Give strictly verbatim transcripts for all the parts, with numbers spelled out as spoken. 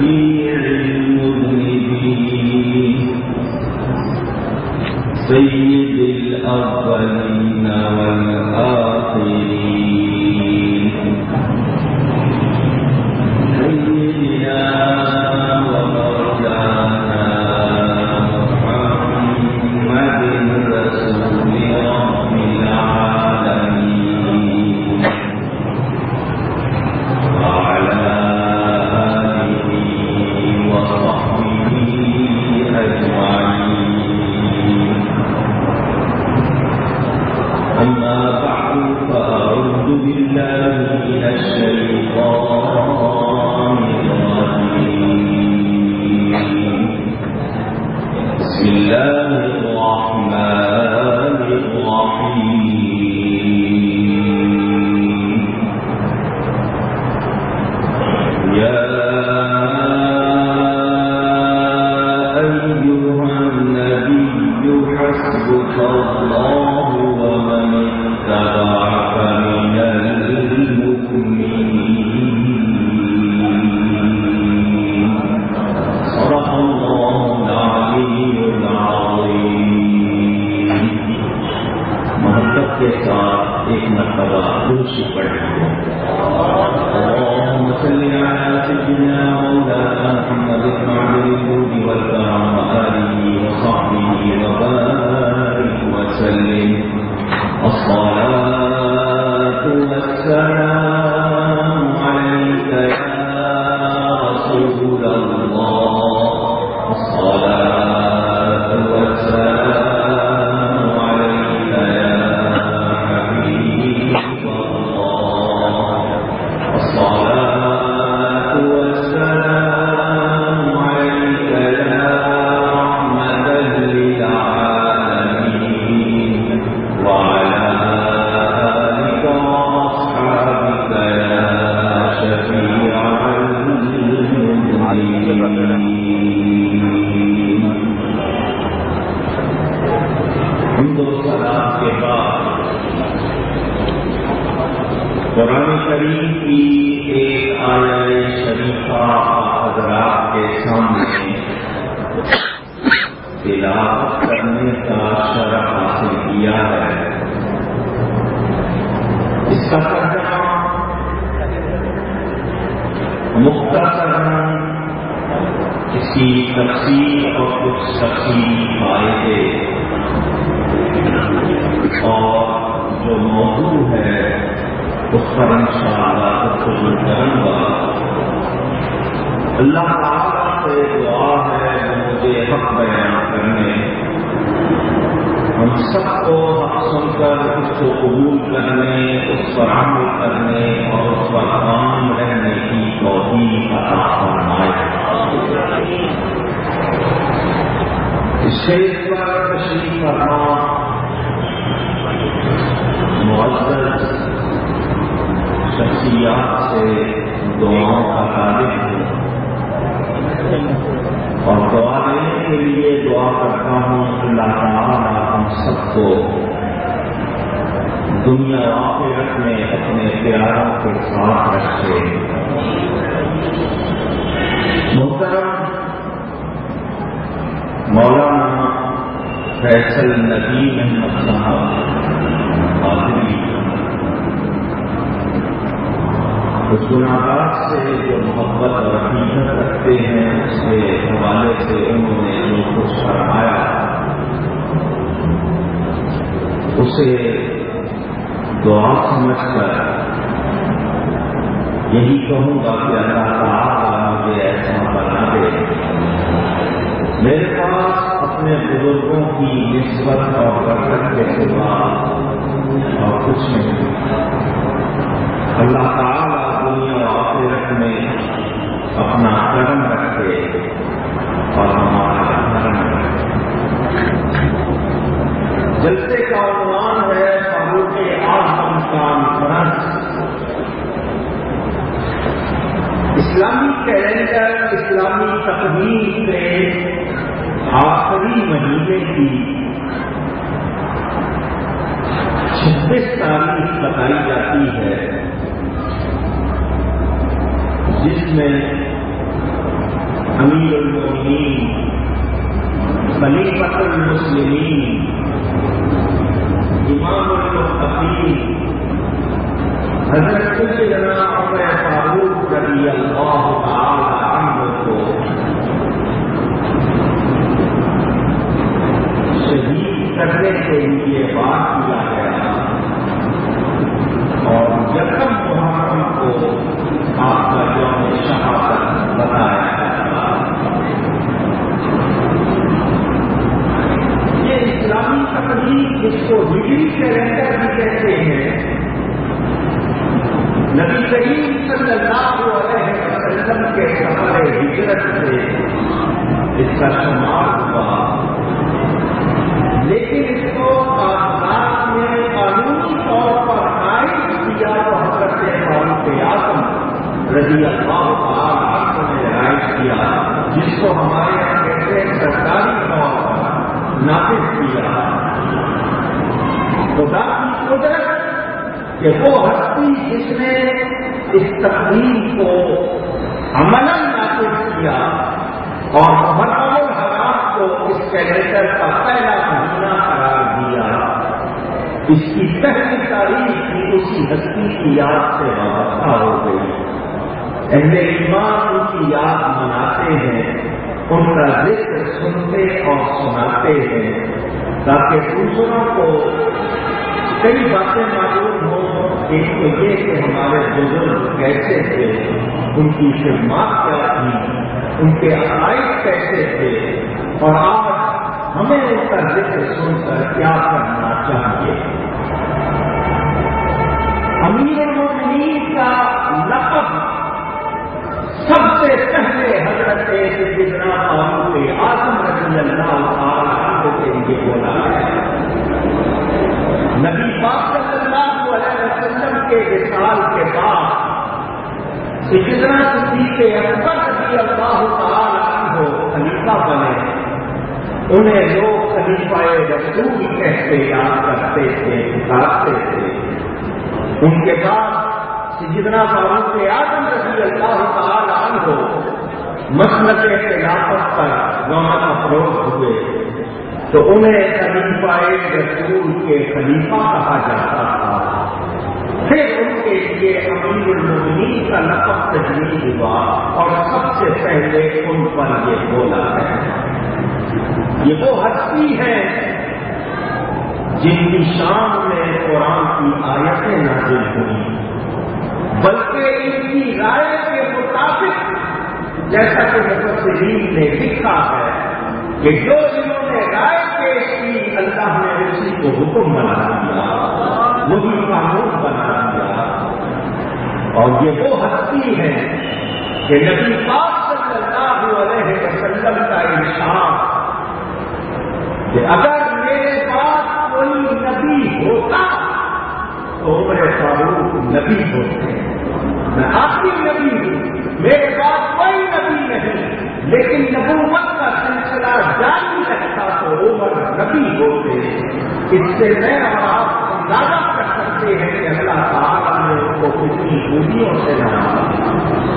شفيع المذنبين سيد الأولين والآخرين سيدنا ومولانا محمد رسول رب العالمين وعلى آله وصحبه أجمعين. أما بعد فأعوذ بالله من الشيطان الرجيم. بسم الله الرحمن الرحيم. يا أيها النبي حسبك الله ومن اتبعك من المؤمنين. صدق الله العلي العظيم. محبت کے ساتھ ایک مرتبہ درود پڑھیں. اللهم صل على سيدنا مولانا محمد معدن الجود والكرم وآله وصحبه وبارك وسلم. الصلاة والسلام عليك يا رسول الله. الصلاة والسلام عليك يا حبيب الله. الصلاة والسلام عليك يا رحمة للعالمين وعلى آلك وأصحابك يا شفيع المذنبين. حمد و ثنا کے بعد قرآن شریف کی ایک آیت شریفہ حضرات کے سامنے تلاوت کرنے کا شرف حاصل کیا ہے. اس کا ترجمہ مختصراً اس کی تفصیل اور کچھ تفصیلی فائدے اور جو موضوع ہے اس پر انشاءاللہ گفتگو کروں گا. اللہ تعالیٰ سے دعا ہے کہ مجھے حق بیان کرنے، ہم سب کو حق سن کر اس کو قبول کرنے، اس پر عمل کرنے اور اس پر قائم رہنے کی توفیق عطا فرمائے. اسٹیج پر تشریف فرما معزز شخصیات سے دعاؤں کا طالب ہوں اور دعا دینے کے لیے دعا کرتا ہوں اللہ تعالیٰ ہم سب کو دنیا آخرت میں اپنے پیاروں کے ساتھ رکھے. محترم مولانا فیصل ندیم احمد صاحب قادری اس گناہگار سے جو محبت اور حقیقت رکھتے ہیں اس کے حوالے سے انہوں نے جو کچھ فرمایا اسے دعا سمجھ کر یہی کہوں گا کہ اللہ تعالیٰ مجھے ایسا بنا دے. میرے پاس اپنے بزرگوں کی نسبت اور برکت کے سوا اور کچھ نہیں. اللہ تعالیٰ دنیا و آخرت میں اپنا کرم رکھے اور ہمارا کرم رکھے. جلسے کا عنوان ہے فاروق اعظم کانفرنس. اسلامی کیلنڈر اسلامی تقویم سے آخری مہینے کی چھبیس تاریخ بتائی جاتی ہے جس میں امیر المومنین، خلیفۃ المسلمین، امام المتقین حضرت سیدنا عمر فاروق رضی اللہ تعالی عنہ کو شہید کرنے کے لیے بات کیا گیا اور یکم محرم کو آپ کا یوم شہادت بتایا گیا۔ یہ اسلامی تقریب جس کو ہجری کیلنڈر بھی کہتے ہیں، نبی کریم صلی اللہ علیہ وسلم کے سفر ہجرت سے اس کا شمار ہوا، لیکن اس کو کاغذات میں قانونی طور پر عائد کیا تو حضرت فاروق اعظم رضی اللہ تعالی عنہ نے عائد کیا، جس کو ہمارے یہاں کہتے ہیں سرکاری طور پر نافذ کیا۔ خدا کی قدرت کہ وہ ہستی جس نے اس تقریب کو عملاً نافذ کیا اور محرم الحرام کو اس کیلنڈر کا پہلا مہینہ قرار دیا، اس کی پہلی تاریخ بھی اسی ہستی کی یاد سے وابستہ ہو گئی۔ اہل ایمان ان کی یاد مناتے ہیں، ان کا ذکر سنتے اور سناتے ہیں تاکہ دوسروں کو کئی باتیں معلوم ہوں۔ ایک تو یہ کہ ہمارے بزرگ کیسے تھے، ان کی خدمات کیا تھی، ان کے عقائد کیسے تھے، اور آج ہمیں ان کا ذکر سن کر کیا کرنا چاہیے۔ امیر المومنین کا لقب سب سے پہلے حضرت سیدنا فاروق اعظم رضی اللہ تعالی عنہ کے لیے بولا ہے۔ نبی پاک صلی اللہ علیہ وسلم کے وصال کے بعد سیدنا صدیق اکبر رضی اللہ تعالی عنہ خلیفہ بنے۔ انہیں لوگ خلیفہ رسول کہتے یاد کرتے تھے، پکارتے تھے۔ ان کے بعد سیدنا فاروق اعظم رضی اللہ تعالی عنہ مسلک خلافت پر گامن افروز ہوئے تو انہیں خلیفہ رسول کے خلیفہ کہا جاتا تھا۔ پھر ان کے لیے امیر المومنین کا لقب تجویز ہوا اور سب سے پہلے ان پر یہ بولا ہے۔ یہ وہ ہستی ہے جن کی شان میں قرآن کی آیتیں نازل ہوئی، بلکہ ان کی رائے کے مطابق جیسا کہ مفسرین نے لکھا ہے کہ جو انہوں نے رائے پیش کی اللہ نے اسی کو حکم بنا دیا، وہی قانون بنا دیا۔ اور یہ وہ ہستی ہے کہ نبی پاک صلی اللہ علیہ وسلم کا ارشاد کہ اگر میرے پاس کوئی نبی ہوتا تو عمر فاروق نبی ہوتے۔ میں آخری نبی ہوں، میرے پاس کوئی نبی نہیں، لیکن نبوت کا سلسلہ جاری رکھتا تو عمر نبی ہوتے۔ اس سے میں اور آپ اندازہ کر سکتے ہیں کہ اللہ تعالیٰ نے ان کو کتنی خوبیوں سے نوازا۔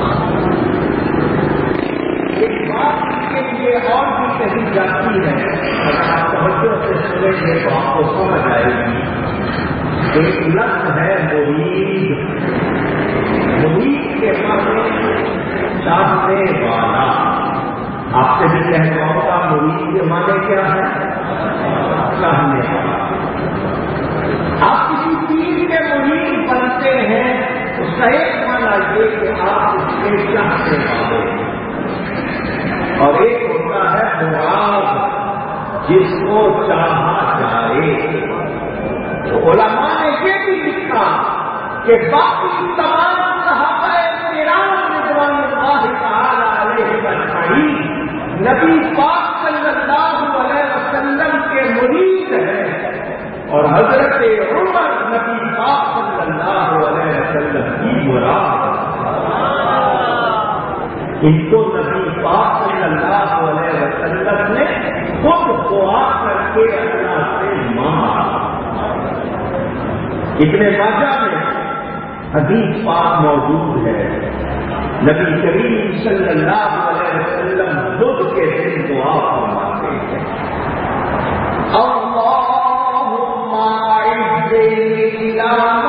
ایک بات کے لیے اور بھی کہی جاتی ہے، اگر آپ توجہ سے سنیں گے تو آپ کو سمجھ آئے گی۔ ایک لفظ ہے مرید۔ مرید کے معنی چاہنے والا۔ آپ سے بھی کہتا ہوں گا مرید کے معنی کیا ہے؟ چاہنے والا۔ آپ کسی چیز کے مرید بنتے ہیں، اس کا ایک معنی یہ کہ آپ اس کے چاہنے والے ہیں، اور ایک ہوتا ہے مراد، جس کو چاہا جائے۔ تو علماء نے یہ بھی لکھا کہ باقی تمام صحابہ کرام رضوان اللہ تعالی علیہ اجمعین نبی پاک صلی اللہ علیہ وسلم کے مرید ہیں، اور حضرت عمر نبی پاک صلی اللہ علیہ وسلم کی مراد۔ ان کو نبی پاک صلی اللہ علیہ وسلم نے خود دعا کر کے اللہ سے مانگا۔ ابن ماجہ میں حدیث پاک موجود ہے، نبی کریم صلی اللہ علیہ وسلم دعا فرماتے ہیں، اللهم اعز الاسلام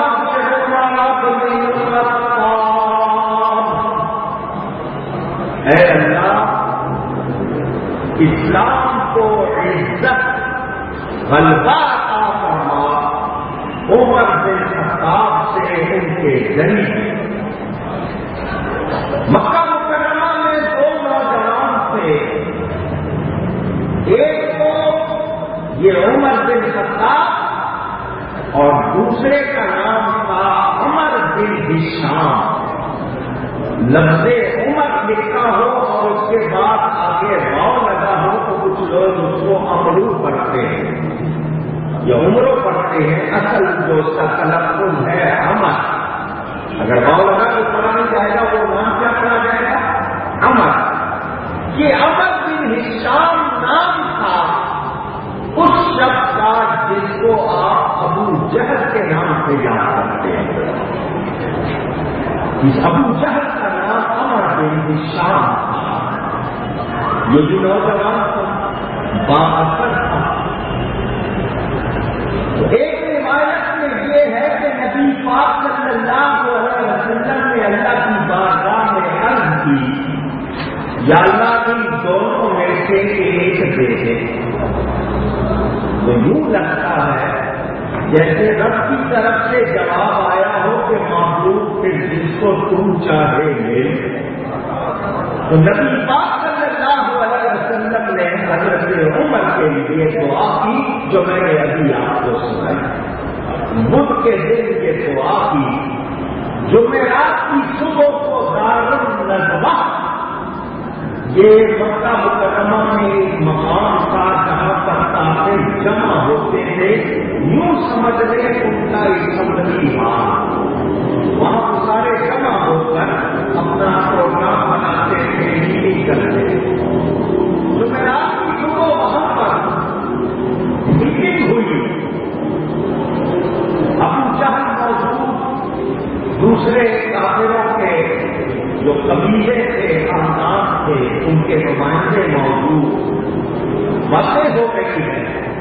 اے اللہ اسلام کو عزت غلبہ عطا فرما عمر بن خطاب سے ان کے ذریعے۔ مکہ مکرمہ میں دو نوجوان تھے، ایک تو یہ عمر بن خطاب اور دوسرے کا نام تھا عمر بن ہشام۔ لفظ عمر لکھا ہو اور اس کے بعد آگے واو لگا ہو تو کچھ لوگ اس کو امرو پڑھتے ہیں یا عمرو پڑھتے ہیں، اصل جو اس کا تلفظ ہے عمر۔ اگر واو لگا تو پڑھا نہیں جائے گا، وہ نام کیا پڑھا جائے گا؟ عمر۔ یہ عمر بن ہشام نام تھا اس شخص کا جس کو آپ ابو جہل کے نام سے یاد کرتے ہیں۔ اس ابو جہل کا نام عمر بن ہشام تھا۔ یہ جو نوجوان تھا بااثر تھا۔ ایک روایت میں یہ ہے کہ نبی پاک صلی اللہ علیہ وسلم نے اللہ کی بارگاہ میں عرض کی، یا اللہ ان دونوں میں سے ایک دے دے۔ تو یوں لگتا ہے جیسے رب کی طرف سے جواب آیا ہو کہ محبوب پھر جس کو تم چاہے لے۔ تو نبی پاک صلی اللہ علیہ وسلم نے حضرت عمر کے لیے دعا کی جو میں نے ابھی آپ کو سنائی۔ بدھ کے دن یہ دعا کی، جمعرات کی صبح کو دارالندوہ، یہ مکہ مکرمہ میں ایک مقام تھا جہاں پر کافر جمع ہوتے تھے، یوں سمجھ لیں ان کا اسمبلی ہال۔ وہاں سارے جمع ہو کر اپنا پروگرام بناتے تھے، میٹنگ کرتے تھے۔ جمعرات کی صبح وہاں پر میٹنگ ہوئی، ابو جہل موجود، دوسرے کافروں کے جو قبیلے تھے، خاندان تھے، ان کے نمائندے موجود۔ باتیں ہو رہی ہے،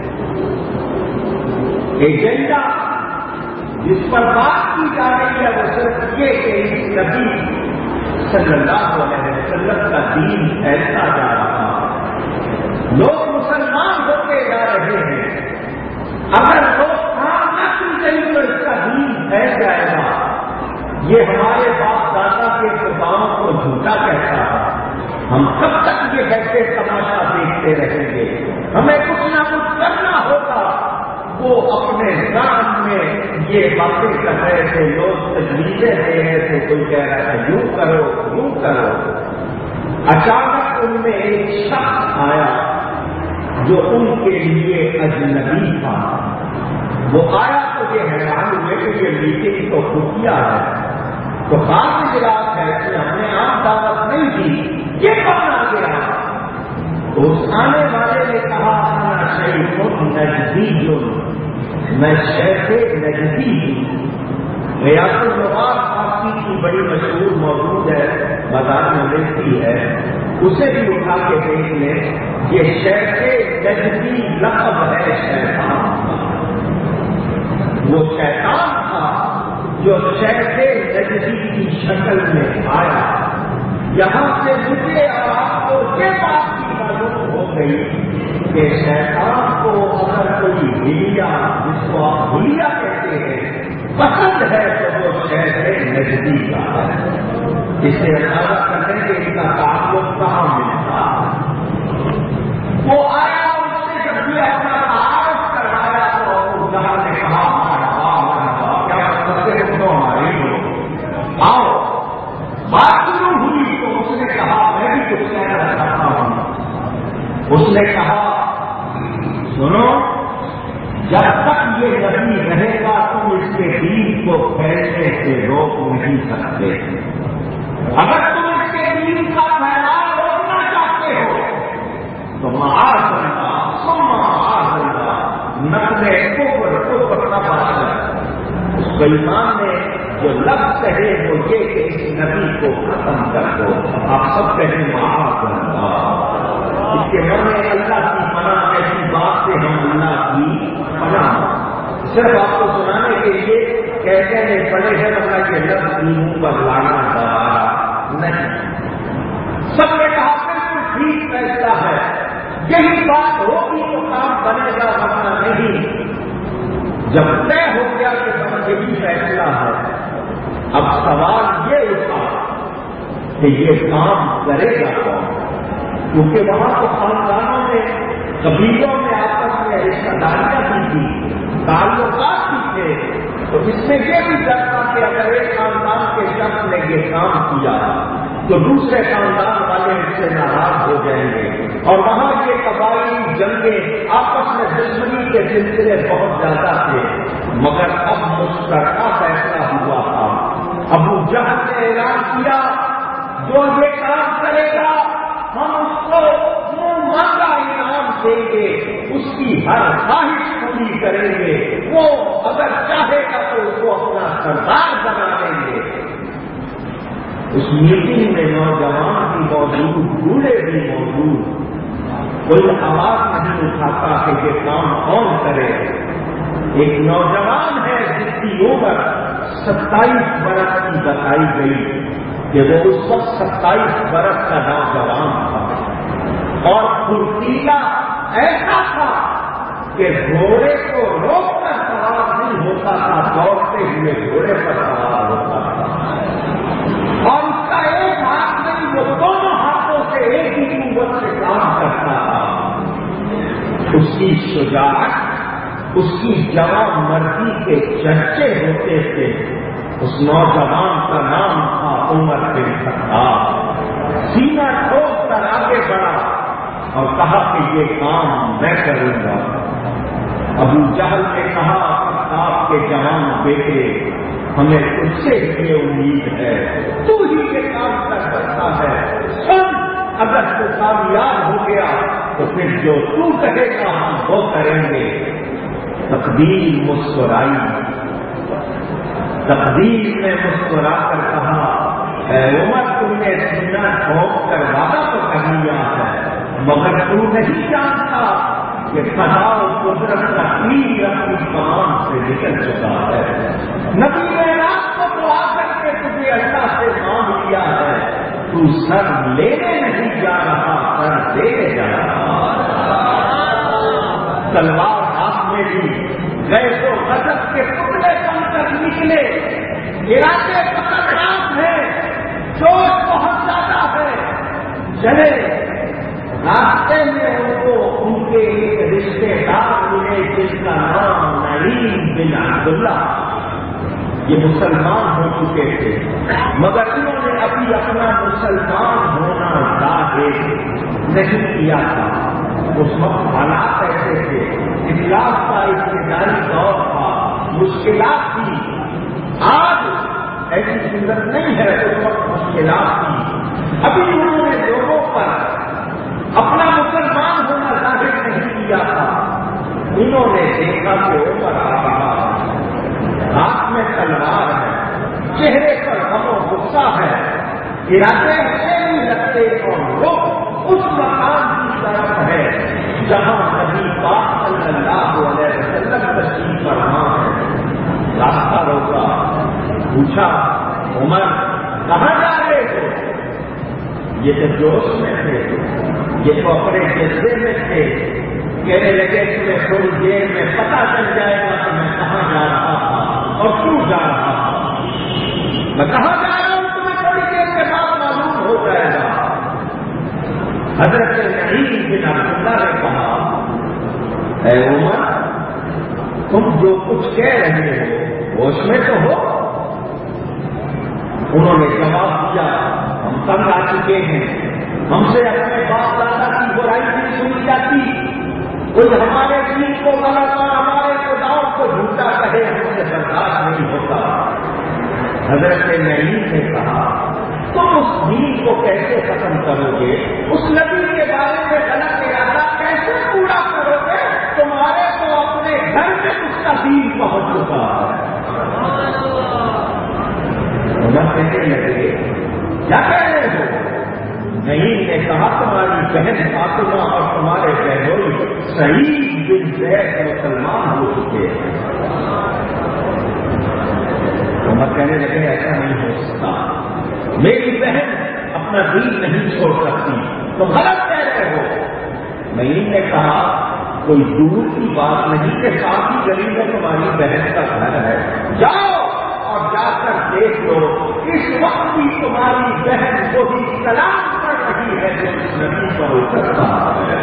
ایجنڈا جس پر بات کی جا رہی ہے وہ صرف یہ کہ اس نبی صلی اللہ علیہ وسلم کا دین پھیلتا جا رہا ہے، لوگ مسلمان ہوتے جا رہے ہیں، اگر لوگ کام نہ کی گئی تو اس کا دین پھیل جائے گا۔ یہ ہمارے باپ دادا کے خداؤں کو جھوٹا کہتا ہے، ہم کب تک یہ بیٹھے تماشا دیکھتے رہیں گے؟ ہمیں کچھ نہ کچھ کرنا ہوگا۔ وہ اپنے ذہن میں یہ باتیں کر رہے تھے، لوگ تجویزیں دے رہے تھے، کوئی کہہ رہا تھا یوں کرو یوں کرو۔ اچانک ان میں ایک شخص آیا جو ان کے لیے اجنبی تھا۔ وہ آیا تو یہ حیران ہوئے کہ یہ میٹنگ تو خفیہ ہے، تو خاص اجلاس ہے کہ ہم نے عام دعوت نہیں دی، یہ کون آ گیا؟ تو اس آنے والے نے کہا انا شیخ نجدی، میں شیخ نجدی ہوں۔ ریاض النواب فارسی کی بڑی مشہور موجود ہے، بازار میں ملتی ہے، اسے بھی اٹھا کے دیکھ لیں۔ یہ شیخ نجدی لقب ہے شیطان کا۔ وہ شیطان تھا جو شیخ نجدی کی شکل میں آیا۔ یہاں سے مجھے اور آپ کو یہ بات کی معلوم ہو گئی کہ شیطان کو اگر کوئی ہلیا، جس کو آپ ہلیا کہتے ہیں، پسند ہے تو وہ شیخ نجدی کا ہے۔ اس سے اندازہ کرنے کے ان کا تعلق کہاں ملتا ہے۔ وہ آیا، اس نے جب بھی اپنا تعارف کروایا تو ابو جہل نے کہا کیا مطلب ہے تو ہماری ہو، آؤ۔ بات شروع ہوئی تو اس نے کہا میں بھی کچھ کہنا چاہتا ہوں۔ اس نے کہا سنو، جب تک یہ نبی رہے گا تم اس کے دین کو پھیلنے سے روک نہیں سکتے۔ اگر تم اس کے دین کا پھیلاؤ روکنا چاہتے ہو تو معاذ اللہ ثم معاذ اللہ نقل کفر کفر کا بات ہے۔ اس بےایمان نے جو لفظ کہے وہ یہ کہ اس نبی کو ختم کر دو۔ آپ سب کہیں معاذ اللہ، اس کے من صرف آپ کو سنانے کے لیے کہتے ہیں پڑے ہیں مطلب کہ لفظ منہ پر لانا دوبارہ نہیں. سب نے کہا بالکل ٹھیک فیصلہ ہے، یہی بات ہوگی تو کام بنے گا ورنہ نہیں. جب طے ہو گیا کہ بس یہی فیصلہ ہے، اب سوال یہ اٹھا کہ یہ کام کرے گا کون؟ کیونکہ وہاں تو خاندانوں میں قبیلوں میں آپس میں رشتہ داریاں بھی تھی، تعلقات بھی تھے. تو اس میں یہ بھی ڈر تھا کہ اگر ایک خاندان کے شخص نے یہ کام کیا تو دوسرے خاندان والے اس سے ناراض ہو جائیں گے اور وہاں یہ قبائلی جنگیں آپس میں دشمنی کے سلسلے بہت زیادہ تھے. مگر اب مشترکہ فیصلہ ہوا تھا. ابو جہل نے اعلان کیا جو یہ کام کرے گا ہم اس کو منہ مانگا انعام دیں گے، اس کی ہر خواہش پوری کریں گے، وہ اگر چاہے گا تو اس کو اپنا سردار بنا دیں گے. اس میٹنگ میں نوجوان بھی موجود، بوڑھے بھی موجود. کوئی آواز نہیں اٹھاتا کہ یہ کام کون کرے. ایک نوجوان ہے جس کی عمر ستائیس برس کی بتائی گئی کہ وہ اس وقت ستائیس برس کا نوجوان تھا اور پھرتیلا ایسا تھا کہ گھوڑے کو روک کر سوار نہیں ہوتا تھا، دوڑتے ہوئے گھوڑے پر سوار ہوتا تھا. اور اس کا ایک ہاتھ نہیں، وہ دونوں ہاتھوں سے ایک ہی قوت سے کام کرتا تھا. اس کی شجاعت، اس کی جوان مردی کے چرچے ہوتے تھے. اس نوجوان کا نام تھا عمر بن خطاب. سینہ ٹھوک کر آگے بڑھا اور کہا کہ یہ کام میں کروں گا. ابو جہل نے کہا خطاب کے جوان بیٹے ہمیں تجھ سے یہ امید ہے، تو ہی یہ کام کر سکتا ہے. سن، اگر تو کامیاب ہو گیا تو پھر جو تو کہے گا ہم وہ کریں گے. تقدیر مسکرائی. تقدیر نے مسکرا کر کہا اے عمر تم نے سینہ ٹھوک کر وعدہ تو کر لیا ہے مگر تو نہیں جانتا کہ خدا و قدرت کا تیر اپنی کمان سے نکل چکا ہے. نبی نے رات کو دعا کر کے تجھے اللہ سے مانگ لیا ہے، تو سر لینے نہیں جا رہا، سر دینے جا رہا. تلوار ہاتھ میں بھی گئے تو غضب کے ٹکڑے بن کر نکلے. ارادے خطرناک ہیں، جوش بہت زیادہ ہے. چلے راستے میں ان کو ان کے ایک رشتے دار ملے جس کا نام نعیم بن عبداللہ. یہ مسلمان ہو چکے تھے مگر انہوں نے ابھی اپنا مسلمان ہونا ظاہر نہیں کیا تھا. اس وقت حالات ایسے تھے، اخلاق کا ابتدائی دور تھا، مشکلات تھی. آج ایسی صورت نہیں ہے، اس وقت مشکلات تھی. ابھی انہوں نے لوگوں پر اپنا مسلمان ہونا ظاہر نہیں کیا تھا. انہوں نے دیکھا کہ اوپر آ رہا ہے، ہاتھ میں تلوار ہے، چہرے پر غم و غصہ ہے، ارادے نہیں لگتے اور رخ اس مقام کی طرف ہے جہاں نبی پاک صلی اللہ علیہ وسلم تشریف فرما ہے. راستہ روکا، پوچھا عمر کہاں جا رہے ہو؟ یہ تو جوش میں تھے، یہ تو اپنے جذبے میں تھے. کہنے لگے تمہیں تھوڑی دیر میں پتہ چل جائے گا کہ میں کہاں جا رہا تھا اور کیوں جا رہا تھا. میں کہاں جا رہا ہوں تمہیں تھوڑی دیر کے بعد معلوم ہو جائے گا. حضرت نعیم بن عبداللہ نے کہا اے عمر تم جو کچھ کہہ رہے ہو ہوش میں تو ہو؟ انہوں نے جواب دیا ہم تنگ آ چکے ہیں، ہم سے اپنے باپ دادا کی برائی نہیں سنی جاتی. کوئی ہمارے دین کو غلط اور ہمارے خداؤں کو جھوٹا کہے ہم سے برداشت نہیں ہوتا. حضرت نعیم نے کہا تم اس دین کو کیسے ختم کرو گے؟ اس نبی کے بارے میں غلط ارادہ کیسے پورا کرو گے؟ تمہارے تو اپنے گھر میں اس کا دین پہنچ چکا ہے. عمر کہنے لگے کیا کہہ رہے ہو؟ نہیں نے کہا تمہاری بہن فاطمہ اور تمہارے بہنوئی سعید بن زید مسلمان ہو چکے ہیں. عمر کہنے لگے ایسا نہیں ہو سکتا، میری بہن اپنا دین نہیں چھوڑ سکتی، تم غلط کہہ رہے ہو. معین نے کہا کوئی دور کی بات نہیں کہ ساتھ ہی گلی میں تمہاری بہن کا گھر ہے، جاؤ اور جا کر دیکھ لو اس وقت بھی تمہاری بہن وہی سلام کر رہی ہے جو اس نبی پر اترتا ہے.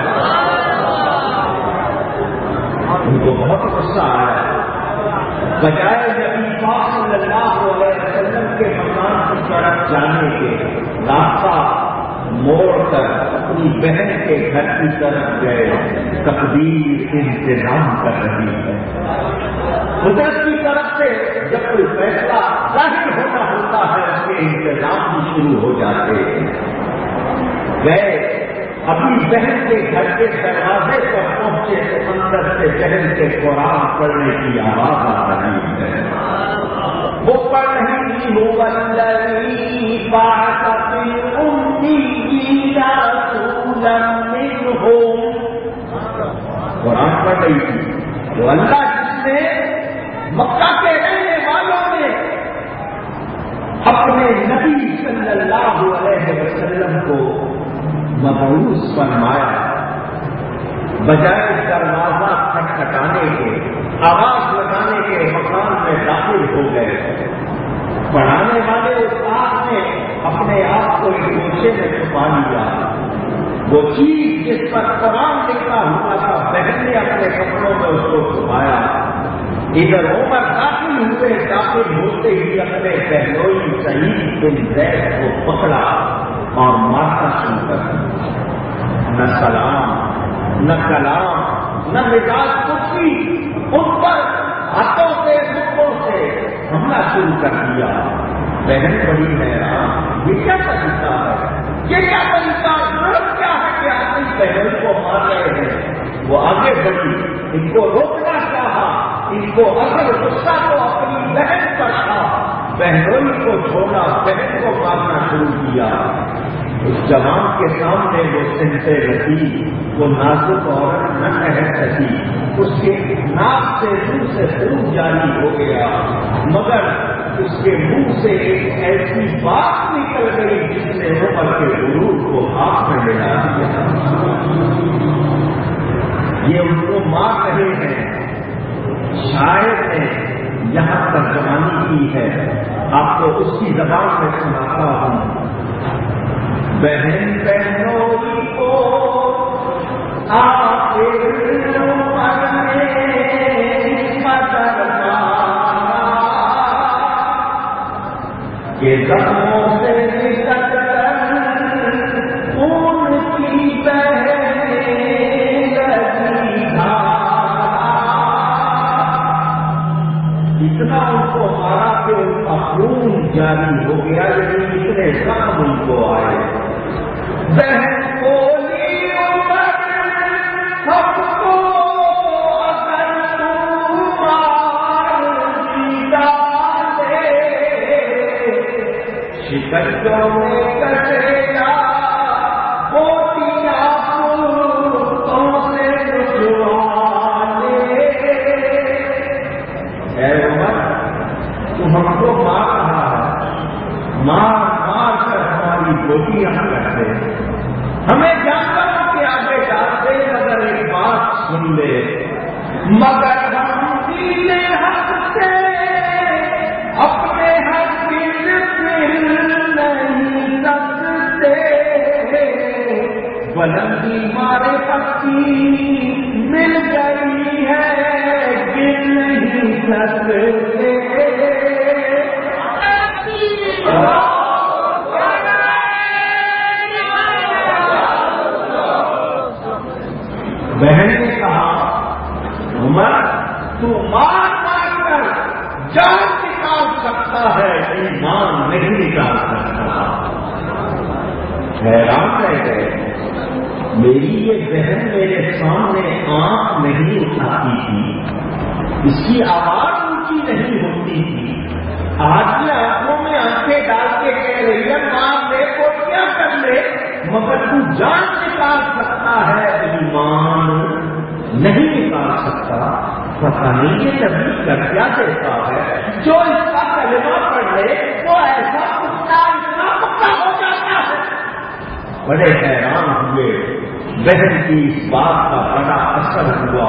ان کو بہت غصہ آیا، بجائے نبی پاک صلی اللہ علیہ وسلم کے مکان کی طرف جانے کے راستہ موڑ کر اپنی بہن کے گھر کی طرف گئے. تقدیر انتظام کر رہی ہے. قدرت کی طرف سے جب کوئی فیصلہ ظاہر ہونا ہوتا ہے اس کے انتظام بھی شروع ہو جاتے ہیں. گئے اپنی بہن کے گھر کے دروازے پر پہنچے تو اندر سے بہن کے قرآن پڑھنے کی آواز آ رہی ہے. وہ پڑھ رہی تھی وہ والذی بعث فی الأمیین رسولا منہم. قرآن پڑھ رہی تھی وہ اللہ جس نے مکہ کے رہنے والوں نے اپنے نبی صلی اللہ علیہ وسلم کو مبعوث فرمایا. بجائے دروازہ کھٹکھٹانے کے، آواز لگانے کے مکان میں داخل ہو گئے. پڑھانے والے استاد نے اپنے آپ کو ایک گوشے میں چھپا لیا. وہ چیز جس پر قرآن لکھا ہوا تھا بہن نے اپنے کپڑوں میں اس کو چھپایا. ادھر عمر داخل ہوئے، داخل ہوتے ہی اپنے بہنوئی سعید بن زید کو پکڑا اور مارنا شروع کر دیا. نہ سلام نہ کلام نہ مزاج کچھ بھی، ان پر ہاتھوں سے رخوں سے حملہ شروع کر دیا. بہن بڑی حیران، یہ کیا طریقہ ہے، یہ کیا طریقہ ضرورت کیا ہے کہ اپنی بہن کو مار رہے ہیں. وہ آگے بڑھی، ان کو روکنا چاہا. ان کو اصل غصہ تو اپنی بہن پر تھا، بہنوئی کو چھوڑا، بہن کو مارنا شروع کیا. اس جوان کے سامنے وہ سنتے رسی، وہ نازک عورت نہ کہہ سکی. اس کے ناک سے منہ سے خون جاری ہو گیا، مگر اس کے منہ سے ایک ایسی بات نکل گئی جس نے عمر کے غرور کو ہاتھ میں ملا دیا. یہ ان کو مار رہے ہیں. شاعر نے یہاں ترجمانی کی ہے، آپ کو اس کی زبان میں سناتا ہوں. بہن بہنوئی کو آخر عمر نے قدر مارا کہ زخموں سے نکل کر خون کی بہن لگی دھارا. اتنا ان کو مارا کہ ان کا خون جاری ہو گیا، لیکن اتنے زخم ان کو آئے. بہن بولی عمر سب کو اگر تم مار دی ڈالے، شکستوں میں کٹے بوٹیاں پورتوں سے رجوا لے. اے عمر تم ہم کو مار رہا ہے، مار مار کر ہماری بوٹیاں کرتے، ہمیں جانوروں کے آگے ڈالتے، مگر ایک بات سن لے، مگر ہم دین حق سے اپنے حق مل نہیں سکتے. بلندی مارے پکی مل گئی ہے گر نہیں سکتے. بہن نے کہا عمر تو مار مار کر جان نکال سکتا ہے، ایمان نہیں نکال سکتا. حیران رہ گئے. میری یہ بہن میرے سامنے آنکھ نہیں اٹھاتی تھی، اس کی آواز اونچی نہیں ہوتی تھی. آج یہ آنکھوں میں آنکھیں ڈال کے کہہ رہی ہے ماں لے کو کیا کر لے، جان نکال سکتا ہے ایمان نہیں نکال سکتا. پتہ نہیں یہ نبی کر کیا دیتا ہے جو اس کا کلمہ پڑھ لے وہ ایسا پختہ اتنا پختہ ہو جاتا ہے. بڑے حیران ہوئے. بہن کی اس بات کا بڑا اثر ہوا.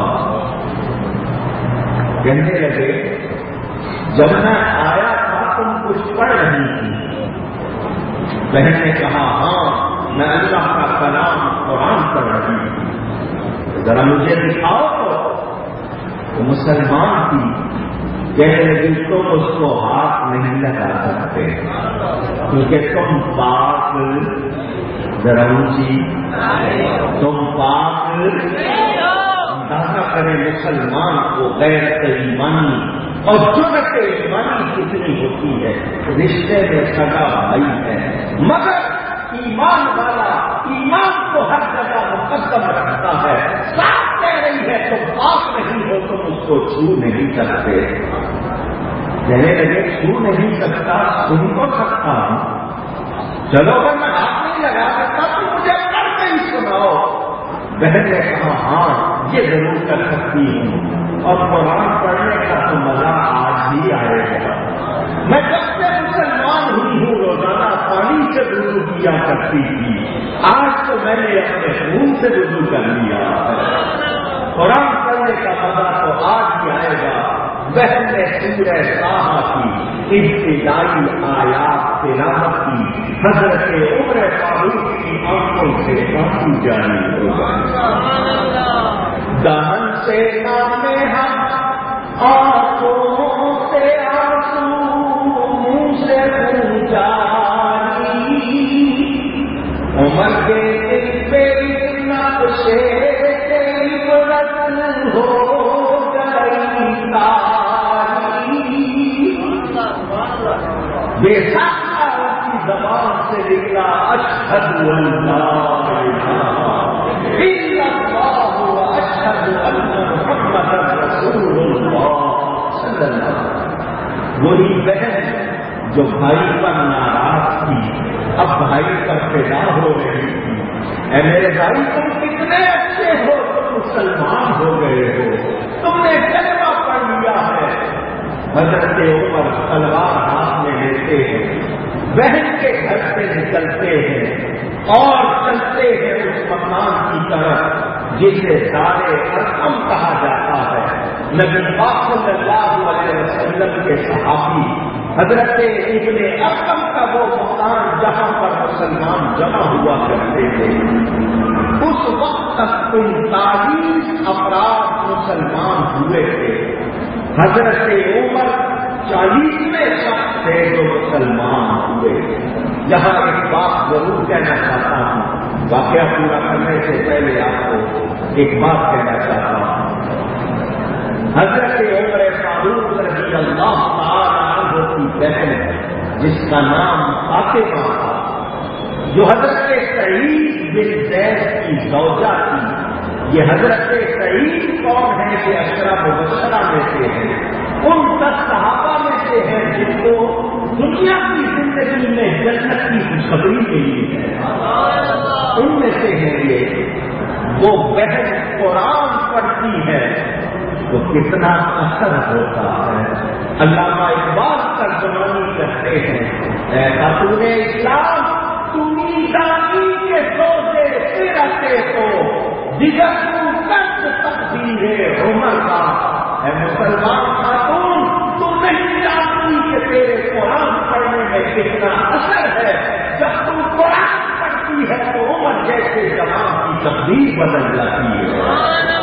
کہنے لگے جب میں آیا تھا تم کچھ پڑھ رہی تھی. بہن نے کہا ہاں میں اللہ کا کلام قرآن پڑھ رہی ہوں. ذرا مجھے دکھاؤ تو. تو مسلمان تھی. کہنے لگی تم اس کو ہاتھ نہیں لگا سکتے کیونکہ تم پاک. ذرا اونچی تم پاک. اندازہ کریں مسلمان کو غیرت ایمانی اور جرأت ایمانی کتنی ہوتی ہے. رشتے میں سگا بھائی ہے مگر ایمان والا ایمان کو ہر جگہ مقدم رکھتا ہے. صاف کہہ رہی ہے تم پاک نہیں ہو تم اس کو چھو نہیں سکتے. کہنے لگے چھو نہیں سکتا سن تو سکتا ہوں. چلو اگر میں ہاتھ نہیں لگا سکتا تو مجھے کر کے ہی سناؤ. بہن نے کہا ہاں یہ ضرور کر سکتی ہوں اور قرآن پڑھنے کا تو مزہ آج ہی آئے گا. میں جب سے مسلمان ہوئی ہوں روزانہ پانی سے وضو کیا کرتی تھی. آج تو میں نے اپنے خون سے وضو کر لیا ہے. قرآن پڑھنے کا مزہ تو آج ہی آئے گا. بہن نے سورہ طٰہٰ کی ابتدائی آیات تلاوت کی. حضرت عمر فاروق کی آنکھوں سے آنسو جاری ہو گئے. دہن سے نامے ہم آنکھوں سے آنسو منہ سے خون جاری. عمر کے دل پہ نقشے تیری عبرت ہو گئی تاری. بے شک کی زبان سے نکلا اشہد ان لا الہ الا اللہ و اشہد ان محمد رسول اللہ صلی اللہ علیہ وسلم. وہی بہن جو بھائی پر ناراض تھی اب بھائی پر فدا ہو رہی تھی. اے میرے بھائی تم کتنے اچھے ہو تم مسلمان ہو گئے ہو تم نے کلمہ پڑھ لیا ہے. حضرت عمر تلوار ہاتھ میں لیتے ہیں بہن کے گھر سے نکلتے ہیں اور چلتے ہیں اس مکان کی طرف جسے دار ارقم کہا جاتا ہے. نبی پاک صلی اللہ علیہ وسلم کے صحابی حضرت ابن ارقم کا وہ مکان جہاں پر مسلمان جمع ہوا کرتے تھے. اس وقت تک انتالیس افراد مسلمان ہوئے تھے. حضرت عمر چالیسویں شخص تھے جو مسلمان ہوئے. یہاں ایک بات ضرور کہنا چاہتا ہوں. واقعہ پورا کرنے سے پہلے آپ کو ایک بات کہنا چاہتا ہوں. حضرت عمر فاروق رضی اللہ تعالی عنہ کی بہن جس کا نام فاطمہ تھا جو حضرت سعید بن زید کی زوجہ تھی. یہ حضرت سعید کون ہے کہ اشرا مبشرہ میں سے ہیں. ان دس صحابہ میں سے ہیں جن کو دنیا کی زندگی میں جنت کی خوشخبری ملی ہے. ان میں سے ہیں یہ. وہ بہن قرآن پڑھتی ہے تو کتنا اثر ہوتا ہے. علامہ اقبال ترجمانی کرتے ہیں اے خاتون اسلام تمہیں دانی کے سوچے سرتے تو دیگر کچھ تقدیر عمر کا. اے مسلمان خاتون تم نہیں جانتی کہ تیرے قرآن پڑھنے میں کتنا اثر ہے. جب تم قرآن پڑھتی ہے تو عمر جیسے جوان کی تقدیر بدل جاتی ہے.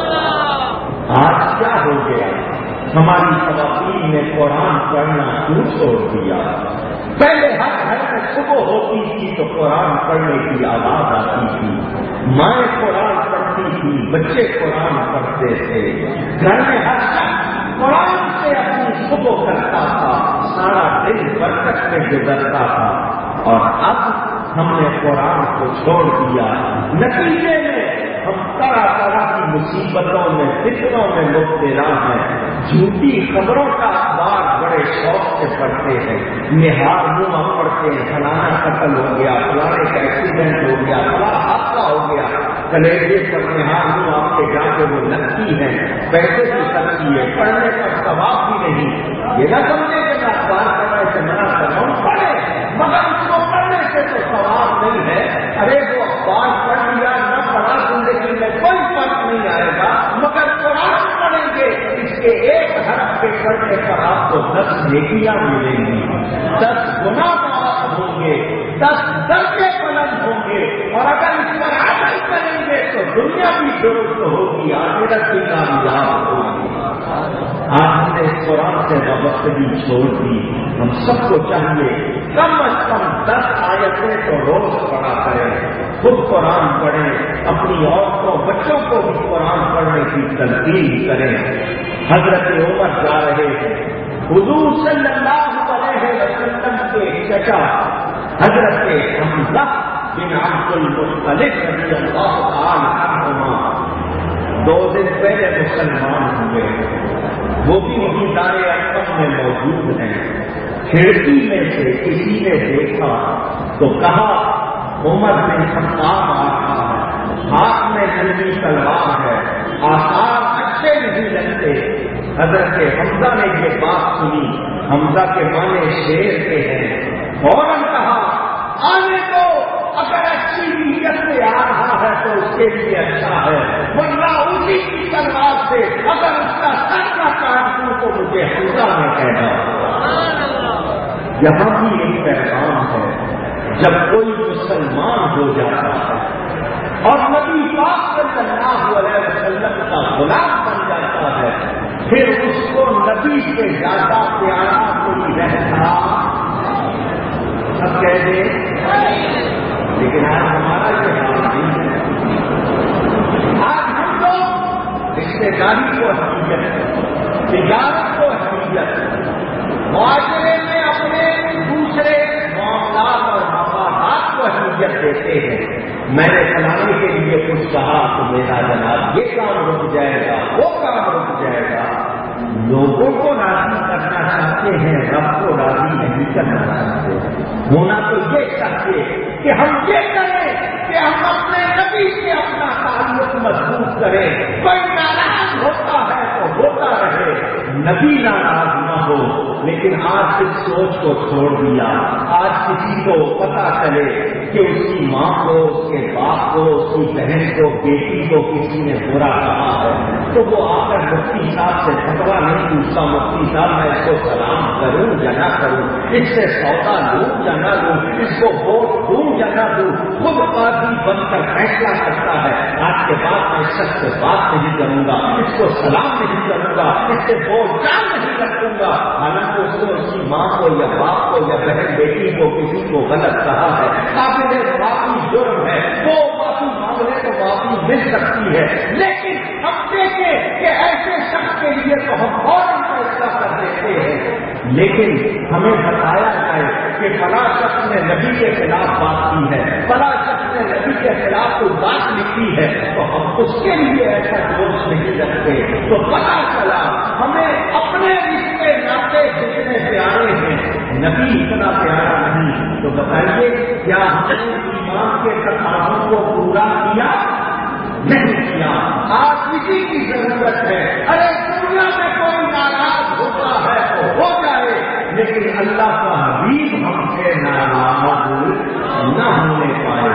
آج کیا ہو گیا ہماری خواتین نے قرآن پڑھنا کیوں چھوڑ دیا؟ پہلے ہر گھر میں صبح ہوتی تھی تو قرآن پڑھنے کی آواز آتی تھی. مائیں قرآن پڑھتی تھی بچے قرآن پڑھتے تھے. گھر میں ہر شخص قرآن سے اپنی صبح کرتا تھا. سارا دن برکت میں گزرتا تھا. اور اب ہم نے قرآن کو چھوڑ دیا. نتیجے میں ہم طرح طرح کی مصیبتوں میں فتنوں میں مبتلا ہیں. جھوٹی خبروں کا اخبار بڑے شوق سے پڑھتے ہیں. نہار منہ پڑھتے ہیں فلانا قتل ہو گیا فلانے کا ایکسیڈنٹ ہو گیا فلانا حادثہ ہو کلیجے پر نہار ہوں آپ کے جا کے وہ لگتی ہے، پیسے کی سکتی ہے، پڑھنے کا ثواب بھی نہیں. یہ نہ سمجھے کہ میں اخبار کرنے سے منع کر رہا ہوں، پڑھے مگر اس کو پڑھنے سے تو ثواب نہیں ہے. ارے وہ اخبار پڑھ لیا نہ پڑھا زندگی میں کوئی فرق نہیں آئے گا، مگر قرآن پڑھیں گے اس کے ایک حرف کے پڑھنے پر آپ کو دس نیکیاں ملیں گی، دس گناہ معاف ہوں گے، دس درجے بلند ہوں گے. اور اگر اس پر عمل کریں گے تو دنیا بھی درست ہوگی، آخرت بھی کامیاب ہوگی. آج ہم نے اس قرآن سے وابستگی چھوڑ دی. ہم سب کو چاہیے کم از کم دس آیتیں تو روز پڑھا کریں، خود قرآن پڑھیں، اپنی عورتوں بچوں کو بھی قرآن پڑھنے کی تلقین کریں. حضرت عمر جا رہے ہیں، حضور صلی اللہ علیہ وسلم کے چچا حضرت حمزہ بن عبد المطلب رضی اللہ تعالی عنہما دو دن پہلے مسلمان ہوئے. وہ بھی وہی دار ارقم میں موجود ہیں. کھڑکی میں سے کسی نے دیکھا تو کہا عمر بن خطاب آ رہا ہے، ہاتھ میں ننگی تلوار ہے، آثار اچھے نہیں لگتے. حضرت حمزہ نے یہ بات سنی، حمزہ کے معنی شیر کے ہیں، فوراً کہا آنے کو، اگر اچھی نیت سے آ رہا ہے تو اس کے لیے اچھا ہے، ورنہ اسی کی تلوار سے اگر اس کا سر نہ کاٹ دوں تو مجھے حمزہ نہ کہنا. یہاں بھی ایک پیغام ہے، جب کوئی مسلمان ہو جاتا ہے اور نبی پاک صلی اللہ علیہ وسلم کا غلام بن جاتا ہے، پھر اس کو نبی سے زیادہ پیارا کوئی رہتا سب کہہ دیں. لیکن آج ہمارا یہ حال نہیں ہے. آج ہم لوگ رشتے داری کو اہمیت، تجارت کو اہمیت، معاشرے میں اپنے دوسرے معاملات اور مفادات کو اہمیت دیتے ہیں. میں نے فلانے کے لیے کچھ کہا تو میرا جناب یہ کام رک جائے گا، وہ کام رک جائے گا. لوگوں کو راضی کرنا چاہتے ہیں، رب کو راضی نہیں کرنا چاہتے. ہونا تو یہ چاہیے کہ ہم یہ کریں کہ ہم اپنے نبی سے اپنا تعلق مضبوط کریں. کوئی ناراض ہوتا ہے تو ہوتا رہے، نبی ناراض نہ ہو. لیکن آج اس سوچ کو چھوڑ دیا. آج کسی کو پتا چلے کہ اس کی ماں کو، اس کے باپ کو، اس کی بہن کو، بیٹی کو کسی نے برا کہا ہے تو وہ آ کر مفتی صاحب سے فتوا نہیں پوچھتا، مفتی صاحب میں اس کو سلام کروں یا نہ کروں، اس سے سودا لوں یا نہ لوں، اس کو ووٹ دوں یا نہ دوں. خود قاضی بن کر فیصلہ کرتا ہے. آج کے بعد میں اس شخص سے بات نہیں کروں گا، اس کو سلام نہیں کروں گا، اس سے بول چال نہیں رکھوں گا. حالانکہ اس نے اس کی ماں کو یا باپ کو یا بہن بیٹی کو کسی کو غلط کہا ہے. قابل معافی جرم ہے، وہ معافی مانگنے کو معافی مل سکتی ہے. لیکن ہم دیکھیں کہ ایسے شخص کے لیے تو ہم فوراً فیصلہ کر دیتے ہیں. لیکن ہمیں بتایا جائے کہ فلاں شخص نے نبی کے خلاف بات کی ہے، فلاں شخص نے نبی کے خلاف کوئی بات لکھی ہے تو ہم اس کے لیے ایسا جوش نہیں رکھتے. تو پتا چلا ہمیں اپنے رشتے ناطے جتنے پیارے ہیں، نبی اتنا پیارا نہیں. تو بتائیے کیا ہم نے ایمان کے تقاضوں کو پورا کیا؟ نہیں کیا. آج کسی کی ضرورت ہے. ارے دنیا میں کوئی ناراض ہوتا ہے تو ہو جائے، لیکن اللہ کا حبیب ہم سے ناراض نہ ہونے پائے.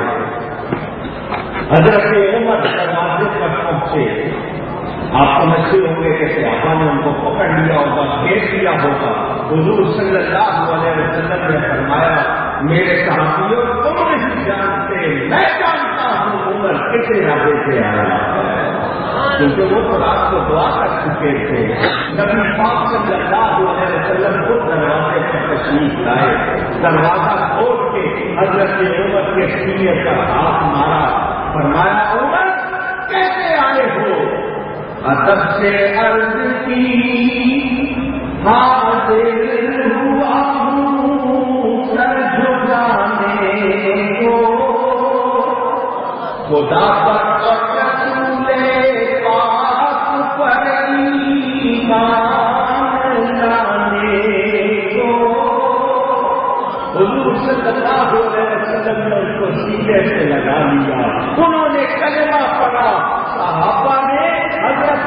حضرت عمر دروازے پر پہنچے. آپ سمجھتے ہوں گے کہ صحابہ نے ان کو پکڑ لیا ہوگا، گھیر لیا ہوگا. حضور صلی اللہ علیہ وسلم نے فرمایا میرے صحابیوں تم نہیں جانتے، میں جانتا ہوں عمر کس ارادے سے آیا، کیونکہ وہ تو رات کو دعا کر چکے تھے. نبی پاک صلی اللہ علیہ وسلم خود دروازے پر تشریف لائے. دروازہ کھول کے حضرت عمر کے سینے پر ہاتھ مارا، فرمایا عمر کیسے آئے ہو؟ ادب سے عرض کی حاضر ہوا ہوں سر جھکانے کو، خدا پر اور رسول پاک پر ایمان لانے کو. حضور صلی اللہ علیہ وسلم نے اس کو سینے سے لگا لیا. انہوں نے کلمہ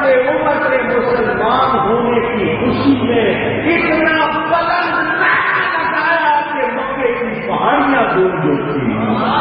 عمر کے مسلمان ہونے کی خوشی میں اتنا بلند لگایا کہ مکے کی پہاڑیاں دور جوتی.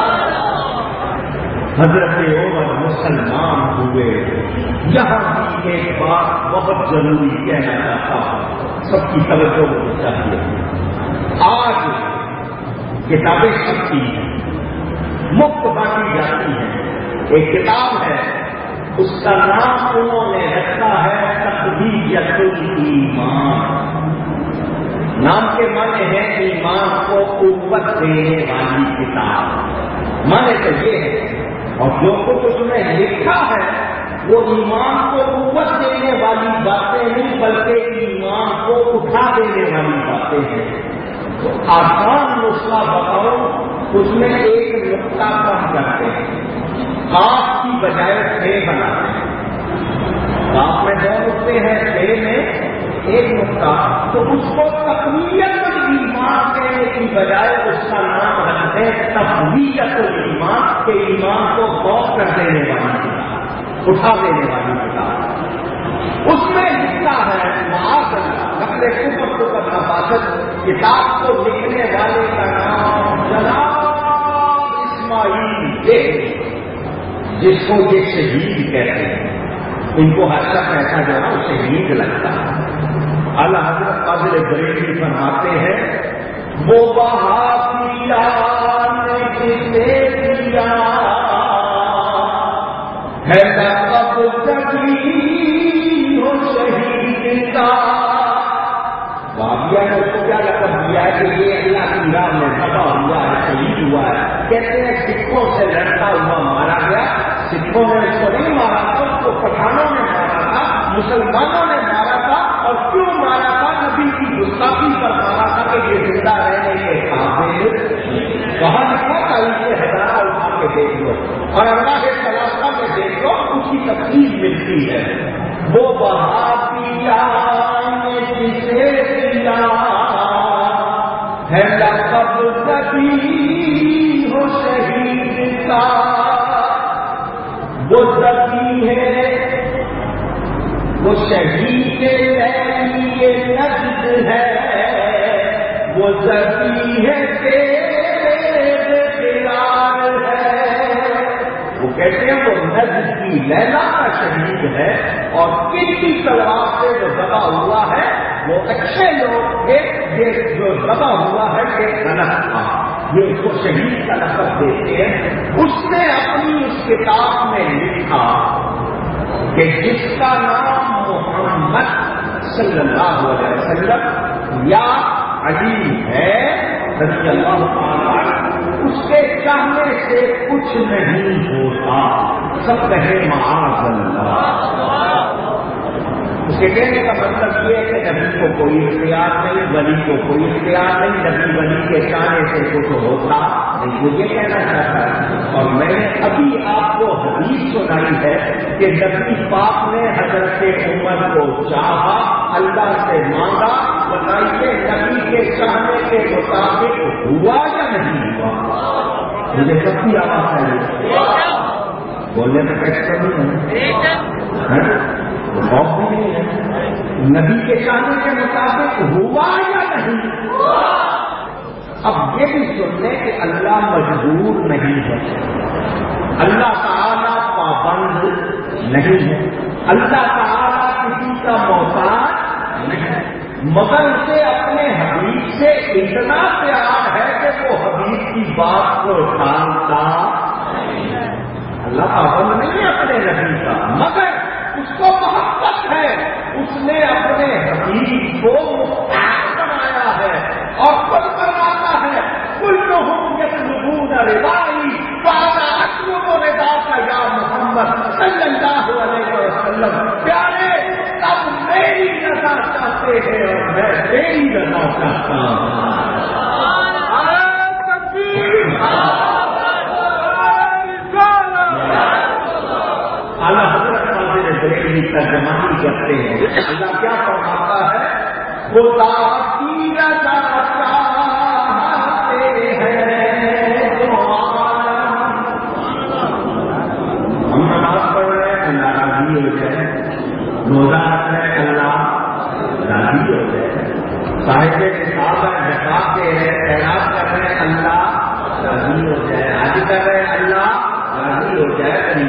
حضرت عمر مسلمان ہوئے. یہاں بھی ایک بات بہت ضروری کہنا چاہتا ہوں، سب کی توجہ ہونی چاہیے. آج کتابیں چھپتی ہیں، مفت بانٹی جاتی ہیں. ایک کتاب ہے، اس کا نام انہوں نے رکھا ہے تقویت الایمان. نام کے معنی ہے ایمان کو قوت دینے والی کتاب. معنی تو یہ ہے، اور جو کچھ اس میں لکھا ہے وہ ایمان کو قوت دینے والی باتیں نہیں بلکہ ایمان کو اٹھا دینے والی باتیں ہیں. تو آسان نسخہ بتاؤ، اس میں ایک نقطہ کم کرتے ہیں، کاف کی بجائے چھ بناتے ہیں. کاف میں دو نقطے ہیں، چھ میں ایک نقطہ، تو اس کو تقویت الایمان کہنے کی بجائے اس کا نام رکھتے ہیں تقویت الایمان، کے ایمان کو غور کر دینے والی کتاب، اٹھا دینے والی کتاب. اس میں لکھا ہے معاذ اللہ، اپنے کفر کو کرنا باشد. کتاب کو لکھنے والے کا نام جناب اسماعیل دیکھ، جس کو یہ شہید کہتے ہیں. ان کو ہر شخص ایسا جو ہے وہ شہید لگتا ہے. اعلیٰ حضرت قادر بریلوی فرماتے ہیں وہ بہادیا نے کسے دیا ہے لقب تکلیف ہو شہید کا. بابیا نے اس کو کیا لقب دیا ہے کہ یہ اللہ کی راہ میں دبا ہوا ہے، شہید ہوا ہے. کہتے ہیں سکھوں سے لڑتا ہوا مارا گیا. سکھوں نے اس کو نہیں مارا تھا، اس کو پٹھانوں نے مارا تھا، مسلمانوں نے مارا تھا. اور کیوں مارا تھا؟ نبی کی گستاخی پر مارا تھا کہ یہ زندہ رہنے کے قابل. کہاں لکھا تھا اسے ہزارہ اٹھا کے دیکھ لو اور اللہ کے خلاصہ میں دیکھ لو، اس کی تفصیل ملتی ہے. وہ بہادیا نے جسے دیا ہے لقب ذکی ہو شہید کا. وہ ذکی ہے، وہ شہید لیے نجد ہے، وہ ذکی ہے تیرے قرار ہے. وہ کہتے ہیں وہ نجد کی لیلا کا شہید ہے، اور کن کی تلوار سے جو دبا ہوا ہے وہ اچھے لوگ کے جو دبا ہوا ہے یہ غلط تھا. یہ اس کو شہید کا لقب دیتے ہیں. اس نے اپنی اس کتاب میں لکھا کہ جس کا نام محمد صلی اللہ علیہ وسلم یا علی ہے رضی اللہ تعالیٰ، اس کے چاہنے سے کچھ نہیں ہوتا. سب کہے معاذ اللہ. اس کے کہنے کا مطلب یہ ہے کہ نبی کو کوئی اختیار نہیں، ولی کو کوئی اختیار نہیں، نبی ولی کے چاہنے سے کچھ ہوتا نہیں. وہ یہ کہنا چاہتا ہے. اور میں نے ابھی آپ کو حدیث سنائی ہے کہ نبی پاک نے حضرت عمر کو چاہا، اللہ سے مانگا. بتائیے نبی کے چاہنے کے مطابق ہوا یا نہیں ہوا؟ مجھے سب کی آواز آئی، بولنے میں کیسا نہیں ہے، خوف بھی نہیں ہے. نبی کے چاہنے کے مطابق ہوا یا نہیں؟ اب یہ بھی سن لیں کہ اللہ مجبور نہیں ہے، اللہ تعالیٰ پابند نہیں ہے، اللہ تعالیٰ کسی کا محتاج نہیں، مگر اسے اپنے حبیب سے اتنا پیار ہے کہ وہ حبیب کی بات کو ٹالتا. اللہ پابند نہیں ہے اپنے نبی کا، مگر اس کو محبت ہے. اس نے اپنے حبیب کو مختار بنایا ہے اور خود فرماتا ہے کلہم یطلبون رضائی فانا اطلب رضاک یا محمد صلی اللہ علیہ وسلم. پیارے سب میری رضا چاہتے ہیں اور میں تیری رضا چاہتا ہوں. اعلیٰ حضرت بریلوی ترجمانی کرتے ہیں. اللہ کیا فرماتا ہے؟ خدا کی رضا چاہتے ہیں جو عالم. ہم نماز پڑھ رہے ہیں ناراضی ہو جائے،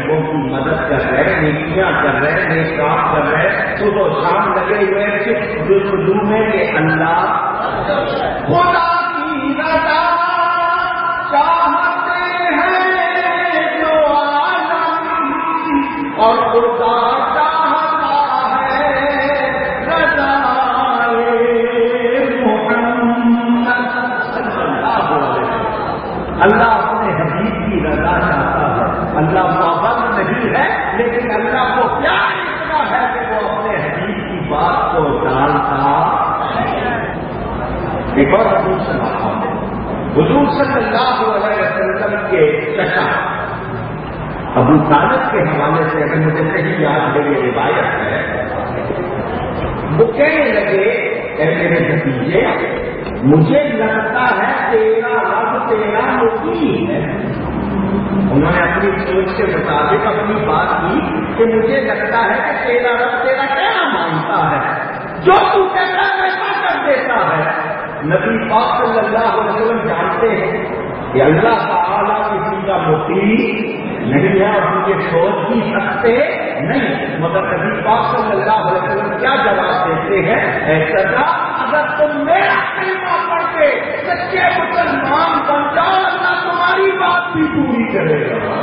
لوگوں کی مدد کر رہے، نیکیاں کر رہے، نیک کام کر رہے، صبح شام لگے ہوئے صرف دل میں کہ اللہ خدا کی رضا چاہتے ہیں جو عالم، اور خدا چاہتا ہے رضا محمد صلی اللہ علیہ وسلم۔ اللہ اپنے حبیب کی رضا چاہتا ہے، اللہ پابند نہیں ہے، لیکن اللہ کو پیار اتنا ہے کہ وہ اپنے حبیب کی بات کو ڈالتا۔ ایک اور حدیث سناتا ہوں، حضور صلی اللہ علیہ وسلم کے چچا ابو طالب کے حوالے سے اگر مجھے صحیح یاد ہے یہ روایت ہے، وہ کہنے لگے اے میرے بھتیجے مجھے لگتا ہے تیرا رب تیرا مقیم ہے۔ انہوں نے اپنی سوچ کے مطابق اپنی بات کی کہ مجھے لگتا ہے کہ تیرا رب تیرا کیا مانتا ہے، جو تو کہتا ہے ویسا کر دیتا ہے۔ نبی پاک صلی اللہ علیہ وسلم جانتے ہیں کہ اللہ تعالیٰ کسی کا مقیم نہیں ہے اور ان کے سوچ بھی سکتے نہیں، مگر نبی پاک صلی اللہ علیہ وسلم کیا جواب دیتے ہیں، اے سزا اگر تم میرا کلمہ پڑھ کے سچے مسلمان بن جاؤ اللہ تمہاری بات بھی پوری کرے گا۔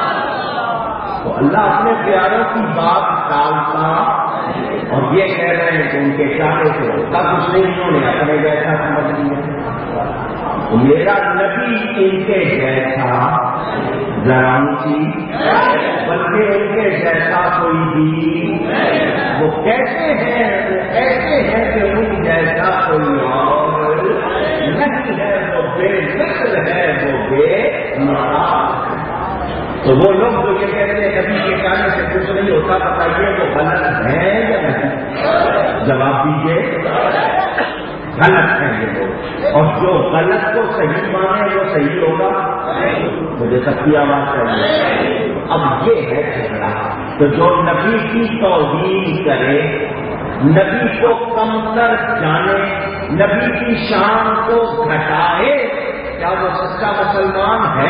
تو اللہ اپنے پیاروں کی بات ٹالتا، اور یہ کہہ رہے ہیں کہ ان کے چاہے سے ہوتا کچھ نہیں، انہوں نے اپنے جیسا سمجھ لیا۔ تو میرا نبی ان کے جیسا ذرا اونچی بلکہ ان کے جیسا کوئی بھی، وہ کیسے ہیں، وہ ایسے ہیں کہ ان جیسا کوئی اور نہیں ہے، وہ بے مثل ہے، وہ بے مثال۔ تو وہ لوگ جو یہ کہتے ہیں نبی کے کہنے سے کچھ نہیں ہوتا، بتائیے وہ غلط ہیں یا نہیں؟ جواب دیجیے، غلط ہیں یہ لوگ، اور جو غلط کو صحیح مانے وہ صحیح ہوگا۔ مجھے سب کی آواز چاہیے۔ اب یہ ہے جھگڑا، تو جو نبی کی توہین کرے، نبی کو کمتر جانے، نبی کی شان کو گھٹائے، کیا وہ سچا مسلمان ہے؟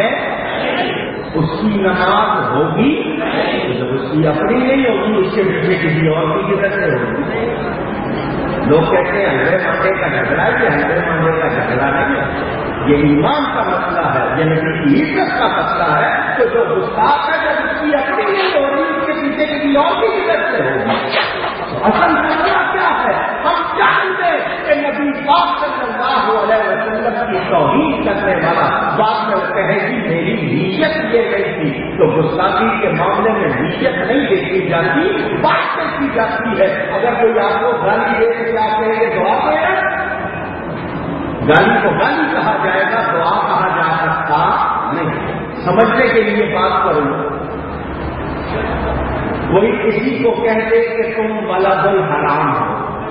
اس کی نماز ہوگی جب اس کی اپنی نہیں ہوگی، اس کے پیچھے کسی اور کی وجہ سے ہوگی۔ لوگ کہتے ہیں ہنڈے مانڈے کا جھگڑا ہے، یہ ہنڈے مانڈے کا جھگڑا نہیں ہے، یہ ایمان کا مسئلہ ہے، یہ نبی کی عزت کا مسئلہ ہے۔ تو جو گستاخ ہے جب اس کی اپنی نہیں ہوگی، اس کے پیچھے کسی اور کی وجہ سے ہوگی۔ اصل مسئلہ کیا ہے؟ ہم جانتے کہ نبی پاک صلی اللہ علیہ وسلم کی توہین کرنے والا بعد میں وہ کہے گی میری نیت یہ نہیں تھی، تو گستاخی کے معاملے میں نیت نہیں دیکھی جاتی، بات دیکھی جاتی ہے۔ اگر کوئی آپ کو گالی دے تو کیا کہے گے؟ دعا دے گا؟ گالی کو گالی کہا جائے گا، دعا کہا جا سکتا نہیں۔ سمجھنے کے لیے بات کروں، کوئی کسی کو کہتے کہ تم ولد الحرام ہو،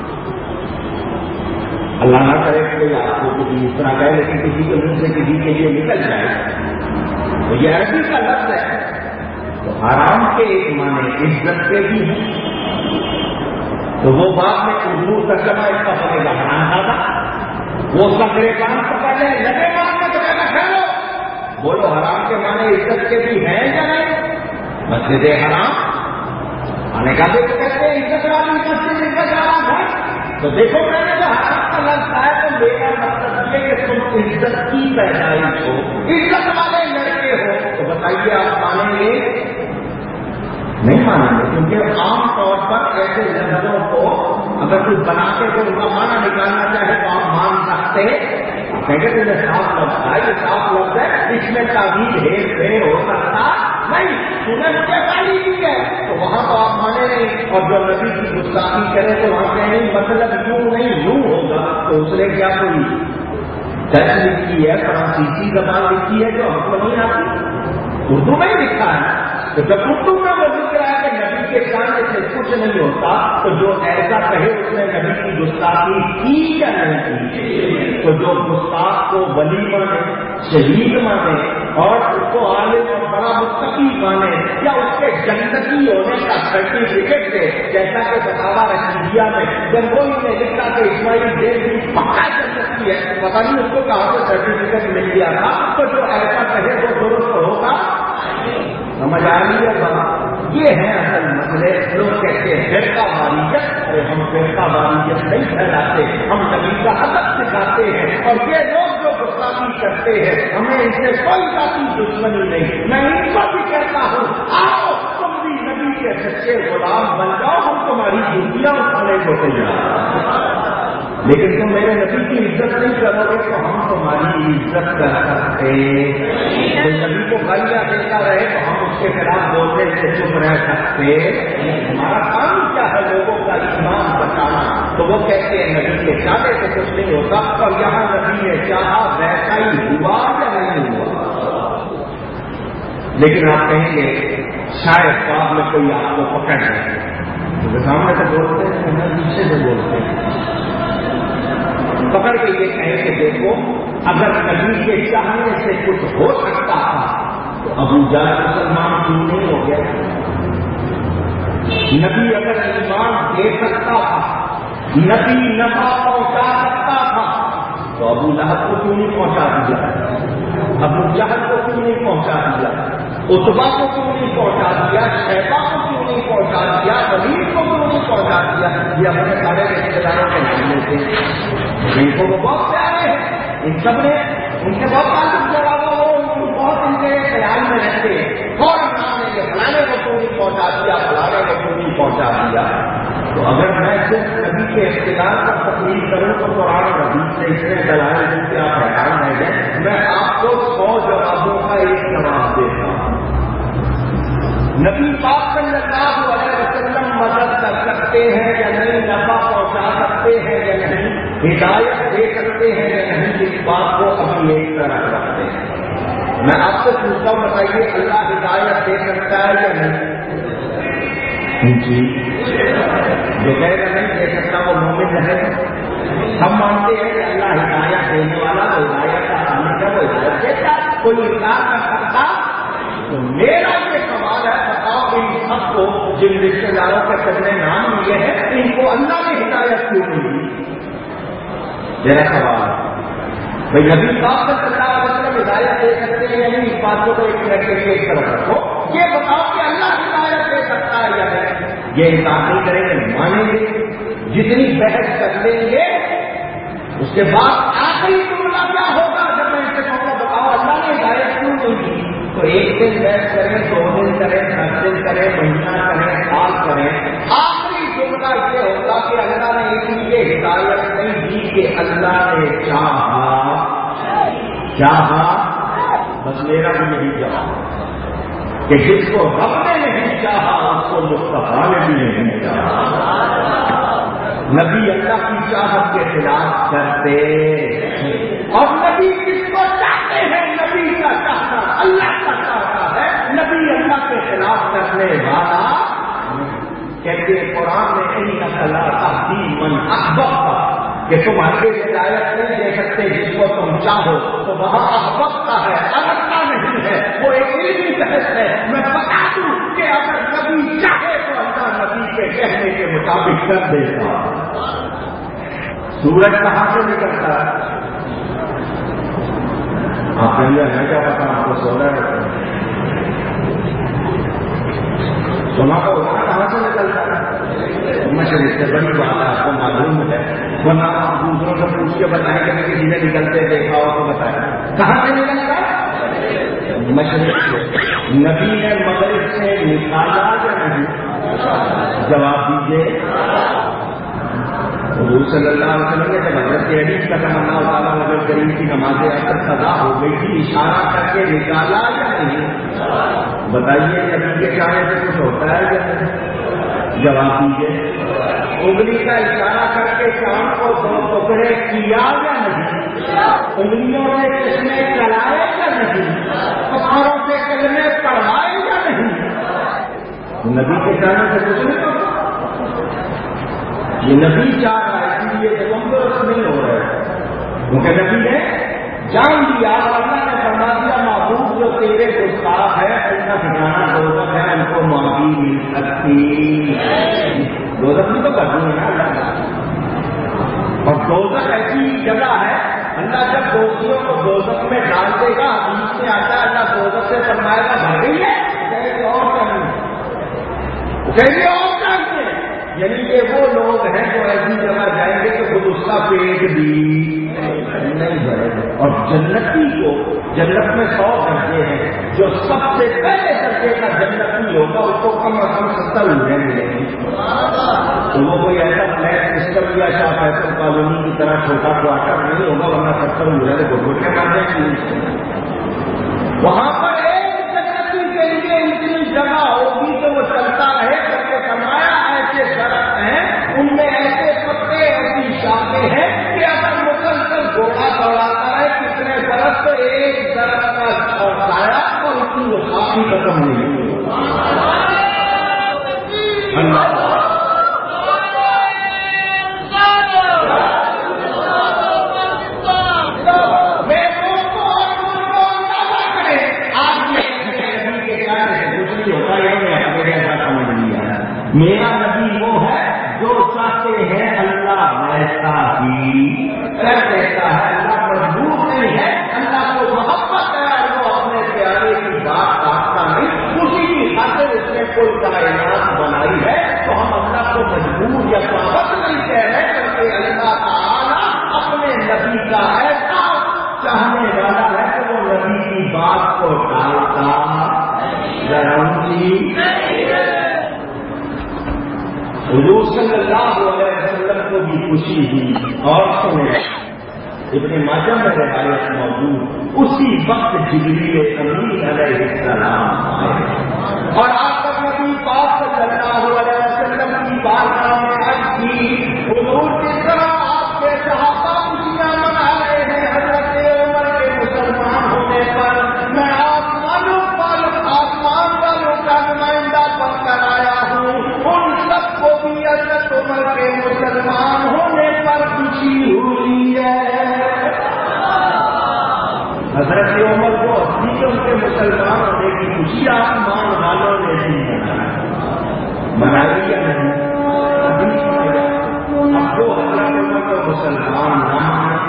اللہ نہ کرے کوئی آپ کو کسی اس طرح کہے، لیکن کسی کے منہ سے کسی کے لیے نکل جائے تو یہ عربی کا لفظ ہے۔ تو حرام کے ایک معنی عزت کے بھی ہیں، تو وہ بعد میں اردو ترجمہ اس کا بنے گا حرام دادا، وہ سکرے کام پکڑ لے لگے مانگنے تو کہنا کھیلو، بولو حرام کے معنی عزت کے بھی ہیں یا نہیں؟ مسجد حرام آنے کا بھی تو کہتے ہیں عزت والی مسجد عزت حرام ہے، تو دیکھو میں نے جو حرام کا لفظ ہے تو میرا مطلب یہ کہ تم عزت کی پیدائش ہو، عزت والے لڑکے ہو، تو بتائیے آپ مانیں گے؟ نہیں مانیں گے، کیونکہ عام طور پر ایسے لفظوں کو اگر کوئی بنا کے کوئی ان کا معنی نکالنا چاہے تو آپ مان سکتے کہیں گے تو یہ صاف لفظ ہے، یہ صاف لفظ ہے، اس میں تعبیر ہیر پھیر ہو سکتا نہیں، سنن کے والی بھی ہے، تو وہاں تو آپ مانے نہیں، اور جو نبی کی گستاخی کرے تو وہاں کہیں نہیں مطلب یوں نہیں یوں ہوگا، تو اس نے کیا کوئی ڈچ لکھی ہے، فرانسیسی زبان لکھی ہے جو ہم کو نہیں آتی، اردو میں ہی لکھا ہے، تو جب اردو میں وہ لکھ رہا ہے کہ نبی کے کہنے سے کچھ نہیں ہوتا، تو جو ایسا کہے اس نے نبی کی گستاخی کی یا نہیں کی؟ تو جو گستاخ کو ولی مانے، شہید مانے اور اس کو عالم اور بڑا متقی مانے، یا اس کے جنتی ہونے کا سرٹیفکیٹ دے، جیسا کہ فتاوی رشیدیہ میں گنگوئی نے لکھا کہ اسماعیل ڈیل بھی پکا جنتی ہے، پتا نہیں اس کو کہاں سے سرٹیفکیٹ مل گیا تھا، تو جو ایسا کہے وہ درست ہوگا؟ سمجھ آ رہی ہے بات؟ یہ ہے اصل مسئلے. لوگ کہتے ہیں فرقہ واریت، ارے ہم فرقہ واریت نہیں پھیلاتے، ہم نبی کا ادب سکھاتے ہیں. اور یہ لوگ جو گستاخی کرتے ہیں ہمیں ان سے کوئی ذاتی دشمنی نہیں. میں ان کو بھی کہتا ہوں آؤ تم بھی نبی کے سچے غلام بن جاؤ، ہم تمہاری ڈیوٹیاں اٹھانے کو تیار. لیکن تم میرے نبی کی عزت نہیں کرو گے تو ہم تمہاری عزت کر سکتے. کوئی نبی کو گالیاں دیتا رہے تو ہم اس کے خلاف بولنے سے چپ رہ سکتے. ہمارا کام کیا ہے؟ لوگوں کا ایمان بچانا. تو وہ کہتے ہیں نبی کے چاہے سے کچھ نہیں ہوتا، اور یہاں نبی نے چاہا ویسا ہی ہوا یا نہیں ہوا. لیکن آپ کہیں گے شاید بعد میں کوئی آپ کو پکڑ جائے. تو سامنے سے بولتے ہیں، پیچھے سے بولتے ہیں، پکڑ کے یہ کہے کہ دیکھو اگر نبی کے چاہنے سے کچھ ہو سکتا تھا تو ابو جہل مسلمان کیوں نہیں ہو گیا؟ نبی اگر ایمان دے سکتا تھا، نبی نفع پہنچا سکتا تھا تو ابو لہب کو کیوں نہیں پہنچا دیا؟ ابو جہل کو کیوں نہیں پہنچا دیا؟ عتبہ کو کیوں نہیں پہنچا دیا؟ شیبہ کو کیوں نہیں پہنچا دیا؟ ولید کو کیوں نہیں پہنچا دیا؟ یہ اپنے سارے رشتے داروں کے نام تھے. ان کو وہ بہت پیارے ہیں، ان سب نے ان سے بہت تعلق جوڑا ہوا، وہ بہت ان کے خیال میں رہتے ہیں. اور نام نے فلانے کو کیوں نہیں پہنچا دیا، فلانے کو کیوں نہیں پہنچا دیا؟ تو اگر میں صرف نبی کے اختیار پر تقریر کروں تو قرآن اور حدیث سے اتنے دلائل جن کے آپ حیران رہ گئے. میں آپ کو سو جوابوں کا ایک جواب دیتا ہوں. نبی پاک صلی اللہ علیہ وسلم مدد کر سکتے ہیں یا نہیں، نفع پہنچا سکتے ہیں یا نہیں، ہدایت دے سکتے ہیں یا نہیں، اس بات کو ابھی ایک طرح رکھتے ہیں. میں آپ سے پوچھتا ہوں، بتائیے اللہ ہدایت دے سکتا ہے یا نہیں؟ جی جو کہے گا نہیں دے سکتا وہ مومن رہے گا. ہم مانتے ہیں کہ اللہ ہدایت دینے والا، وہ ہدایت کا خالق ہے، وہ ہدایت دیتا. کوئی انکار کر سکتا؟ تو میرا یہ سوال ہے، بتاؤ ان سب کو جن رشتے داروں کے سامنے نام لیے ہیں ان کو اللہ نے ہدایت کیوں نہیں دی؟ میرا سوال بھائی نبی پاک صلی اللہ علیہ وسلم ہدایت دے سکتے ہیں یا نہیں؟ اس بات کو ایک منٹ کے لیے ایک طرف رکھو. یہ بتاؤ کہ اللہ ہدایت دے سکتا ہے یا نہیں؟ یہ انکار نہیں کریں گے، مانیں گے. جتنی بحث کر لیں گے اس کے بعد آخری جملہ کیا ہوگا جب میں ان سے کہوں گا بتاؤ اللہ نے ہدایت کیوں نہیں دی؟ تو ایک دن بحث کریں، دو دن کریں، دس دن کریں، مہینہ کریں، سال کریں، آخری جملہ یہ ہوگا کہ اللہ نے اس لیے ہدایت نہیں دی کہ اللہ نے چاہا. چاہا بس میرا بھی یہی جواب کہ جس کو رب نے نہیں چاہا اس کو مصطفیٰ نے بھی نہیں چاہا. نبی اللہ کی چاہت کے خلاف کرتے، اور نبی کس کو چاہتے ہیں؟ نبی کا چاہتا اللہ کا چاہتا ہے. نبی اللہ کے خلاف کرنے والا کہتے ہیں قرآن میں کہیں نقل تحدید من احببت کہ تم آگے ہدایت نہیں دے سکتے جس کو تم چاہو. تو وہاں احببت ہے، الگتا نہیں ہے، وہ ایک علمی بحث ہے. میں بتا دوں کہ اگر نبی چاہے تو اللہ نبی کے کہنے کے مطابق کر دیتا. سورج کہاں سے نکلتا ہے؟ آپ کہیں گے میں کیا پتا، آپ کو سو رہا ہے سونا کا ہوتا کہاں سے نکلتا ہے؟ مشرق سے بڑی بات ہے، آپ کو معلوم ہے، ورنہ آپ دوسروں سے پوچھ کے بتائیں کہ کسی نے نکلتے دیکھا ہو تو بتائیں کہاں سے نکلتا ہے؟ مشرق سے. نبی نے مغرب سے نکالا یا نہیں؟ جواب دیجیے. حضور صلی اللہ علیہ وسلم نے جب حضرت علی کا تمنا تعالیٰ نبی کریم کی نماز اثر قضا ہو گئی تھی، اشارہ کر کے نکالا یا نہیں؟ بتائیے نبی کے چاہنے سے کچھ ہوتا ہے یا نہیں؟ جواب دیجیے. انگلی کا اشارہ کر کے چاند کو دو ٹکڑے کیا یا نہیں؟ انگلیوں سے چشمے چلائے یا نہیں؟ پتھروں سے کلمے پڑھائے یا نہیں؟ نبی کے چاہنے سے کچھ نہیں ہوتا. یہ نبی چاہ رہا ہے، اس لیے تندرست نہیں ہو رہا ہے، کیونکہ نبی نے جان دیا. اللہ نے فرما دیا محبوب جو تیرے گستاخ ہے ان کا ٹھکانا دوزخ ہے، ان کو معافی مل سکتی. دوزخ بھی تو کرتی ہے نا اللہ. اور دوزخ ایسی جگہ ہے اللہ جب دوستیوں کو دوزخ میں ڈال دے گا، حدیث میں آتا ہے اللہ دوزخ سے فرمائے گا بھر گئی ہے اور کرنی. کہیں اور جانتے ہیں، یعنی یہ وہ لوگ ہیں جو ایسی جگہ جائیں گے کہ خود اس کا پیٹ بھی نہیں بھرے گا. اور جنتی کو جنت میں سو درجے ہیں، جو سب سے پہلے درجے کا جنتی ہوگا اس کو کم از کم ستر اجرے ملیں گے. تو وہ کوئی ایسا فلیٹ سسٹم یا شاہ فیصل کالونی کی طرح چھوٹا کوارٹر نہیں ہوگا، ورنہ ستر اجرے کو گھٹ کے مار دیں گے. وہاں پر ایک جنتی کے لیے اتنی جگہ ہوگی کہ وہ چلتا رہے کر کے فرمایا ایسے درخت ہیں، ان میں ایسے پتے ایسی شاخیں ہیں کہ اگر مسلسل گھوڑا دوڑاتا ہے کتنے برس تو ایک درخت کا سایہ اور اس کی وہ شاخی ختم نہیں ہوئی. اللہ میرا نبی وہ ہے جو چاہتے ہیں اللہ ویسا ہی کر دیتا ہے. اللہ مجبور نہیں ہے، اللہ کو محبت ہے اور وہ اپنے پیارے کی بات کاٹتا نہیں. اسی کی خاطر اس نے کوئی کائنات بنائی ہے. تو ہم اللہ کو مجبور یا پابند نہیں کہہ رہے، بلکہ اللہ تعالیٰ اپنے نبی کا ایسا چاہنے والا ہے کہ وہ نبی کی بات کو ٹالتا ضروری نہیں ہے. حضور صلی اللہ علیہ وسلم کو بھی خوشی ہوئی. اور سنیں ابن ماجہ میں روایت موجود، اسی وقت جبریل امین علیہ السلام آئے اور آپ کا نبی پاک صلی اللہ علیہ وسلم کی بارگاہ میں عرض کی، حضور کی طرح آپ کے صحابہ خوشیاں منا رہے ہیں حضرت عمر کے مسلمان ہونے پر. میں آسمانوں پر آسمان والوں کا نمائندہ بن کر آیا ہوں. ان سب کو بھی حضرت عمر کے مسلمان ہونے پر خوشی ہوئی ہے. حضرت عمر کو اپنی ان کے مسلمان ہونے کی خوشی آسمان والوں نے بھی منائی یا نہیں؟ ابھی اب جو حضرت عمر کو مسلمان نہ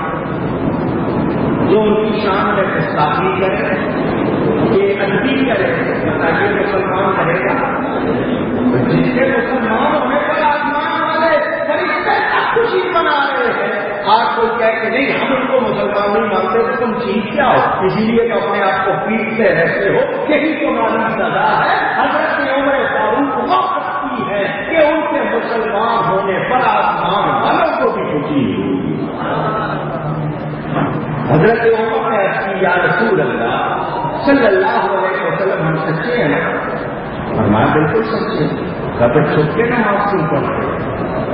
جو ان کی شان میں گستاخی کرے، یہ ادبی کرے، بتائیے مسلمان کرے گا؟ جس کے مسلمان ہونے پر آسمان والے فرشتے تک خوشی منا رہے ہیں. آج کوئی کہہ کہ نہیں ہم ان کو مسلمان نہیں مانتے تو تم چیز کیا ہو، اسی لیے تو اپنے آپ کو پیٹتے رہتے ہو. یہی تمہاری سزا ہے. حضرت عمر فاروق وقت کی ہے کہ ان کے مسلمان ہونے پر آسمان والوں کو بھی خوشی ہوئی. حضرت عمر نے کی یا رسول اللہ صلی اللہ علیہ وسلم ہم سچے ہیں نا؟ فرمایا بالکل سچے. کبھی چھپ کے نماز کیوں پڑھتے ہیں؟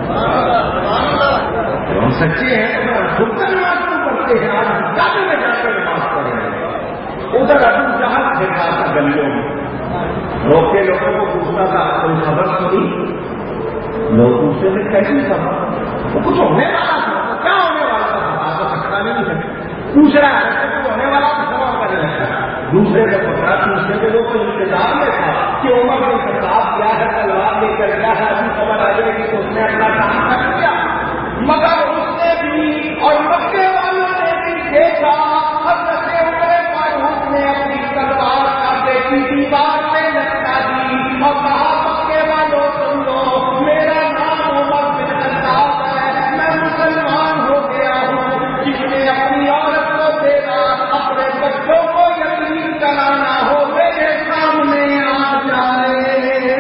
ہم سچے ہیں تو چھپ کر نماز کیوں پڑھتے ہیں؟ آج کافی میں جا کر نماز پڑھ رہے ہیں. ادھر ابو جہل دیکھا تھا گلیوں میں، روکے لوگوں کو پوچھتا تھا کوئی خبر سنی؟ لوگ پوچھتے تھے کیسی خبر؟ وہ کچھ ہونے والا تھا. کیا ہونے والا تھا؟ بتا تو سکتا نہیں ہے. پوچھ رہا ہے کچھ ہونے والا تو سوال کرنے لگتا. دوسرے کو پکڑا، دوسرے کے لوگ انتظار میں تھا کہ عمر کے خطاب کیا ہے، تلوار لے کر کیا ہے، ابھی خبر آ جائے گی تو اس نے اپنا کام کر دیا. مگر اس نے بھی اور مکے والوں نے بھی دیکھا حضرت عمر فاروق نے اپنی تلوار کا بیٹی دیوار میں لٹکا دی اور کہا مکے والوں سن لو، میرا نام عمر بن خطاب ہے، میں مسلمان ہو گیا ہوں. جس نے اپنی عورت کو دیکھا، اپنے بچوں کو یقین کرانا ہو میرے سامنے آ جائے.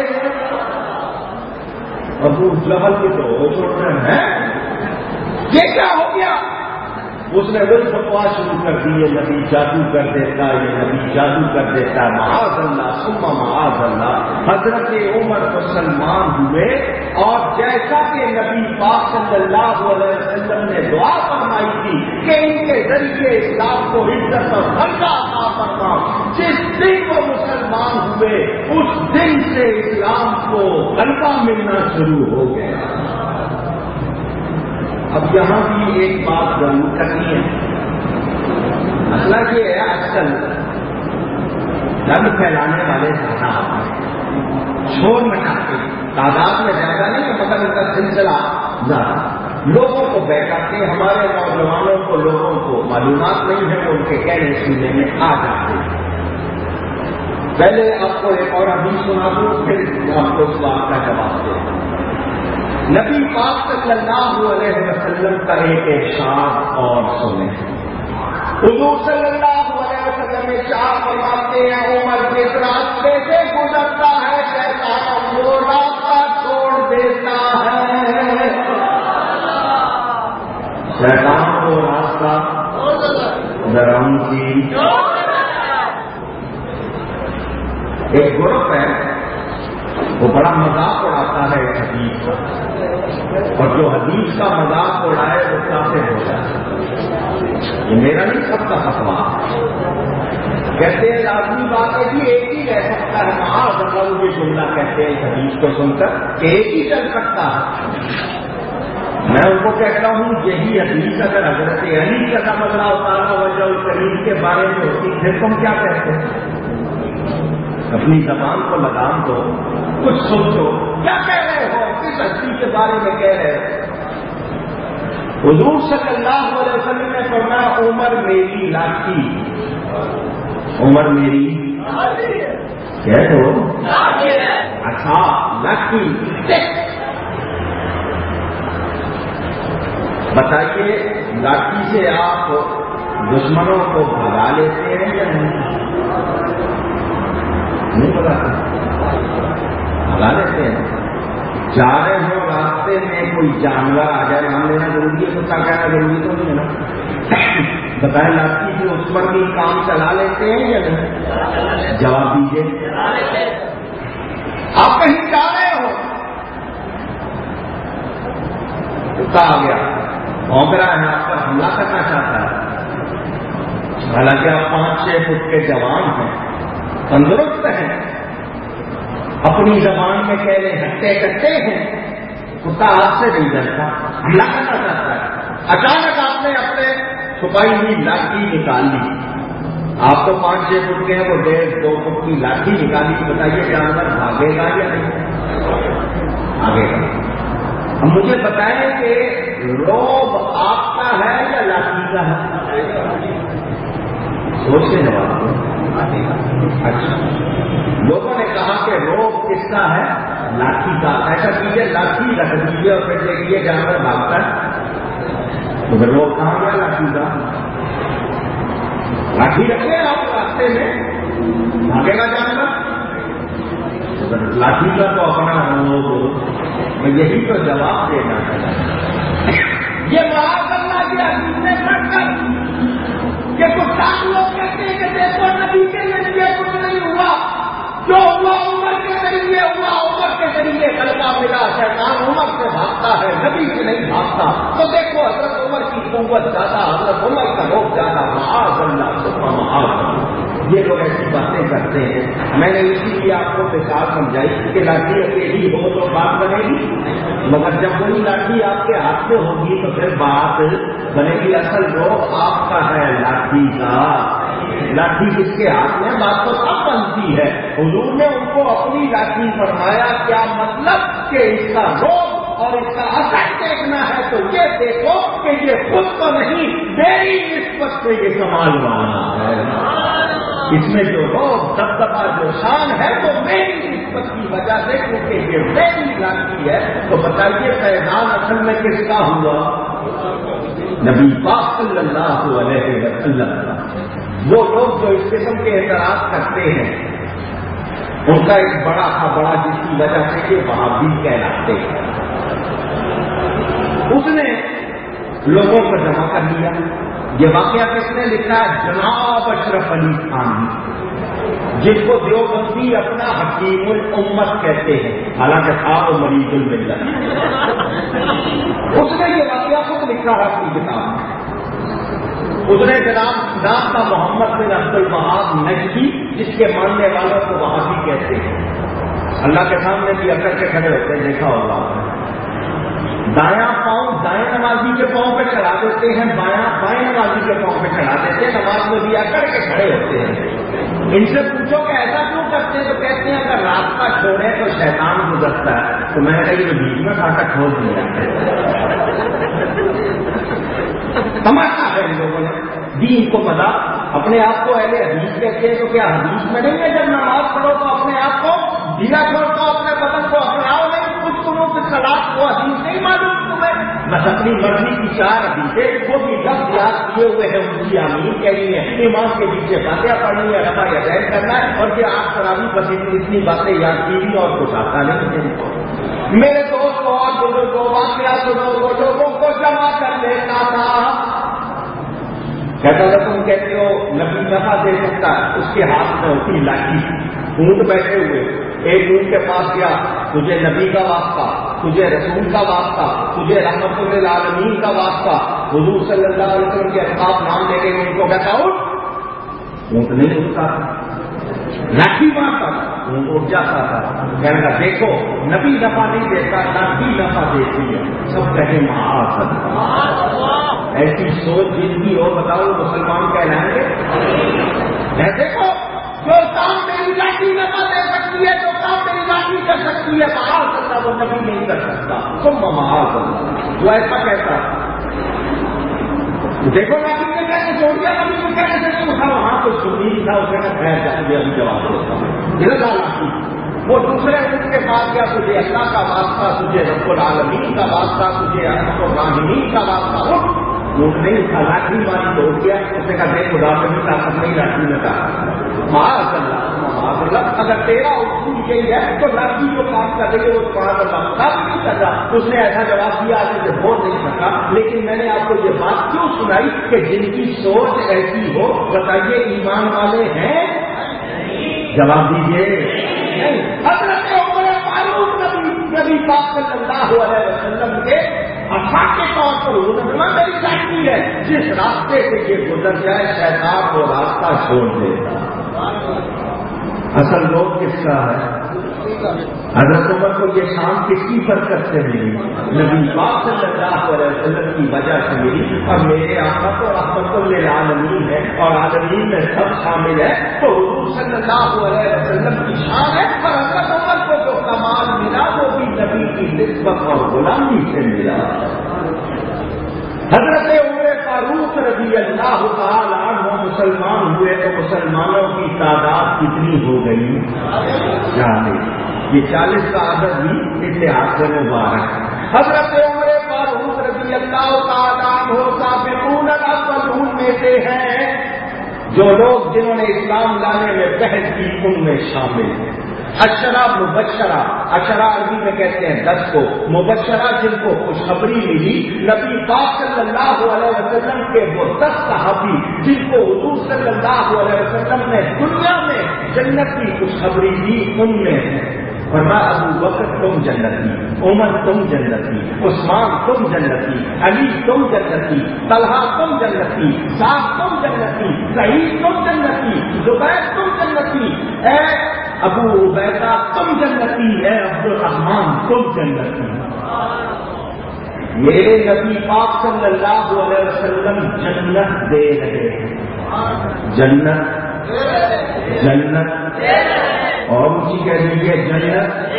ابو جہل کے تو ہو چھوڑ رہے ہیں. یہ کیا ہو گیا؟ اس نے وہی فتوا شروع کر دی، یہ نبی جادو کر دیتا، یہ نبی جادو کر دیتا. معاذ اللہ ثم معاذ اللہ. حضرت عمر مسلمان ہوئے اور جیسا کہ نبی پاک صلی اللہ علیہ وسلم نے دعا فرمائی تھی کہ ان کے ذریعے اسلام کو عزت اور غلبہ عطا فرما، جس دن وہ مسلمان ہوئے اس دن سے اسلام کو غلبہ ملنا شروع ہو گیا. اب یہاں بھی ایک بات ضرور کرنی ہے. مسئلہ یہ ہے آج کل دم پھیلانے والے زیادہ شور مچاتے، تعداد میں زیادہ نہیں مگر ان کا سلسلہ زیادہ. لوگوں کو بیٹھا کے ہمارے نوجوانوں کو، لوگوں کو معلومات نہیں ہے، ان کے کہنے سننے میں آ جاتے ہیں. پہلے آپ کو ایک اور حدیث سنا دوں، پھر آپ کو اس بات کا جواب دیں۔ نبی پاک صلی اللہ علیہ وسلم کا ایک ارشاد اور سنیں۔ حضور صلی اللہ علیہ وسلم ارشاد فرماتے ہیں عمر جس راستے سے گزرتا ہے شیطان وہ راستہ چھوڑ دیتا ہے۔ شیطان وہ راستہ ڈراؤں کی ایک گروپ ہے، وہ بڑا مذاق اڑاتا ہے حدیث کا، اور جو حدیث کا مذاق اڑائے وہ کافر ہو جائے۔ یہ میرا نہیں، سب کا فتوا۔ کہتے ہیں لازمی بات ہے کہ ایک ہی رہ سکتا ہے، معاذ اللہ یہ جملہ کہتے ہیں حدیث کو سن کر کہ ایک ہی چل سکتا ہے۔ میں ان کو کہتا ہوں یہی حدیث اگر حضرت علی کرم اللہ تعالیٰ وجہ الکریم کے بارے میں ہوتی پھر تم کیا کہتے ہیں؟ اپنی زبان کو لگام دو، کچھ سوچو کیا کہہ رہے ہو، کس ہستی کے بارے میں کہہ رہے ہو۔ حضور صلی اللہ علیہ وسلم نے فرمایا عمر میری لاٹھی، عمر میری کہہ دو اچھا لاٹھی۔ بتائیے لاٹھی سے آپ دشمنوں کو بھگا لیتے ہیں یا نہیں؟ نہیں بھگاتے، بھگا لیتے ہیں۔ جا رہے ہو راستے میں کوئی جانور آ جائے، مان لینا ضروری ہے، کتا کہنا ضروری تو نہیں ہے نا؟ بتائیں لاٹھی سے اس پر بھی کام چلا لیتے ہیں یا نہیں؟ جواب دیجیے۔ آپ کہیں جا رہے ہو، کتا آ گیا، بھونک رہا ہے، آپ پر حملہ کرنا چاہتا ہے، حالانکہ آپ پانچ چھ فٹ کے جوان ہیں، تندرست ہیں، اپنی زبان میں کہہ لیں ہٹے کٹے ہیں، کتا آپ سے نہیں ڈرتا، حملہ کرنا چاہتا ہے۔ اچانک آپ نے اپنے چھپائی ہوئی لاٹھی نکال لی، آپ تو پانچ چھ فٹ کے ہیں، وہ ڈیڑھ دو فٹ کی لاٹھی نکالی، بتائیے جانور بھاگے گا یا نہیں؟ بھاگے گا۔ اب مجھے بتائیں کہ روب آپ کا ہے یا لاٹھی کا ہے؟ سوچ کے جواب دو۔ اچھا، لوگوں نے کہا کہ روب کس کا ہے؟ لاٹھی کا۔ ایسا کیجیے لاٹھی رکھ دیجیے اور پھر دیکھیے جانور بھاگتا ہے، تو پھر روب کہاں گیا لاٹھی کا؟ لاٹھی رکھے آپ راستے میں، بھاگے گا جانور؟ لاٹھی کا تو اپنا روب، میں یہی تو جواب دینا ہے۔ یہ معاذ اللہ کی حدیث میں پڑھ کر کہ کچھ لوگ کہتے ہیں کہ دیکھو نبی کے ذریعے کچھ نہیں ہوا، جو ہوا عمر کے ذریعے ہوا، عمر کے ذریعے غلبہ ملا، شیطان عمر سے بھاگتا ہے نبی سے نہیں بھاگتا۔ تو دیکھو حضرت عمر کی قوت زیادہ، حضرت عمر کا روپ زیادہ، معاذ اللہ ثم معاذ اللہ۔ یہ لوگ ایسی باتیں کرتے ہیں۔ میں نے اسی لیے آپ کو مثال سمجھائی کہ لاٹھی اکیلی ہو تو بات بنے گی، مگر جب وہی لاٹھی آپ کے ہاتھ میں ہوگی تو پھر بات بنے گی۔ اصل روپ آپ کا ہے لاٹھی کا، لاٹھی کس کے ہاتھ میں، بات تو سب بنتی ہے۔ حضور نے ان کو اپنی لاٹھی فرمایا، کیا مطلب کہ اس کا روپ اور اس کا اثر دیکھنا ہے تو یہ دیکھو کہ یہ خود تو نہیں، میری نسبت سے یہ کمال والا ہے، اس میں جو روب دبدبا جو شان ہے تو میری نسبت کی وجہ سے، کیونکہ یہ میری لاٹھی ہے۔ تو بتائیے فیضان اصل میں کس کا ہوا؟ نبی پاک صلی اللہ علیہ وسلم کا۔ وہ لوگ جو اس قسم کے اعتراض کرتے ہیں ان کا ایک بڑا تھا بڑا جس کی وجہ سے کہ وہابی کہلاتے ہیں، اس نے لوگوں کو جمع کر لیا۔ یہ واقعہ کس نے لکھا ہے؟ جناب اشرف علی تھانوی، جس کو دیوبندی اپنا حکیم الامت کہتے ہیں، حالانکہ تھا وہ مریض الملت۔ اس نے یہ واقعہ خود لکھا ہے اپنی کتاب میں۔ اس نے جناب نام تھا محمد بن عبد الوہاب نجدی، جس کے ماننے والوں کو وہابی کہتے ہیں۔ اللہ کے سامنے بھی اکڑ کے کھڑے ہوتے ہیں، دیکھا ہوگا، دایاں پاؤں دائیں نمازی کے پاؤں پہ چڑھا دیتے ہیں، بایاں بائیں نمازی کے پاؤں پہ چڑھا دیتے ہیں، نماز میں بھی اکڑ کے کھڑے ہوتے ہیں۔ ان سے پوچھو کہ ایسا کیوں کرتے ہیں تو کہتے ہیں اگر راستہ چھوڑے تو شیطان گزرتا ہے۔ تو میں نے کہا یہ بیچ میں کھا کر چھوڑ دیا، تماشا ہے ان لوگوں نے دین کو مذاق اپنے آپ کو اہل حدیث کہتے ہیں تو کیا حدیث میں نہیں ہے جب نماز پڑھو تو اپنے آپ کو ڈھیلا چھوڑ دو، اپنے بدن کو اپناؤ نہیں، کچھ تمہوں کے خلاف وہ حدیث نہیں معلوم تمہیں؟ بس اپنی مرضی کی چار حدیثیں وہ بھی لفظ یاد کیے ہوئے ہیں، ان کی آمین کہنی ہے، امام کے پیچھے فاتحہ پڑھنی ہے، رفع یدین کرنا ہے، اور پھر آپ شرابی بس اتنی باتیں یاد کی بھی اور کچھ آتا نہیں ہے۔ میرے دوستوں اور بزرگوں واقعات بزرگوں لوگوں کو جمع کر لیتا تھا، کہتا تھا تم کہتے ہو نبی نفع دے سکتا ہے، اس کے ہاتھ میں ہوتی لاٹھی، اونٹ بیٹھے ہوئے، ایک اونٹ کے پاس گیا، تجھے نبی کا واسطہ، تجھے رسول کا واسطہ، تجھے رحمت للعالمین کا واسطہ، حضور صلی اللہ علیہ وسلم کے القاب نام لے کے ان کو کہتا اٹھ، اونٹ نہیں اٹھتا تھا، لاٹھی مارتا تھا، اونٹ اٹھ جاتا تھا، کہنے کا دیکھو نبی نفع نہیں دیتا، لاٹھی نفع دیتی ہے، سب کہے معاذ اللہ، ایسی سوچ جن کی ہو بتاؤ مسلمان کہلائیں گے؟ دیکھو جو کام میری لاٹھی نفع دے سکتی ہے، جو کام میری لاٹھی کر سکتی ہے، معاذ اللہ وہ نبی نہیں کر سکتا، تم معاذ اللہ، جو ایسا کہتا دیکھو لاٹھی نے کہنے چھوڑ دیا، نبی کو کہنے سے نہیں اٹھا، وہاں کوئی سنی تھا، اسے میں خیر جائے ابھی جواب دیتا ہوں، گرا لاٹھی، وہ دوسرے ان کے پاس گیا، تجھے اللہ کا واسطہ، تجھے رب العالمین کا واسطہ، تجھے رحمت الراحمین کا واسطہ، اٹھ، اونٹ نہیں اٹھا، لاٹھی ماری تو اٹھ گیا، اس نے کہا دیکھ خدا میں بھی طاقت نہیں، لاٹھی میں کہا معاذ اللہ معاذ اللہ، اگر تیرا اصول یہی ہے تو لاٹھی جو کام کر رہی ہے وہ معاذ اللہ کام نہیں کر رہا، اس نے ایسا جواب دیا آدمی سے بول نہیں سکا، لیکن میں نے آپ کو یہ بات کیوں سنائی کہ جن کی سوچ ایسی ہو، بتائیے ایمان والے ہیں؟ جواب دیجیے حضرت عمر فاروق نبی نبی پاک صلی اللہ علیہ وسلم کے اچھا کے طور پر انہوں نے میری لاٹھی ہے، جس راستے سے یہ گزر جائے شیطان وہ راستہ چھوڑ دیتا۔ اصل لوگ کس کا ہے؟ حضرت عمر کو یہ شام کس کی برکت سے ملی؟ نبی پاک صلی اللہ علیہ وسلم کی وجہ سے ملی، اور میرے آقا تو رحمت للعالمین ہے اور عالمین میں سب شامل ہے، تو حضور صلی اللہ علیہ وسلم کی شان ہے، اور حضرت عمر کو جو کمال ملا وہ بھی نبی کی نسبت اور غلامی سے ملا۔ حضرت عمر فاروق رضی اللہ تعالی عنہ مسلمان ہوئے تو مسلمانوں کی تعداد کتنی ہو گئی؟ چالیس۔ یہ چالیس کا عدد بھی اتحاد سے مبارک ہے۔ حضرت عمر فاروق رضی اللہ تعالی عنہ سابقون الاولون میں سے ہیں، جو لوگ جنہوں نے اسلام لانے میں پہل کی ان میں شامل ہیں۔ اشرا مبشرہ، اشرا عربی میں کہتے ہیں دس کو، مبشرہ جن کو خوشخبری ملی، نبی پاک صلی اللہ علیہ وسلم کے وہ دس صحابی جن کو حضور صلی اللہ علیہ وسلم نے دنیا میں جنت کی خوشخبری دی، ان میں فرمایا ابو بکر تم جنتی، عمر تم جنتی، عثمان تم جنتی، علی تم جنتی، طلحہ تم جنتی، سعد تم جنتی، سعید تم جنتی، زبیر تم جنتی، اے ابو عبیدہ تم جنتی، اے عبد الرحمان تم جنتی۔ میرے نبی پاک صلی اللہ علیہ وسلم جنت دے رہے ہیں، جنت جنت اور اونچی کہہ دیجیے جنت۔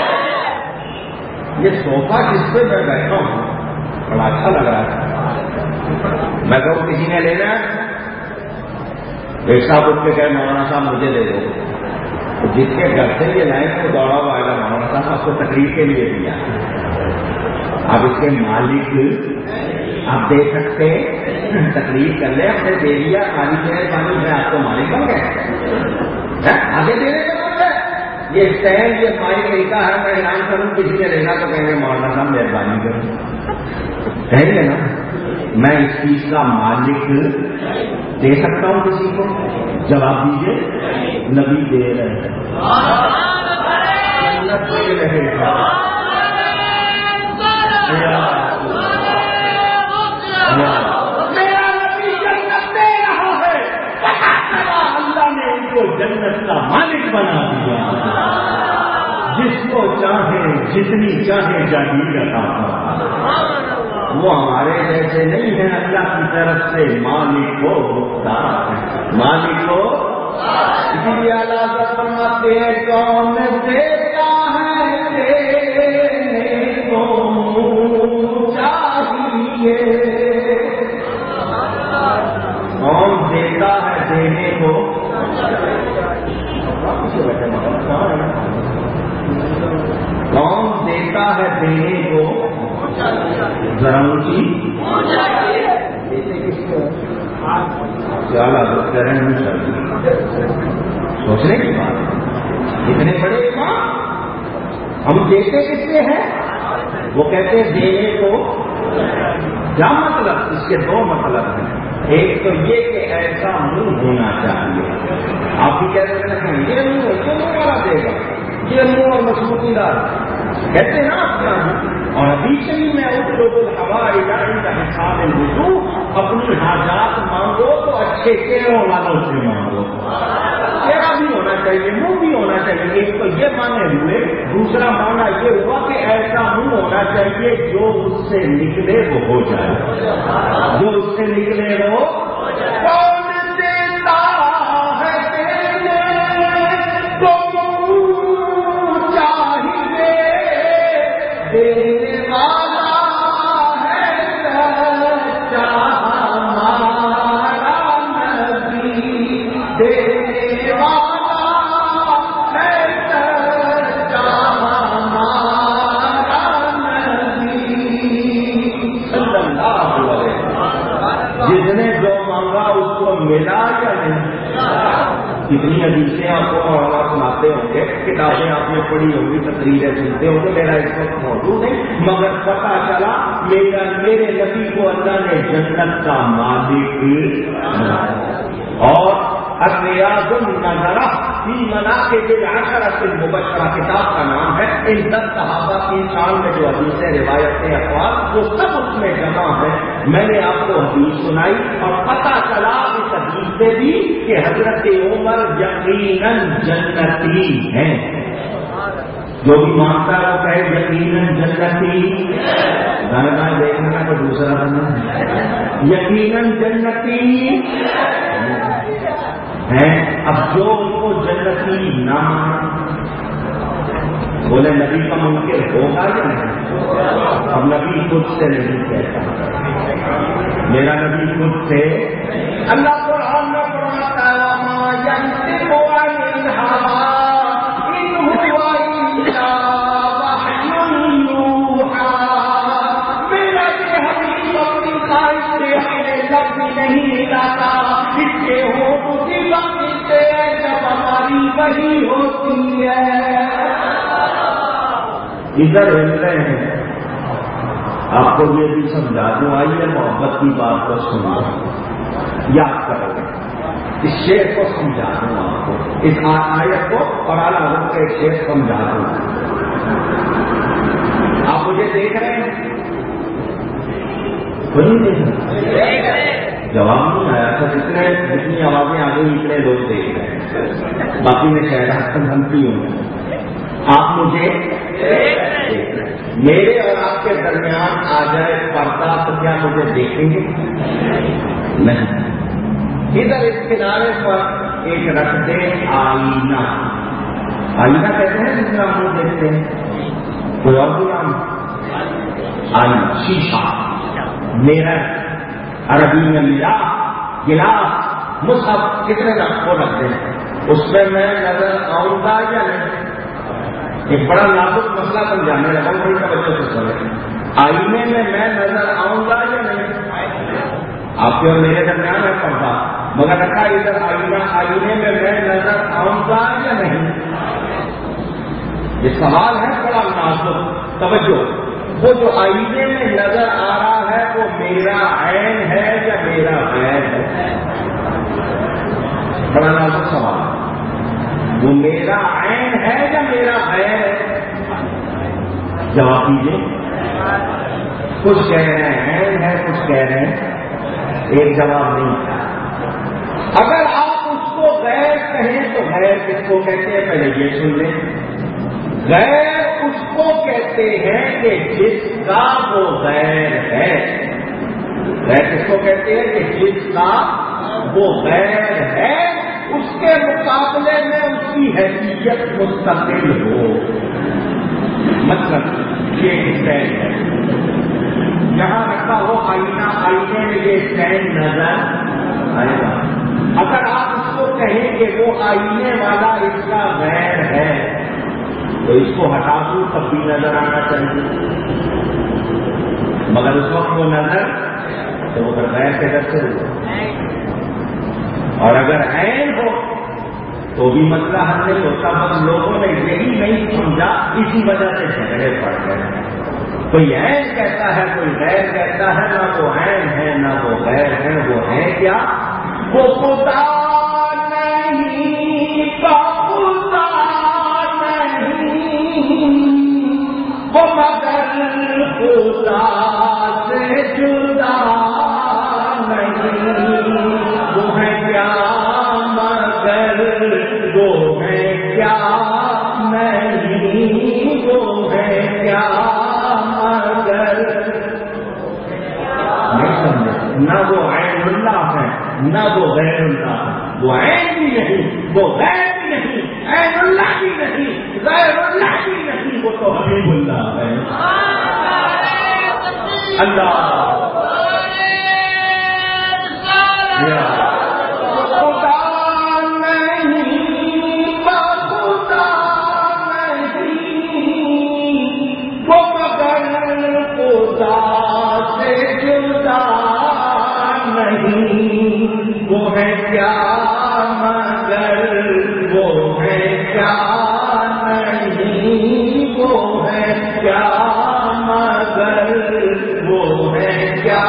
یہ صوفہ جس پہ میں بیٹھا ہوں بڑا اچھا لگ رہا ہے، میں کہوں کسی نے لینا ہے، ایک صاحب اٹھ کے کہے مولانا صاحب مجھے دے دو، جس کے گھر سے یہ لائن کو دوڑا ہوا آئے گا مولانا صاحب آپ کو تقریر کے لیے دیا، آپ اس کے مالک آپ دے سکتے، تقریر کر لیں، ہم نے دے دیا، خالی مہربانی میں آپ کو مالک بن گئے، آگے دینے کا مطلب ہے یہ سین یہ مائی طریقہ ہے، میں اعلان کروں کسی نے لینا تو کہیں گے مولانا صاحب مہربانی کروں، کہیں گے نا میں اس چیز کا مالک دے سکتا ہوں کسی کو؟ جواب دیجیے نبی دے رہے ہیں، دے رہے ہیں، میرا نبی جنت دے رہا ہے، اللہ نے ان کو جنت کا مالک بنا دیا، جس کو چاہے جتنی چاہے جاگیر عطا فرمائے، وہ ہمارے جیسے نہیں ہیں، اللہ کی طرف سے مالک کو مختار ہے، مالک کو، اسی لیے اللہ فرماتے ہیں کون دیتا ہے دینے کو چاہیے، کون دیتا ہے ذرا اونچی خیال آدھے رہنے چاہیے. سوچنے کی بات ہے. اتنے بڑے امام ہم دیتے کس سے ہیں؟ وہ کہتے ہیں دینے کو کیا مطلب؟ اس کے دو مطلب ہیں. ایک تو یہ کہ ایسا منہ ہونا چاہیے. آپ بھی کہہ رہے ہیں یہ منہ ہے یہ منہ والا دے گا یہ منہ اور مضبوطی دار کہتے ہیں نا اپنا. اور ابھی چلی میں اس کو ہوائی گاڑی کا حساب الوضو اپنی حاجات مانگو تو اچھے چہروں والوں سے مانگو. چہرہ بھی ہونا چاہیے منہ بھی ہونا چاہیے. ایک تو یہ مانے ہوئے. دوسرا مانا یہ ہوا کہ ایسا منہ ہونا چاہیے جو اس سے نکلے وہ ہو جائے. جو اس سے نکلے وہ کون دیتا ہے تو چاہیے دینے والا ہے سچا ہمارا نبی. دینے والا ہے سچا ہمارا نبی صلی اللہ علیہ وسلم. جس نے جو مانگا اس کو ملا یا نہیں؟ کتنی حدیثیں آپ کو مولانا سناتے ہوں گے, کتابیں آپ نے پڑھی ہوگی, تقریریں سنتے ہوں گے. میرا اس وقت موجود نہیں مگر پتا چلا میرا میرے نبی کو اللہ نے جنت کا مالک اور الریاض النظرہ فی مناقب العشرۃ المبشرہ کتاب کا نام ہے. ان دس صحابہ کی شان میں جو حدیثیں روایتیں اقوال وہ سب اس میں جمع ہے. میں نے آپ کو حدیث سنائی اور پتا چلا اس حدیث سے بھی کہ حضرت عمر یقیناً جنتی ہیں. جو بھی مانتا ہے وہ کہے یقیناً جنتی. گانا گانا دیکھنا تو دوسرا بنا یقیناً جنتی ہے. اب جو ان کو جنتی نہ بولے نبی کا منکر ہوگا یا نہیں؟ اب نبی خود سے نہیں کہتا, میرا نبی خود سے. اللہ قرآن میں فرماتا ہے ما ينطق عن الهوى ان هو الا وحی یوحی. میرا حبیب اپنی خواہش سے اپنے لفظ نہیں لاتا. اس کے ہو جب ہماری وہی ہوتی ہے. ادھر ہلتے ہیں. آپ کو یہ بھی سمجھا دوں, آئیے محبت کی بات کو سنو, یاد کرو گے. اس شعر کو سمجھا دوں آپ کو, اس آیت کو اور اعلیٰ حضرت کے شعر سمجھا دوں. آپ مجھے دیکھ رہے ہیں؟ کوئی نہیں جواب نہیں آیا تھا. جتنے جتنی آوازیں آ گئی اتنے لوگ دیکھ رہے ہیں, باقی میں شہر دھمکی ہوں. آپ مجھے میرے اور آپ کے درمیان آ جائے پردہ تو کیا مجھے دیکھیں گے؟ نہیں. ادھر اس کنارے پر ایک رکھ دے آئینہ. آئینہ کہتے ہیں جس میں ہم لوگ دیکھتے ہیں. کوئی اور بھی نام آئینہ, شیشہ, میرا عربی میں ملا گلاس مصحف کتنے کو رکھتے ہیں. اس میں میں نظر آؤں گا یا نہیں؟ ایک بڑا نازک مسئلہ سمجھانے لگا, بڑی توجہ سے سمجھیں. آئینے میں میں نظر آؤں گا یا نہیں؟ آپ کے اور میرے درمیان ہے پردہ, مگر رکھا ادھر آئینہ. آئینے میں میں نظر آؤں گا یا نہیں؟ یہ سوال ہے بڑا نازک. توجہ. وہ جو آئینے میں نظر آ رہا ہے وہ میرا عین ہے یا میرا غیر ہے؟ بڑا نازک سوال. وہ میرا عین ہے یا میرا غیر ہے؟ جواب دیجیے. کچھ کہہ رہے ہیں عین ہے, کچھ کہہ رہے ہیں ایک جواب نہیں. اگر آپ اس کو غیر کہیں تو غیر کس کو کہتے ہیں پہلے یہ سن لیں. غیر اس کو کہتے ہیں کہ جس کا وہ غیر ہے. غیر کس کو کہتے ہیں کہ جس کا وہ غیر ہے اس کے مقابلے میں اس کی حیثیت مستقل ہو. مطلب یہ اسٹینڈ ہے, جہاں رکھا ہو آئینہ, آئینے میں یہ اسٹینڈ نظر آئے گا. اگر آپ اس کو کہیں کہ وہ آئینے والا اس کا غیر ہے تو اس کو ہٹا دوں تب بھی نظر آنا چاہیے. مگر اس وقت وہ نظر تو وہ غیر کے در سے ہوا. اور اگر عین ہو تو بھی مسئلہ حل نہیں ہوتا. بس لوگوں نے یہی نہیں سمجھا, اسی وجہ سے جھگڑے پڑ گئے. کوئی عین کہتا ہے, کوئی غیر کہتا ہے. نہ وہ عین ہے نہ وہ غیر ہے. وہ ہے کیا؟ وہ خدا نہیں, خدا نہیں, وہ مگر خدا سے جدا نہیں. وہ ہے کیا مگر وہ ہے کیا نہیں. وہ ہے کیا مگر نہیں سمجھے. نہ وہ عین اللہ ہے نہ وہ غیر اللہ ہے. وہ عین بھی نہیں, وہ غیر بھی نہیں, عین اللہ بھی نہیں, غیر اللہ بھی نہیں. وہ تو حبیب اللہ ہے. اللہ وہ ہے کیا مگر وہ ہے کیا نہیں. وہ ہے کیا مگر وہ ہے کیا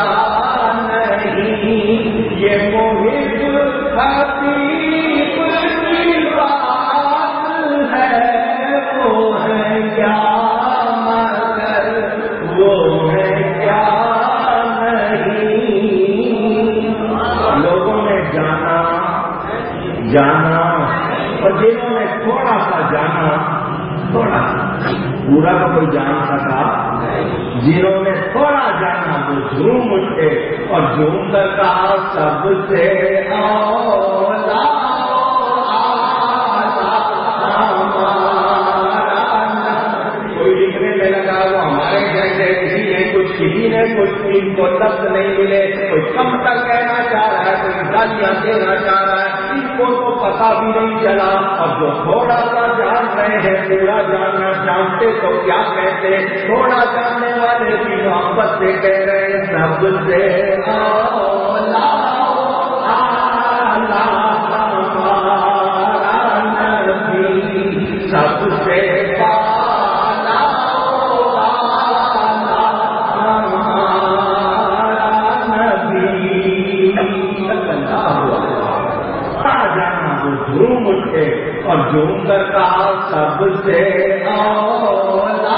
نہیں. یہ محب حبیب کی بات ہے. وہ ہے کیا مگر وہ ہے کیا جانا. اور جنہوں نے تھوڑا سا جانا, تھوڑا پورا تو کوئی جان سکا, جنہوں نے تھوڑا جانا وہ جھوم اٹھے اور جھوم کر کہا سب سے اولا کوئی لکھنے میں لگا وہ ہمارے جیسے کسی نے کچھ کسی نے کچھ ان کو لفظ نہیں ملے. کوئی کم تک کہنا چاہ رہا ہے, کوئی گالیاں دینا چاہ رہا ہے. ان کو تو پتا بھی نہیں چلا. اور جو تھوڑا سا جان رہے ہیں پورا جاننا چاہتے تو کیا کہتے. تھوڑا جاننے والے بھی محبت سے کہہ رہے ہیں سب سے اولا نبی, سب سے جھوم اٹھے اور جھوم کر کہا سب سے اولا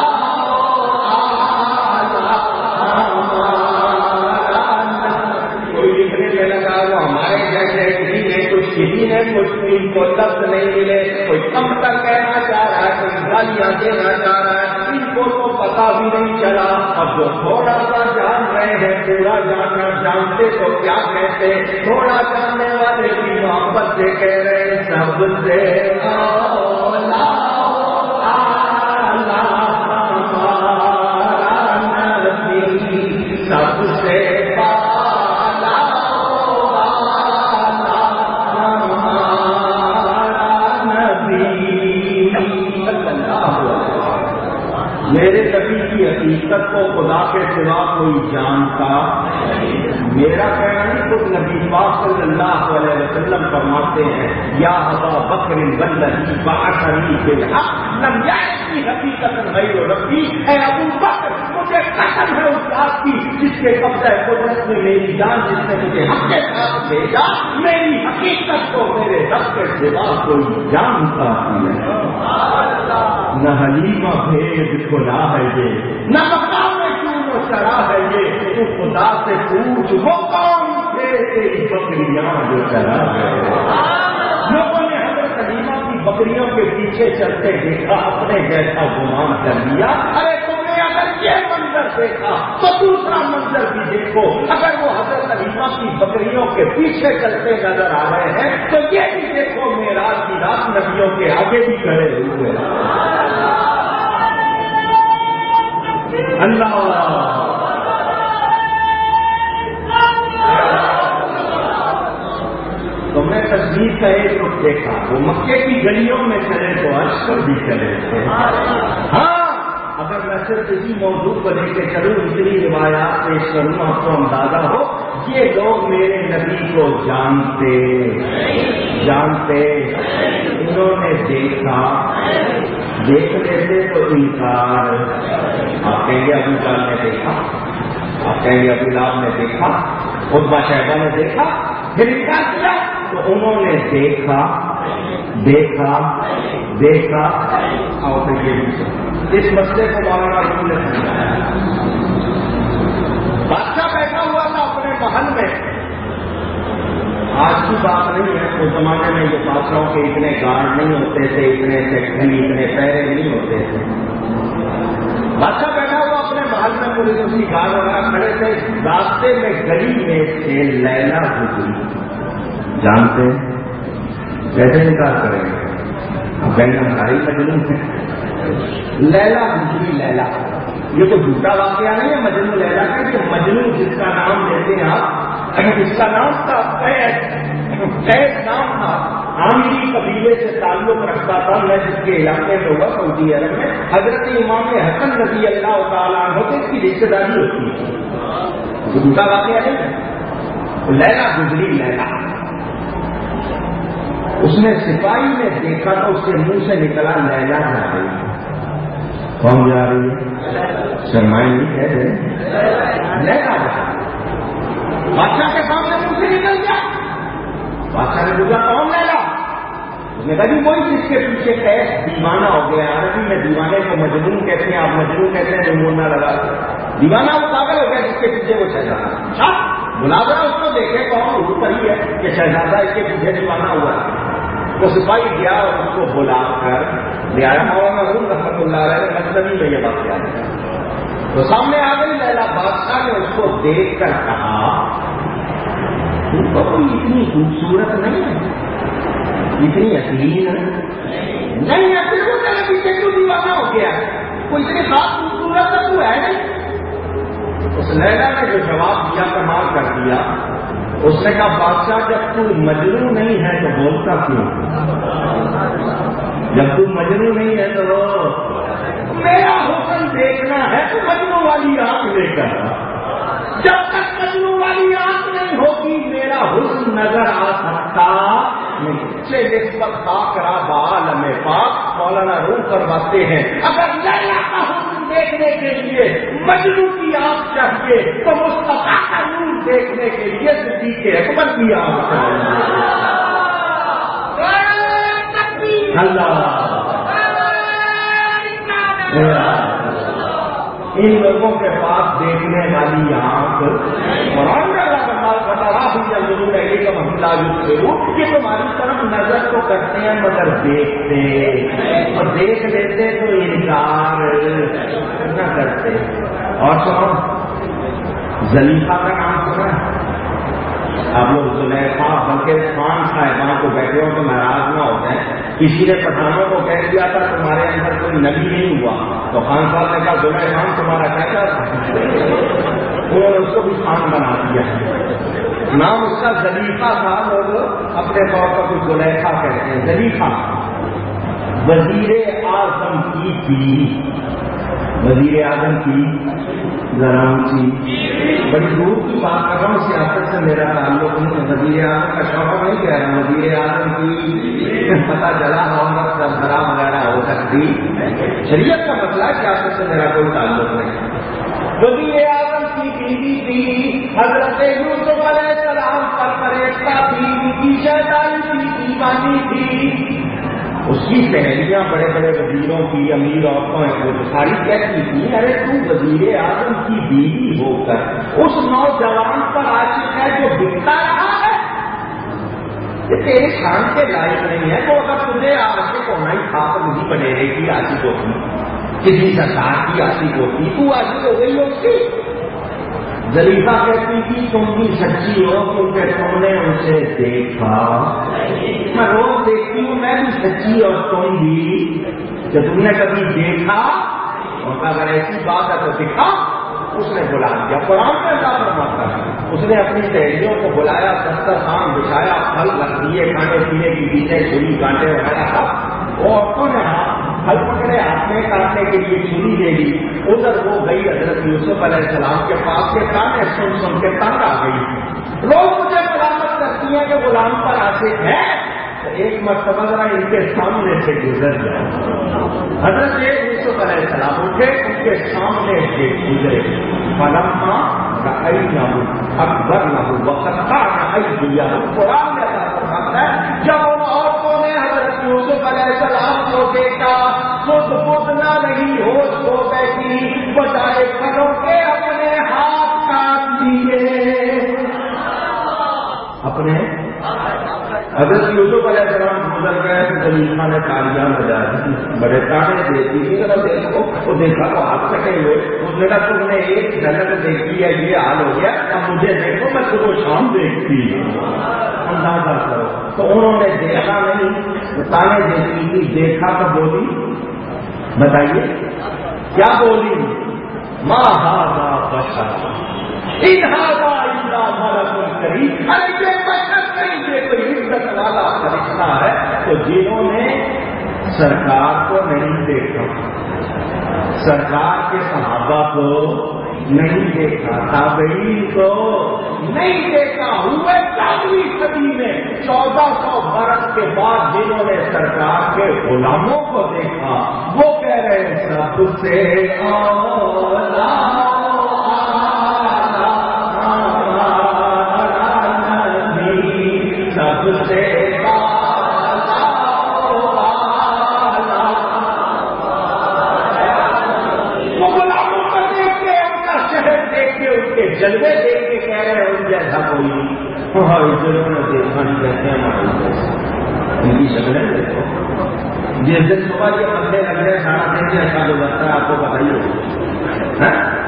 کوئی لکھنے میں لگا وہ ہمارے جیسے کسی نے کچھ کسی نے کچھ ان کو لفظ نہیں ملے. کوئی کم تک کہنا چاہ رہا ہے, کوئی گالیاں دینا چاہ رہا ہے. ان کو تو پتا بھی نہیں چلا. اب جو تھوڑا سا جان رہے ہیں پورا جاننا جانتے تو کیا کہتے. تھوڑا جاننے والے بھی محبت سے کہہ رہے ہیں سب سے اولا نبی, سب سے میرے نبی کی حقیقت کو خدا کے سوا کوئی جانتا. میرا کہنا نہیں, خود نبی پاک صلی اللہ علیہ وسلم فرماتے ہیں یا ابا بکر والذی بعثنی بالحق لم یأتنی حقیقت غیر ربی. اے ابو بکر مجھے قسم ہے اس ذات کی جس کے قبضہ قدرت میں میری جان, جس نے مجھے حق کے ساتھ بھیجا. میری حقیقت کو میرے رب کے سوا کوئی جانتا نہیں. نہ حلیمہ بھید کھلا ہے یہ, نہ مقام چون و چڑھا ہے یہ. تو خدا سے پوچھ وہ کون تھے تیری بکریاں جو چڑھا ہے. لوگوں نے حضرت حلیمہ کی بکریوں کے پیچھے چلتے دیکھا, اپنے جیسا گمان کر لیا. ارے تم نے اگر یہ منظر دیکھا تو دوسرا منظر بھی دیکھو. اگر وہ حضرت حلیمہ کی بکریوں کے پیچھے چلتے نظر آ رہے ہیں تو یہ بھی دیکھو معراج کی رات نبیوں کے آگے بھی کھڑے ہوئے. اللہ تو میں تصویر کا ایک رخ دیکھا, وہ مکے کی گلیوں میں چلے تو عرش پر بھی چلے تھے. ہاں اگر میں صرف اسی موضوع کو لے کے چلوں اتنی روایات پیش کروں آپ کو اندازہ ہو یہ لوگ میرے نبی کو جانتے جانتے انہوں نے دیکھا دیکھ لیتے تو انکار. آپ کہیں گے ابو جہل نے دیکھا, آپ کہیں گے ابو لہب نے دیکھا, عتبہ شیبہ نے دیکھا, پھر انکار کیا. تو انہوں نے دیکھا دیکھا دیکھا اور اس مسئلے کو مولانا رسول نے سمجھایا. بادشاہ بیٹھا ہوا تھا اپنے محل میں. آج کی بات نہیں ہے, اس زمانے میں جو بادشاہوں کے اتنے گارڈ نہیں ہوتے تھے, اتنے سیکٹری, اتنے پیرے نہیں ہوتے تھے. بادشاہ بیٹھا ہوا اپنے محل میں, پولیس اس کی گارڈ وغیرہ کھڑے تھے. راستے میں گلی میں سے لیلا گزری. جانتے کیسے انکار کریں گے, کہیں ہماری مجنون ہے. لیلا گزری, لیلا یہ تو جھوٹا واقعہ نہیں ہے. مجنون لیلا کا کہ مجنون جس کا نام لیتے ہیں آپ, اس کا نام تھا قید نام تھا. عامری قبیلے سے تعلق رکھتا تھا. میں جس کے علاقے میں ہوا سعودی عرب میں, حضرت امام حسن رضی اللہ تعالیٰ عنہ سے اس کی رشتے داری ہوتی ہے. جھوٹا واقعہ نہیں ہے. لیلا گزری, لیلا اس نے سپاہی نے دیکھا تو اس کے منہ سے نکلا لیلا جا رہی ہے. کون جا رہی ہے؟ شرمائے نہیں کہہ رہے, لیلا جا رہی ہے. بادشاہ کے سامنے منہ سے نکل گیا. بادشاہ نے پوچھا کون لیلا؟ اس نے کہا جی وہی جس کے پیچھے قید دیوانہ ہو گیا. عربی میں دیوانے کو مجنون کہتے ہیں, آپ مجنون کہتے ہیں جو مورنا لگا. دیوانہ وہ پاگل ہو گیا جس کے پیچھے وہ شہزادہ. بلا ذرا اس کو دیکھے کون وہ صحیح ہے کہ شہزادہ اس کے پیچھے دیوانہ ہوا ہے. وہ سپاہی گیا اور اس کو بلا کر لے آیا. مولانا رسول رحمۃ اللہ علیہ مذہبی میں یہ بات کیا ہے. تو سامنے آ گئی لیلا. بادشاہ نے اس کو دیکھ کر کہا تم تو کوئی اتنی خوبصورت نہیں ہے, اتنی حسین نہیں ہے, پھر وہ میرے پیچھے کیوں دیوانہ ہو گیا, کوئی اتنی خاص خوبصورت تو ہے نہیں. اس لیلا نے جو جواب دیا کمال کر دیا. اس نے کہا بادشاہ جب تو مجنو نہیں ہے تو بولتا کیوں؟ جب تو مجنو نہیں ہے تو میرا حسن دیکھنا ہے تو مجنو والی آنکھ لے کر. جب تک مجنو والی آنکھ نہیں ہوگی میرا حسن نظر آ سکتا سے نسبت خاک را بعالم پاک. مولانا روم فرماتے ہیں اگر لیلا کا حسن دیکھنے کے لیے مجنو کی آنکھ چاہیے تو مصطفیٰ کا نور دیکھنے کے لیے صدیق اکبر کی آنکھ چاہیے. اللہ ان لوگوں کے پاس دیکھنے والی آنکھ قرآن کا بتا رہا ہوں ضرور ہے کہ ہم ضرور یہ تمہاری طرف نظر تو کرتے ہیں مگر دیکھتے اور دیکھ لیتے تو انکار نہ کرتے. اور سنو زلیفہ کا نام سنا ہے آپ لوگ؟ زلیفہ بلکہ خان صاحبان کو بیٹھے ہو تو ناراض نہ ہوتے ہیں. کسی نے پٹھانوں کو کہہ دیا تھا تمہارے اندر کوئی نبی نہیں ہوا تو خان صاحب نے کہا زلیفہ تمہارا کیا تھا, انہوں نے اس کو بھی خان بنا دیا. نام اس کا زلیفہ تھا. لوگ اپنے طور پر کچھ زلیفہ کہتے ہیں. زلیفہ وزیر اعظم کی بیوی, وزیر اعظم کی ذرا اونچی بڑی دور کی بات کر رہا ہوں, سیاست سے میرا تعلق نہیں. وزیر اعظم کا شوق نہیں کہہ رہا, وزیر اعظم کی پتہ چلا محمد سربراہ وغیرہ ہو سکتی. شریعت کا مسئلہ سیاست سے میرا کوئی تعلق نہیں. وزیر اعظم کی بیوی تھی حضرت یوسف علیہ السلام پر پریشتا تھی, ان کی شیطانی تھی, دیوانی تھی. اس کی سہیلیاں بڑے بڑے وزیروں کی, امیر عورتوں کو ساری کہتی تھی ارے تو وزیر اعظم کی بیوی ہو کر اس نوجوان پر عاشق ہے جو بکتا رہا ہے, یہ تیرے خان کے لائق نہیں ہے. تو اگر تجھے عاشق ہونا ہی تھا تو نہیں بنیرے کی عاشق ہوتی, کسی سرکار کی عاشق ہوتی, تو عاشق ہو گئی ہوتی. زلیفہ کہتی تھی تم بھی سچی ہو کیونکہ تم نے ان سے دیکھا. میں روز دیکھتی ہوں, میں بھی سچی اور تم بھی, کہ تم نے کبھی دیکھا. اور اگر ایسی بات ہے تو دکھا. اس نے بلا دیا. قرآن میں کیا فرماتا ہے, اس نے اپنی سہیلیوں کو بلایا, دسترخوان بچھایا, پھل رکھ دیے, کھانے پینے کی چیزیں, چھری کانٹے وغیرہ تھا. وہ عورتوں نے پھل پکڑے ہاتھ میں کاٹنے کے لیے چھری دے دی. ادھر وہ گئی حضرت یوسف علیہ السلام کے پاس کے تانے سن سن کے تنگ آ گئی. لوگ مجھے ملامت کرتی ہیں کہ غلام پر عاشق ہے، تو ایک مرتبہ ذرا ان کے سامنے سے گزر جائے. حضرت یوسف علیہ السلام اٹھے، ان کے سامنے سے گزرے. فلما رأينه أكبرنه وقطعن أيديهن. قرآن میں فرماتا ہے جب ان عورتوں نے حضرت یوسف علیہ السلام کو دیکھا، خود خود نہ نہیں ہوش ہو بیٹھی، بجائے کرو کے اپنے ہاتھ کاٹ لیے. اپنے حضرت یوسف علیہ السلام گزر گئے تو زلیخا نے تالیاں بجا دی، بڑے تانے دیتی تھی. دیکھو وہ دیکھا تو ہاتھ کٹے ہوئے. اس نے کہا تم نے ایک جھلک دیکھی ہے، یہ حال ہو گیا، اب مجھے دیکھو میں صبح شام دیکھتی اندازہ کرو. تو انہوں نے دیکھا نہیں، تانے دیتی تھی. دیکھا تو بولی، بتائیے کیا بولی؟ ما ھذا بشر ان ھذا الا ملک کریم. ارے یہ بشر نہیں، یہ کوئی عزت والا فرشتہ ہے. تو جنہوں نے سرکار کو نہیں دیکھا، سرکار کے صحابہ کو نہیں دیکھا، تابعین کو نہیں دیکھا، ہوئے چودہویں صدی میں چودہ سو برس کے بعد جنہوں نے سرکار کے غلاموں کو دیکھا، وہ کہہ رہے ہیں سب سے اولا سب سے جلوے دیکھ کے کہہ رہے ہیں ان جیسا کوئی نہیں. جنہوں نے دیکھا نہیں کہتے ہیں ہمارے جیسا. ان کی شکلیں دیکھو. جس دن صبح یہ بندے لگ رہے سارا دن ایسا جو لگتا ہے آپ کو پتہ ہی ہوگا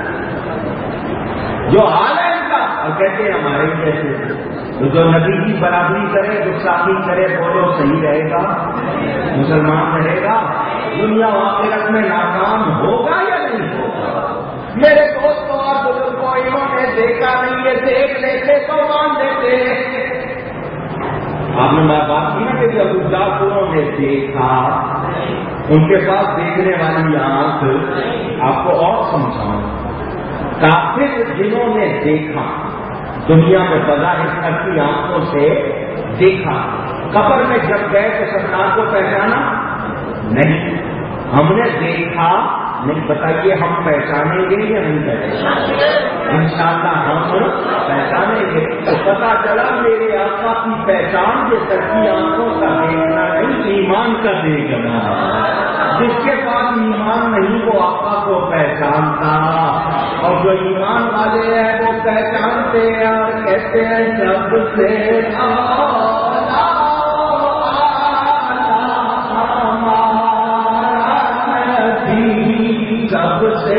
جو حال ہے ان کا، اور کہتے ہیں ہمارے جیسے. تو جو نبی کی برابری کرے، گستاخی کرے، بولو صحیح رہے گا، مسلمان رہے گا، دنیا و آخرت میں ناکام ہوگا یا نہیں ہوگا. میرے دوستوں اور بزرگوں، انہوں نے دیکھا نہیں، یہ دیکھ لیتے تو مان دیتے. آپ نے میں بات کی نا کہ ابو جعفر نے دیکھا، ان کے پاس دیکھنے والی آنکھ. آپ کو اور سمجھاؤں، کافر جنہوں نے دیکھا دنیا میں بظاہر سب کی آنکھوں سے دیکھا، قبر میں جب گئے تو سرکار کو پہچانا نہیں. ہم نے دیکھا نہیں، بتائیے ہم پہچانیں گے یا نہیں پہچانیں گے؟ انشاءاللہ ہم پہچانیں گے. تو پتا چلا میرے آقا کی پہچان یہ سر کی آنکھوں کا دیکھنا نہیں، ایمان کا دیکھنا. جس کے پاس ایمان نہیں وہ آقا کو پہچانتا، اور جو ایمان والے ہیں وہ پہچانتے ہیں اور کہتے ہیں سب سے سب سے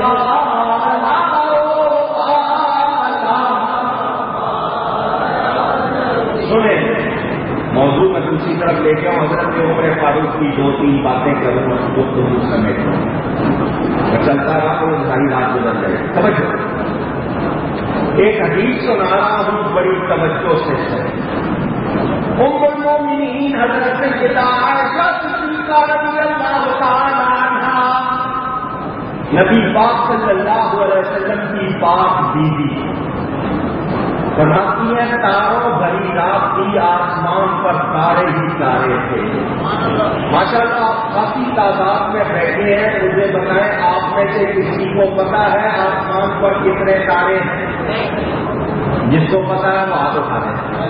سنیں موضوع میں دوسری طرف لے کے آؤں. حضرت عمر فاروق کی دو تین باتیں کروں اور گفتگو سمیٹ میں چلتا رہا تو ساری رات گزر جائے. توجہ، ایک حدیث سنا رہا ہوں بڑی توجہ سے. ام المومنین حضرت سیدہ عائشہ صدیقہ رضی اللہ تعالی عنہا، نبی پاک صلی اللہ علیہ وسلم کی پاک بیوی، فرماتی ہیں تاروں بھری رات کی آسمان پر تارے ہی تارے تھے. ماشاء اللہ آپ کافی تعداد میں بیٹھے ہیں، مجھے بتائیں آپ میں سے کسی کو پتا ہے آسمان پر کتنے تارے ہیں؟ جس کو پتا ہے وہ ہاتھ اٹھا دیں.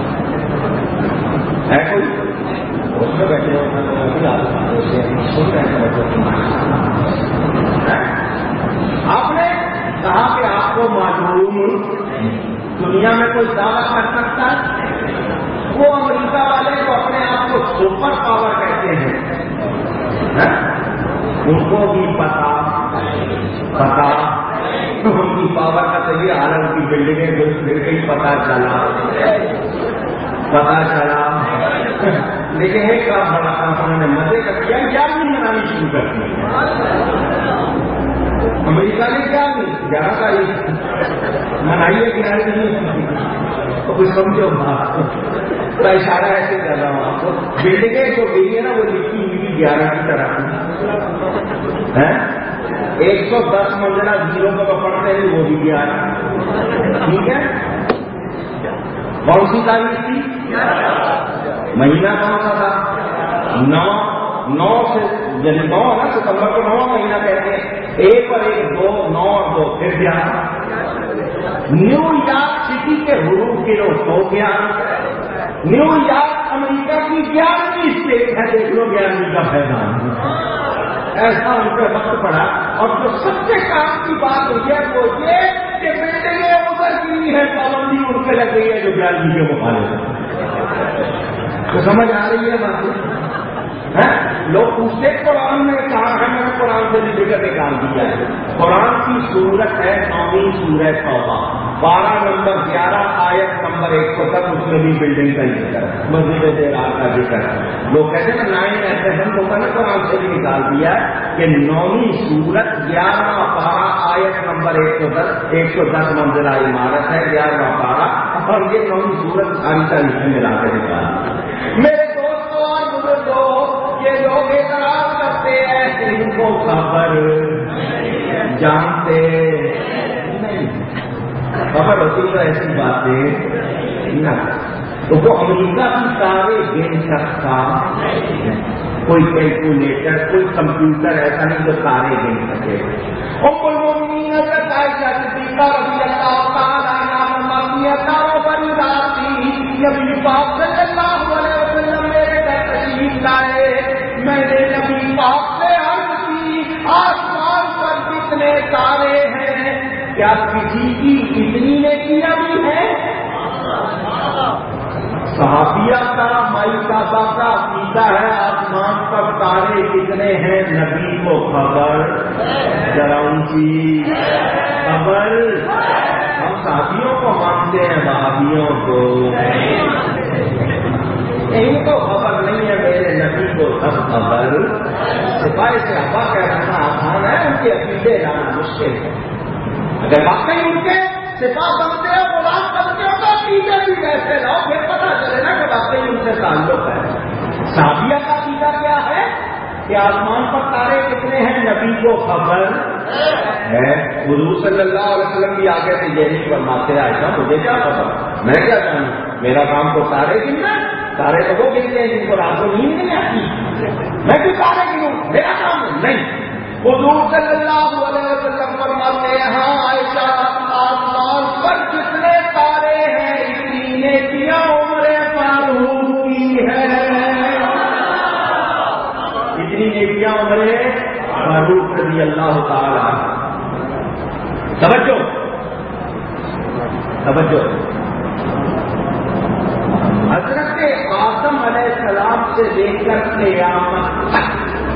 ہے کوئی اس میں بیٹھے آپ نے کہا کہ آپ کو معلوم دنیا میں کوئی دعویٰ کر سکتا ہے؟ وہ امریکہ والے تو اپنے آپ کو سپر پاور کہتے ہیں، ان کو بھی پتا پتا ان کی پاور کا تو یہ عالم کی بلڈنگیں جو پھر کہیں پتا چلا پتا چلا لیکن ایک کام بڑا انہوں نے مزے کا کیا کیا نہیں منانی شروع کر دی. امریکہ نے کیا نہیں گیارہ تاریخ منائیے کنارے نہیں تو کچھ سمجھو بات کا اشارہ ایسے کر رہا ہوں آپ کو. بلڈنگیں جو گئی ہے نا وہ لکھی ہوئی بھی گیارہ کی طرح ہے. ایک سو دس منزلہ زیرو کو پڑھتے ہیں وہ بھی گیارہ. ٹھیک ہے. کون سی تاریخ تھی؟ مہینہ کون سا تھا؟ نو. نو سے یعنی نو ہے نا، ستمبر کو نو مہینہ کہتے ہیں. ایک اور ایک دو، نو اور دو پھر گیارہ. نیو یارک سٹی کے حروف گنو تو گیارہ. نیو یارک امریکہ کی گیارہویں اسٹیٹ ہے. دیکھ لو گیارہویں کا فیضان. ایسا ان پہ وقت پڑا. اور جو سب سے کام کی بات ہوئی ہے وہ یہ کہ بلڈنگیں ادھر کی ہے، پابندی ان پہ لگ گئی ہے جو گیارہویں کے مخالف. تو سمجھ آ رہی ہے بات؟ لوگ پوچھتے قرآن میں کہا ہے، میں نے قرآن سے لکھ کر نکال دیا ہے. قرآن کی صورت ہے نویں سورہ توبہ، بارہ نمبر گیارہ آیت نمبر ایک سو تک. اس میں بھی بلڈنگ کا ذکر ہے، مسجد دیرار کا ذکر ہے. لوگ کہتے ہیں نائن ایسے ہم لوگوں نے قرآن سے بھی نکال دیا ہے کہ نویں سورت گیارہ بارہ آیت نمبر ایک سو دس ایک سو دس منزلہ عمارت ہے. گیارہ بارہ اور یہ نویں سورت ساری تاریخیں ملا کے نکال. میرے دوستوں اور بزرگوں، یہ لوگ اعتراض کرتے ہیں، ان کو خبر جانتے نہیں. خبر ہوتی تو ایسی باتیں نہ. تو وہ امریکہ کی سارے گن سکتا، کوئی کیلکولیٹر کوئی کمپیوٹر ایسا نہیں جو سارے گن سکے. ام المؤمنین حضرت عائشہ صدیقہ رضی اللہ تعالیٰ عنہا مرضی اللہ وبرکاتہ نبی پاک صلی اللہ علیہ وسلم میرے گھر تشریف لائے. میں نے نبی پاک سے عرض کی آسمان پر کتنے تارے ہیں؟ کیا کسی کی اتنی نیکیاں بھی ہیں؟ صحابیہ کا مائی کعبہ کا عقیدہ ہے آسمان پر تارے کتنے ہیں نبی کو خبر. ذرا اونچی خبر. ہم صحابیوں کو مانتے ہیں، وہابیوں کو ان کو خبر نہیں ہے. میرے نبی کو سب خبر. سپاہی سے ہوا کہنا آسان ہے، ان کے عقیدے لانا مشکل ہے. اگر واقعی ان کے سپاہ بنتے ہو، غلام بنتے ہو تو عقیدے بھی ویسے لاؤ، پھر پتا چلے نا کہ واقعی ان سے تعلق ہے. صحابیہ کا عقیدہ کیا ہے کہ آسمان پر تارے کتنے ہیں نبی کو خبر ہے. حضور صلی اللہ علیہ وسلم بھی آگے سے یہ نہیں فرماتے عائشہ مجھے کیا خبر، میں کیا جانوں، میرا کام تو تارے گننا. تارے تو وہ گنتے ہیں جن کو رات کو نیند نہیں آتی. میں کیوں تارے گنوں، میرا کام نہیں. حضور صلی اللہ علیہ وسلم فرماتے ہیں ہاں عائشہ آسمان پر جتنے تارے ہیں اتنی نیکیاں عمر فاروق کی ہے. اتنی نیکیاں عمر فاروق رضی اللہ تعالی. توجہ توجہ. حضرت آدم علیہ السلام سے لے کر قیامت تک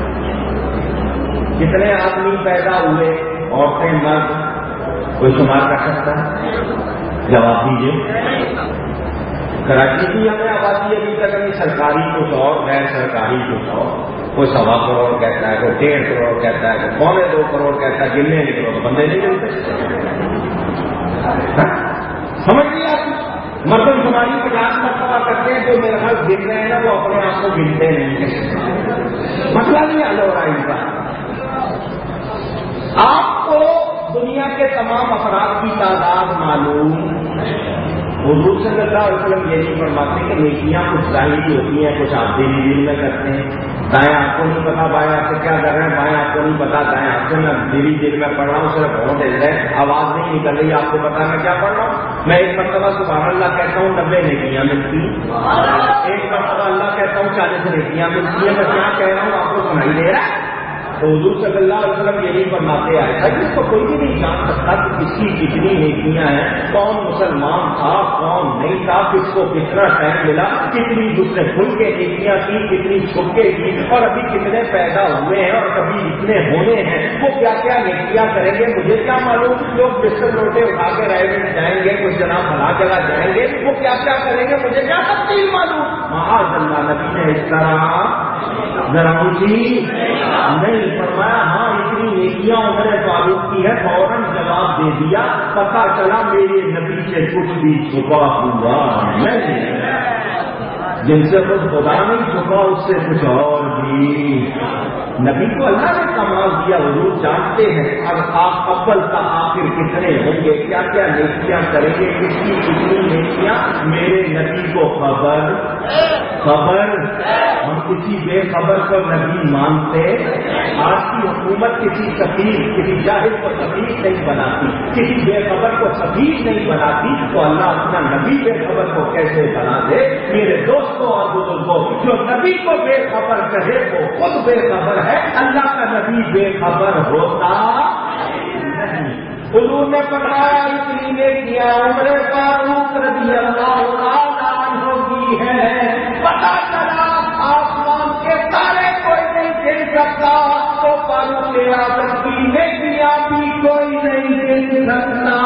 کتنے آدمی پیدا ہوئے، عورتیں مرد، کوئی شمار کر سکتا ہے؟ جواب دیجیے. کراچی کی ہمیں آبادی ابھی تک ابھی سرکاری کچھ اور غیر سرکاری کچھ اور. کوئی سوا کروڑ کہتا ہے، کوئی ڈیڑھ کروڑ کہتا ہے، کوئی پونے دو کروڑ کہتا ہے. گننے نکلو تو بندے نہیں ملتے. سمجھ لیا آپ؟ مردم شماری پچاس مرتبہ کرتے ہیں، جو میرے خیال گن رہے ہیں نا وہ اپنے آپ کو گنتے نہیں. مسئلہ نہیں حل ہو رہا ہے ان کا. آپ کو دنیا کے تمام افراد کی تعداد معلوم. حضور صلی اللہ علیہ وسلم یہ نہیں فرماتے کہ نیکیاں کچھ ظاہری ہوتی ہیں، کچھ آپ دلی دل میں کرتے ہیں. دائیں آپ کو نہیں پتا بائیں آپ سے کیا کر رہے ہیں، بائیں آپ کو نہیں پتا دائیں آپ سے میں دلی دل میں پڑھ رہا ہوں، صرف بہت دل ہے آواز نہیں نکل رہی، آپ کو پتا میں کیا پڑھ رہا ہوں. میں ایک مرتبہ سبحان اللہ کہتا ہوں نبے نیکیاں ملتی، ایک مرتبہ اللہ کہتا ہوں چالیس نیکیاں ملتی ہیں. میں کیا کہہ رہا ہوں آپ کو سنائی دے رہا ہے؟ تو حضور صلی اللہ علیہ وسلم یہی فرماتے آئے تھا جس کو کوئی بھی نہیں جان سکتا کہ کس کی کتنی نیکیاں ہیں، کون مسلمان تھا کون نہیں تھا، کس کو کتنا ٹائم ملا، کتنی دوسرے کھل کے نیکیاں کی، کتنی چھپ کے کی، اور ابھی کتنے پیدا ہوئے ہیں اور کبھی اتنے ہونے ہیں، وہ کیا کیا نیکیاں کریں گے مجھے کیا معلوم. لوگ بستر لوٹے اٹھا کے رائے میں جائیں گے، کچھ جناب فلاں جگہ جائیں گے، وہ کیا کیا کریں گے مجھے کیا تفصیل معلوم. معاذ اللہ نبی نے اس طرح ذرا اونچی نہیں فرمایا. ہاں اتنی نیکیاں عمر فاروق کی ہے، فوراً جواب دے دیا. پتا چلا میرے نبی سے کچھ بھی چھپا ہوا نہیں. جن سے خود خدا نہیں چھپا اس سے کچھ اور بھی. نبی کو اللہ نے کمال دیا، حضور جانتے ہیں اب آپ اول کا آخر کتنے ہوں گے، کیا کیا نیکیاں کریں گے، کس کی کتنی نیکیاں. میرے نبی کو خبر خبر ہم کسی بے خبر کو نبی مانتے. آج کی حکومت کسی سفیر کسی جاہل کو سفیر نہیں بناتی، کسی بے خبر کو سفیر نہیں بناتی، تو اللہ اپنا نبی بے خبر کو کیسے بنا دے. میرے دوستوں اور بزرگوں، جو نبی کو بے خبر کہے وہ خود بے خبر ہے، اللہ کا نبی بے خبر ہوتا نہیں. حضور نے فرمایا اتنی نیکیاں عمر فاروق رضی اللہ تعالیٰ عنہ کی ہے، پتہ چلا آسمان کے تارے کوئی نہیں گر سکتا تو فاروق اعظم کی نیکیاں بھی کوئی نہیں گر سکتا.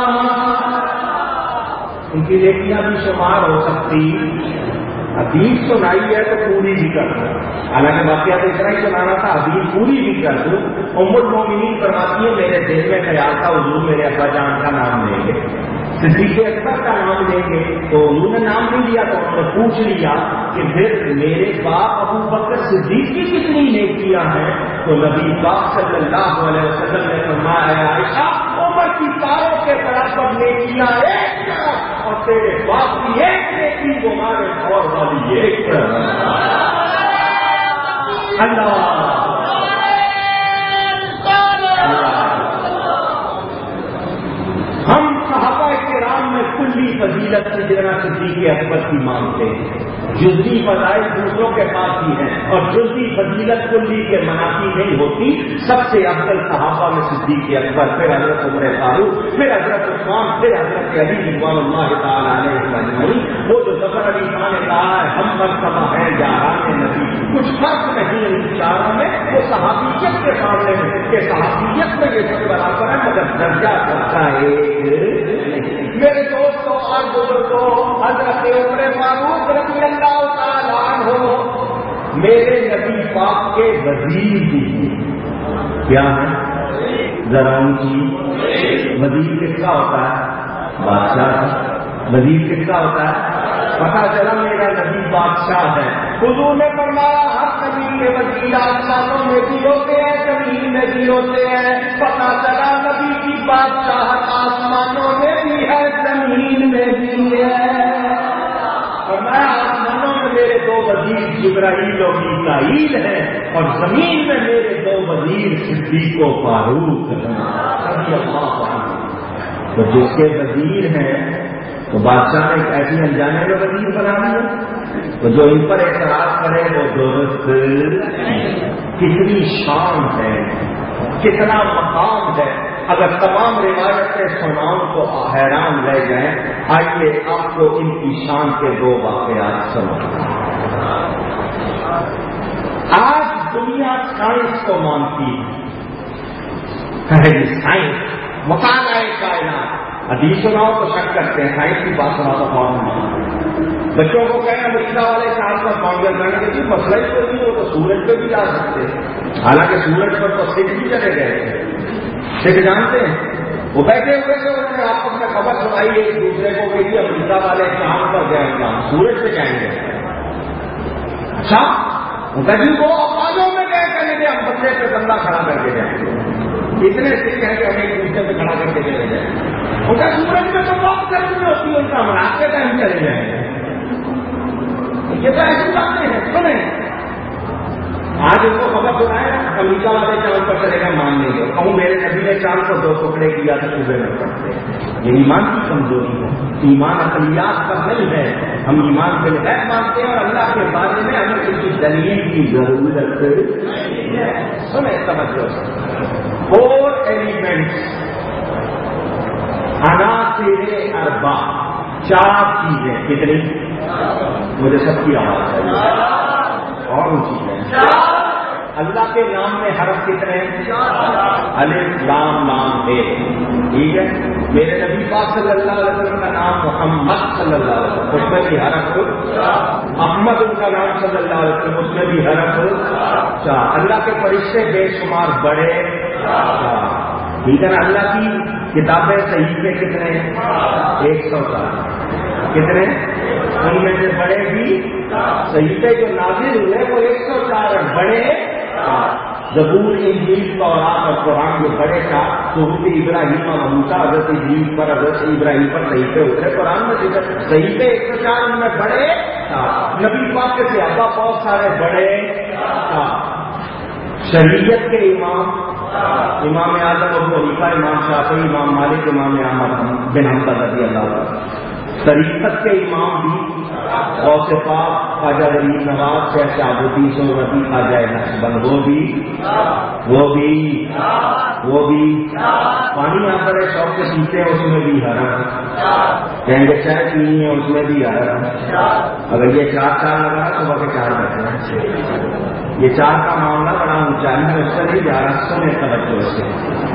ان کی نیکیاں بھی شمار ہو سکتی. حدیث سنائی ہے تو پوری بھی کر دوں، حالانکہ واقعات اتنا ہی سنانا تھا، حدیث پوری بھی کر دوں. ام المومنین فرماتی ہے میرے دل میں خیال تھا حضور میرے ابا جان کا نام لیں گے، صدیق اکبر کا نام لیں گے، تو حضور نے نام نہیں لیا تو انہوں نے پوچھ لیا کہ پھر میرے باپ ابو بکر صدیق کی کتنی نیکیاں ہیں. تو نبی پاک صلی اللہ علیہ وسلم نے فرمایا عائشہ عمر کی تاروں کے برابر نیکیاں ایک طرف اور تیرے باپ کی ایک نیکی تمہارے اور والی ایک طرف. اللہ ہم صحابہ کرام میں کلی فضیلت سیدنا صدیق اکبر کی مانتے ہیں. جزوی فضائل دوسروں کے پاس ہی ہیں اور جزوی فضیلت کلی کے منافی نہیں ہوتی. سب سے افضل صحابہ میں صدیق اکبر، پھر حضرت عمر فاروق، پھر حضرت عثمان، پھر حضرت علی رضوان اللہ تعالیٰ علیہ اجمعین. وہ جو ظفر علی خان نے کہا ہے ہم مرتبہ ہیں یاران نبی، کچھ فرق نہیں ان چاروں میں. وہ صحابیت کے معاملے میں کہ صحابیت میں یہ سب برابر ہے مگر درجہ کرتا ہے. میرے دوستوں اور بزرگوں، حضرت عمر فاروق رضی اللہ تعالیٰ عنہ میرے نبی پاک کے وزیر بھی کیا ہے؟ ذرا اونچی. وزیر کس کا ہوتا ہے؟ بادشاہ. وزیر کس کا ہوتا ہے؟ پتا چلا میرا نبی بادشاہ ہے. حضور نے فرمایا ہر نبی کے وزیر آسمانوں میں بھی ہوتے ہیں زمین میں بھی ہوتے ہیں. پتا چلا نبی کی بادشاہ آسمانوں میں بھی ہے زمین میں بھی ہے. فرمایا آسمانوں میں میرے دو وزیر جبرائیل و میکائیل ہیں اور زمین میں میرے دو وزیر صدیق و فاروق رضی اللہ عنہ. تو جس کے وزیر ہیں تو بادشاہ نے ایک ایسی انجانے میں وزیر بنا دیا تو جو ان پر اعتراض کرے وہ درست. کتنی شان ہے، کتنا مقام ہے. اگر تمام روایتیں سناؤں تو حیران رہ جائیں. آئیے آپ کو ان کی شان کے دو واقعات سناؤں. آج دنیا سائنس کو مانتی ہے، سائنس مطالعہ کائنات. حدیث سناؤ تو شک کرتے ہیں، سائنس کی بات سنا تو فوراً. بچوں کو کہنا امریکہ والے سال پر فاؤنڈر کرنے کے مسئلہ ہی تو نہیں، وہ تو سورج پہ بھی جا سکتے ہیں. حالانکہ سورج پر تو سکھ بھی چلے گئے تھے. سکھ جانتے ہیں وہ بیٹھے ہوئے تھے، انہوں نے آپس میں خبر سنائی ایک دوسرے کو کہ امریکہ والے چاند پر گئے ہیں، سورج پہ جائیں گے. اچھا جی وہ افواجوں میں گئے کرنے کے ہم بندے پہ بندہ کھڑا کر کے جائیں گے. اتنے سکھ ہیں کہ ہم ایک دوسرے پہ کھڑا کر کے چلے جائیں. ان کا سورج میں تو بہت گرمی ہوتی ہے، ان کا ہم رات کے ٹائم چلے جائیں گے. یہ تو ایسی باتیں ہیں سنیں. آج ان کو خبر سنائے امریکہ والے چاند پر چلے گا مان لیں گے. کہوں میرے نبی نے چاند کو دو ٹکڑے کیا تو صبح میں پڑھتے. یہ ایمان کی کمزوری ہے. ایمان اقلیات پر نہیں ہے. ہم ایمان بالغیب مانتے ہیں اور اللہ کے بارے میں ہمیں کسی دلیل کی ضرورت نہیں ہے. سنیں توجہ سے. فور ایلیمنٹس عناصر اربع، چار چیزیں. کتنی؟ مجھے سب کی آواز ہے اور اونچی ہے. اللہ کے نام میں حرف کتنے ہیں؟ الف لام لام ہے. ٹھیک ہے. میرے نبی پاک صلی اللہ علیہ وسلم کا نام محمد صلی اللہ علیہ وسلم، اس میں بھی حرف. احمد ان کا نام صلی اللہ علیہ وسلم، اس میں بھی حرف چار. اللہ کے فرشتے بے شمار بڑے چار. ٹھیک ہے نا. اللہ کی کتابیں صحیح کے کتنے؟ ایک سو چار. کتنے؟ ان میں سے بڑے بھی صحیفے جو نازل ہوئے وہ ایک سو چار بڑے زبور انجیل تورات اور قرآن جو بڑے تھا تو ابراہیم اور موسیٰ حضرت ابراہیم پر حضرت ابراہیم پر صحیفے اترے قرآن میں صحیفے ایک سو چار ان میں بڑے نبی پاک کے صحابہ بہت سارے بڑے شریعت کے امام امام اعظم ابو حنیفہ امام شافعی امام مالک امام احمد بن حنبل رضی اللہ عنہ طریقت کے امام بھی غوث پاک خواجہ غریب نواز شیخ شہاب الدین سہروردی خواجہ نقشبند وہ بھی وہ بھی وہ بھی پانی یہاں پر شوق سے پیتے ہیں اس میں بھی حرام کہیں گے چائے پینی ہے اس میں بھی حرام اگر یہ چار چار لگا صبح کے چار بجے یہ چار کا معاملہ بڑا اونچا ہے میں اس سے نہیں جا رہا سنے توجہ سے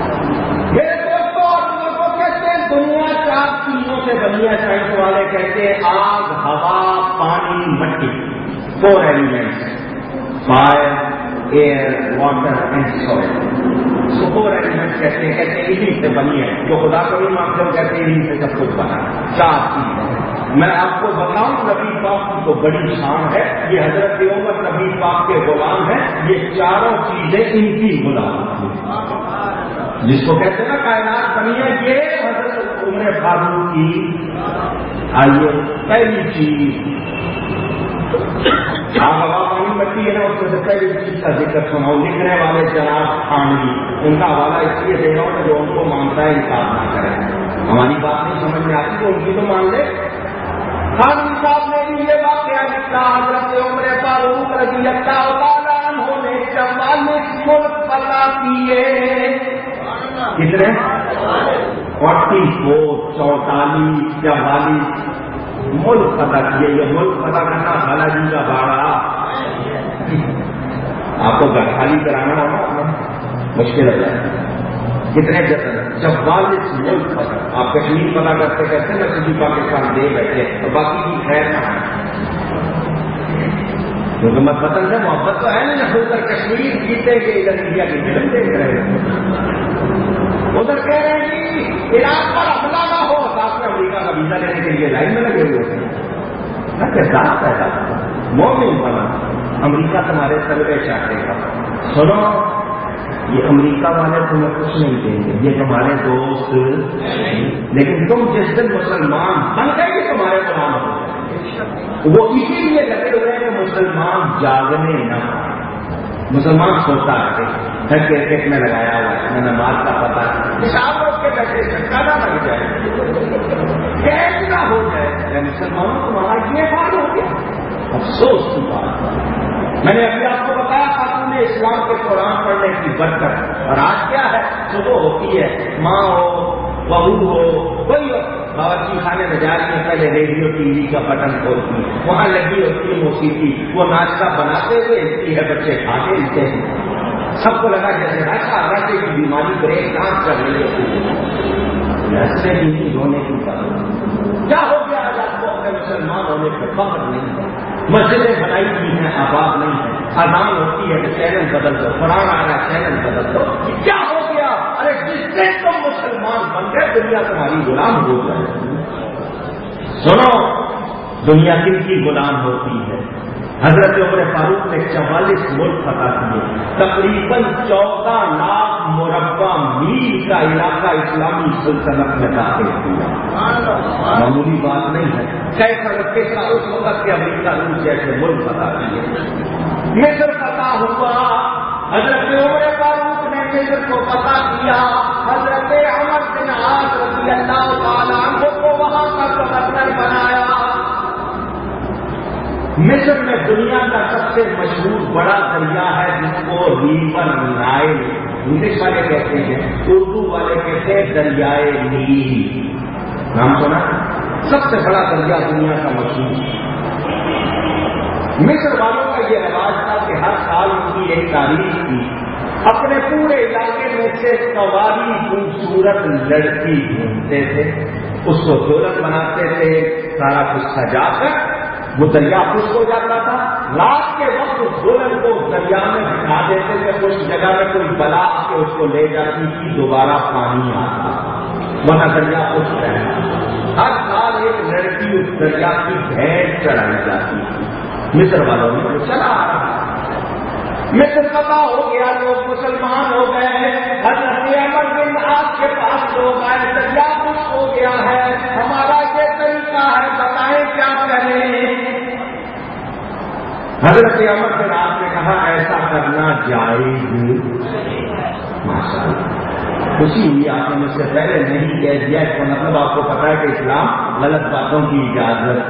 دنیا چار چیزوں سے بنی ہے سائنس والے کہتے ہیں آگ ہوا پانی مٹی four elements fire air water and soil four elements کہتے ہیں کہتے ہیں انہیں سے بنی ہے جو خدا کو نہیں مانتے ہو کہتے ہیں انہیں سے سب کچھ بنا چار چیزیں میں آپ کو بتاؤں نبی پاک کی تو بڑی شان ہے یہ حضرت عمر نبی پاک کے غلام ہیں یہ چاروں چیزیں ان کی غلام جس کو کہتے ہیں نا کائنات بنی ہے یہ حضرت عمر فاروق کی آئیے پہلی چیز آپ ہوا پانی مٹی ہے نا اس میں سے پہلی چیز کا ذکر سناؤ لکھنے والے جناب خانوی ان کا حوالہ اس لیے دے رہا ہوں کہ جو ان کو مانتا ہے انکار نہ کرے ہماری بات نہیں سمجھ میں آتی تو ان کی تو مان لے خانوی صاحب نے بھی یہ واقعہ لکھا حضرت عمر فاروق رضی اللہ تعالیٰ عنہ نے چوالیس ملک فتح کیے کتنے فورٹی فور چونتالیس چوالیس ملک فتح کیے یہ ملک فتح کرنا خالہ جی کا بھاڑا آپ کو گھر خالی کرانا ہوگا مشکل ہو جائے کتنے چوالیس ملک فتح آپ کشمیر فتح کرتے کرتے میں سبھی پاکستان دے بیٹھے اور باقی کی خیر نہ کیونکہ مت پسند ہے محبت تو ہے نا ادھر کشمیر جیتے کہ ادھر انڈیا کی فلم دیکھ رہے ہیں ادھر کہہ رہے ہیں کہ عراق پر حملہ نہ ہو ساتھ میں امریکہ کا ویزا لینے کے لیے لائن میں لگے ہوئے ہوتے ہیں نہ کردار پیدا مومن بنا امریکہ تمہارے سروے چاہتے گا سنو یہ امریکہ والے تمہیں کچھ نہیں دیں گے یہ تمہارے دوست لیکن تم جس دن مسلمان بن گئے یہ تمہارے غلام ہو جائیں وہ اسی لیے لگے ہوئے کہ مسلمان جاگنے نہ مسلمان سوتا ہے کرکٹ میں لگایا ہوا ہے میں نماز کا پتا حساب روک کے بیٹھے جھٹکا نہ لگ جائے کیس نہ ہو جائے مسلمانوں کو وہاں یہ بات ہو گیا افسوس کی بات میں نے ابھی آپ کو بتایا خاتون اسلام کے قرآن پڑھنے کی برکت اور آج کیا ہے صبح ہوتی ہے ماں ہو بہو ہو کوئی ہو باورچی خانے میں جا رہی ہے پہلے ریڈیو ٹی وی کا بٹن کھولتی ہے وہاں لگی ہوتی ہے موسیقی وہ ناشتہ بناتے ہوئے ہلتی ہے بچے کھاتے ہلتے ہیں سب کو لگا جیسے ایسا راستے کی بیماری بریک ڈانس کر رہی ہے ایسے بھی نہیں ہونے کی بات کیا ہو گیا آج آپ کو اپنے مسلمان ہونے پر فخر نہیں ہے مسجدیں بنائی ہوئی ہیں آباد نہیں ہے اذان ہوتی ہے کہ چینل بدل دو قرآن آ رہا ہے چینل بدل دو کیا ہو گیا ارے جس دن تم مسلمان بن گئے دنیا تمہاری غلام ہو جائے سنو دنیا کن کی غلام ہوتی ہے حضرت عمر فاروق نے چوالیس ملک فتح کیے تقریباً چودہ لاکھ مربع میل کا علاقہ اسلامی سلطنت میں داخل کیا معمولی بات نہیں ہے کیسا کیسا اس وقت کے امریکہ روس جیسے ملک فتح کیے مصر فتح ہوا حضرت عمر فاروق نے مصر کو فتح کیا حضرت عمر بن عاص رضی اللہ تعالیٰ عنہ کو وہاں کا گورنر بنایا مصر میں دنیا کا سب سے مشہور بڑا دریا ہے جس کو ریور نائل انگلش والے کہتے ہیں اردو والے کہتے ہیں دریائے نیل نام سنا سب سے بڑا دریا دنیا کا مشہور مصر والوں کا یہ رواج تھا کہ ہر سال ان کی ایک تاریخ تھی اپنے پورے علاقے میں سے سواری خوبصورت لڑکی ڈھونڈتے تھے اس کو دولت بناتے تھے سارا کچھ سجا کر وہ دریا خشک ہو جاتا تھا رات کے وقت اس دولت کو دریا میں بٹھا دیتے تھے اس جگہ میں کوئی بلا آ کے اس کو لے جاتی تھی دوبارہ پانی آتا ورنہ دریا خشک رہتا ہر سال ایک لڑکی لڑکی اس دریا کی بھینس چڑھائی جاتی تھی، مصر والوں نے چلا مصر تباہ ہو گیا، لوگ مسلمان ہو گئے، حضرت عمر بن عاص کے پاس لوگ آئے، دریا خشک ہو گیا ہے، ہمارا یہ طریقہ ہے، بتائیں کیا کریں؟ حضرت عمر بن عاص نے کہا ایسا کرنا جائز، ماشاء اللہ خوشی ہوئی آپ نے مجھ سے پہلے نہیں کہہ دیا، اس کا مطلب آپ کو پتا ہے کہ اسلام غلط باتوں کی اجازت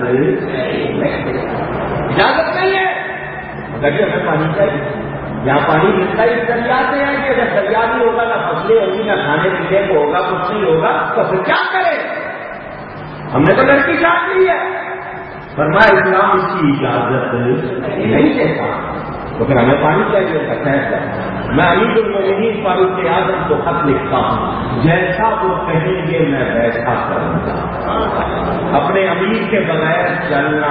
اجازت نہیں ہے، مگر یہ ہمیں پانی چاہیے، یہاں پانی ملتا ہی دریا سے ہے کہ اگر دریا نہیں ہوگا نہ فصلیں ہوگی نہ کھانے پینے کو ہوگا، کچھ نہیں ہوگا تو پھر کیا کریں؟ ہم نے تو لڑکی چاٹ لی ہے، فرمایا اسلام اس کی اجازت نہیں دیتا، تو پھر ہمیں پانی چاہیے کہتا ہے میں امیر المومنین فاروق اعظم کو خط لکھتا ہوں، جیسا وہ کہیں گے میں ویسا کروں گا، اپنے امیر کے بغیر چلنا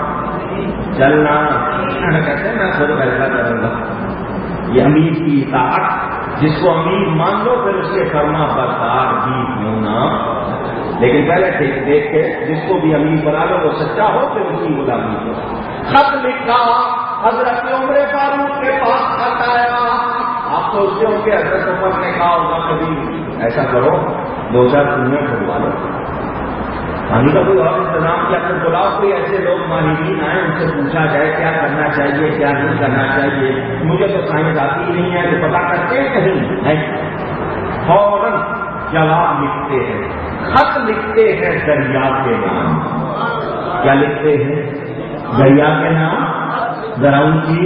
چلنا کہتے ہیں میں خود ویسا کروں گا، یہ امیر کی اطاعت، جس کو امیر مان لو پھر اس کے فرما بردار بھی ہونا، لیکن پہلے دیکھ کے جس کو بھی امیر بنا لو وہ سچا ہو پھر اس کی غلامی ہو۔ خط لکھا، حضرت عمر فاروق کے پاس خط آیا، آپ سوچتے ہو کہ حضرت عمر نے کہا ہوگا کبھی ایسا کرو دو چار دنیا کھلوا لو، پانی کا کوئی اور انتظام کیا، پھر بلاؤ کوئی ایسے لوگ ماہرین آئے ان سے پوچھا جائے کیا کرنا چاہیے کیا نہیں کرنا چاہیے، مجھے تو سائنس آتی ہی نہیں ہے تو پتا کرتے ہیں کہیں نہیں، فوراً جواب لکھتے ہیں، خط لکھتے ہیں دریا کے نام، کیا لکھتے ہیں؟ دریا کے نام، دراؤں کی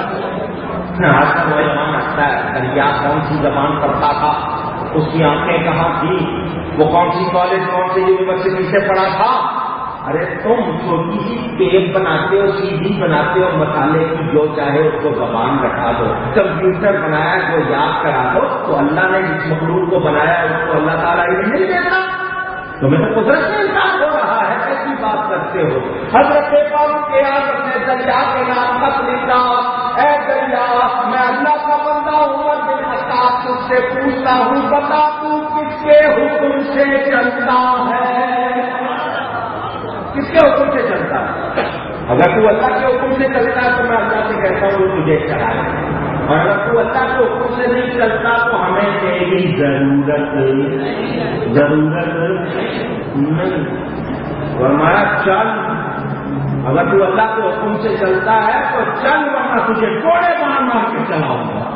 آج کا نوجوان اچھا ہے، دریا کون سی زبان پڑھتا تھا، اس کی آنکھیں کہاں تھی، وہ کون سی کالج کون سی یونیورسٹی سے پڑھا تھا؟ ارے تم چھوٹی سی ٹیپ بناتے ہو، سی ڈی بناتے ہو، مسالے کی جو چاہے اس کو زبان رکھا دو، کمپیوٹر بنایا جو یاد کرا دو، تو اللہ نے جس مخلوق کو بنایا اس کو اللہ تعالیٰ علم نہیں دیتا؟ تمہیں تو قدرت سے انسان ہو رہا ہے، کیسی بات کرتے ہو؟ حضرت فاروق اعظم نے دریا کے نام خط لکھا، اے دریا میں اللہ کا بندہ عمر بن خطاب تجھ سے پوچھتا ہوں، بتا تو کس کے حکم سے چلتا ہے؟ کس کے حکم سے چلتا ہے؟ اگر تو اللہ کے حکم سے چلتا ہے تو میں اللہ سے کہتا ہوں وہ تجھے چلائے، اور اگر تو اللہ کے حکم سے نہیں چلتا تو ہمیں تیری ضرورت ضرورت نہیں، فرمایا چل، اگر تو اللہ کے حکم سے چلتا ہے تو چل ورنہ تجھے کوڑے مار مار کے چلاؤں گا۔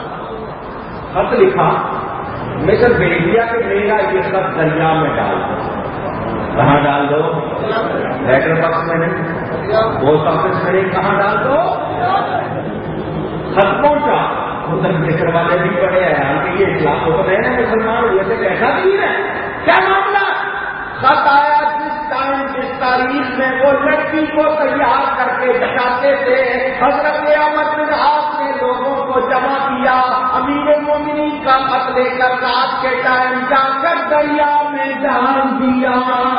خط لکھا، مصر بھیج دیا کہ میرا یہ خط دریا میں ڈال دو، کہاں ڈال دو؟ لیٹر باکس میں نہیں، پوسٹ آفس میں نہیں، کہاں ڈال دو؟ خط پہنچا، ادھر مصر والے بھی پڑے ہیں کہ یہ اسلام کو تو نئے مسلمان ہوئے تھے، کیسا دین ہے، کیا معاملہ؟ خط آیا جس ٹائم جس تاریخ میں وہ لڑکی کو تیار کر کے بچاتے تھے، حضرت عمر بن عاص نے لوگوں کو جمع کیا، امیر المومنین کا خط لے کر رات کے ٹائم جا کر دریا میں ڈال دیا،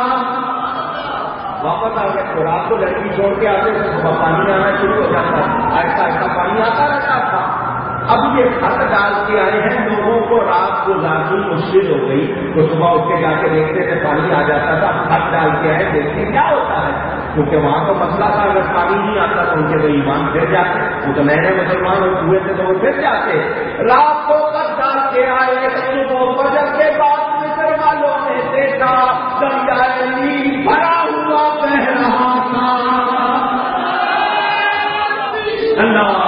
واپس آ گئے تو رات کو لڑکی چھوڑ کے آتے تھے، صبح پانی آنا شروع ہو جاتا، ایسا ایسا پانی آتا رہتا تھا۔ اب یہ خط ڈال کے آئے ہیں، لوگوں کو رات گزارنی مشکل ہو گئی تو صبح اٹھ کے جا کے دیکھتے تھے پانی آ جاتا تھا، خط ڈال کے آئے دیکھتے کیا ہوتا ہے، کیونکہ وہاں تو مسئلہ تھا اگر پانی نہیں آتا تو ان کے تو ایمان پھر جاتے، وہ تو نئے نئے مسلمان ہوئے تھے تو وہ پھر جاتے، رات کو خط ڈال کے آئے، صبح فجر کے بعد مصر والوں نے دیکھا دریائے نیل بھرا ہوا بہ رہا تھا، اللہ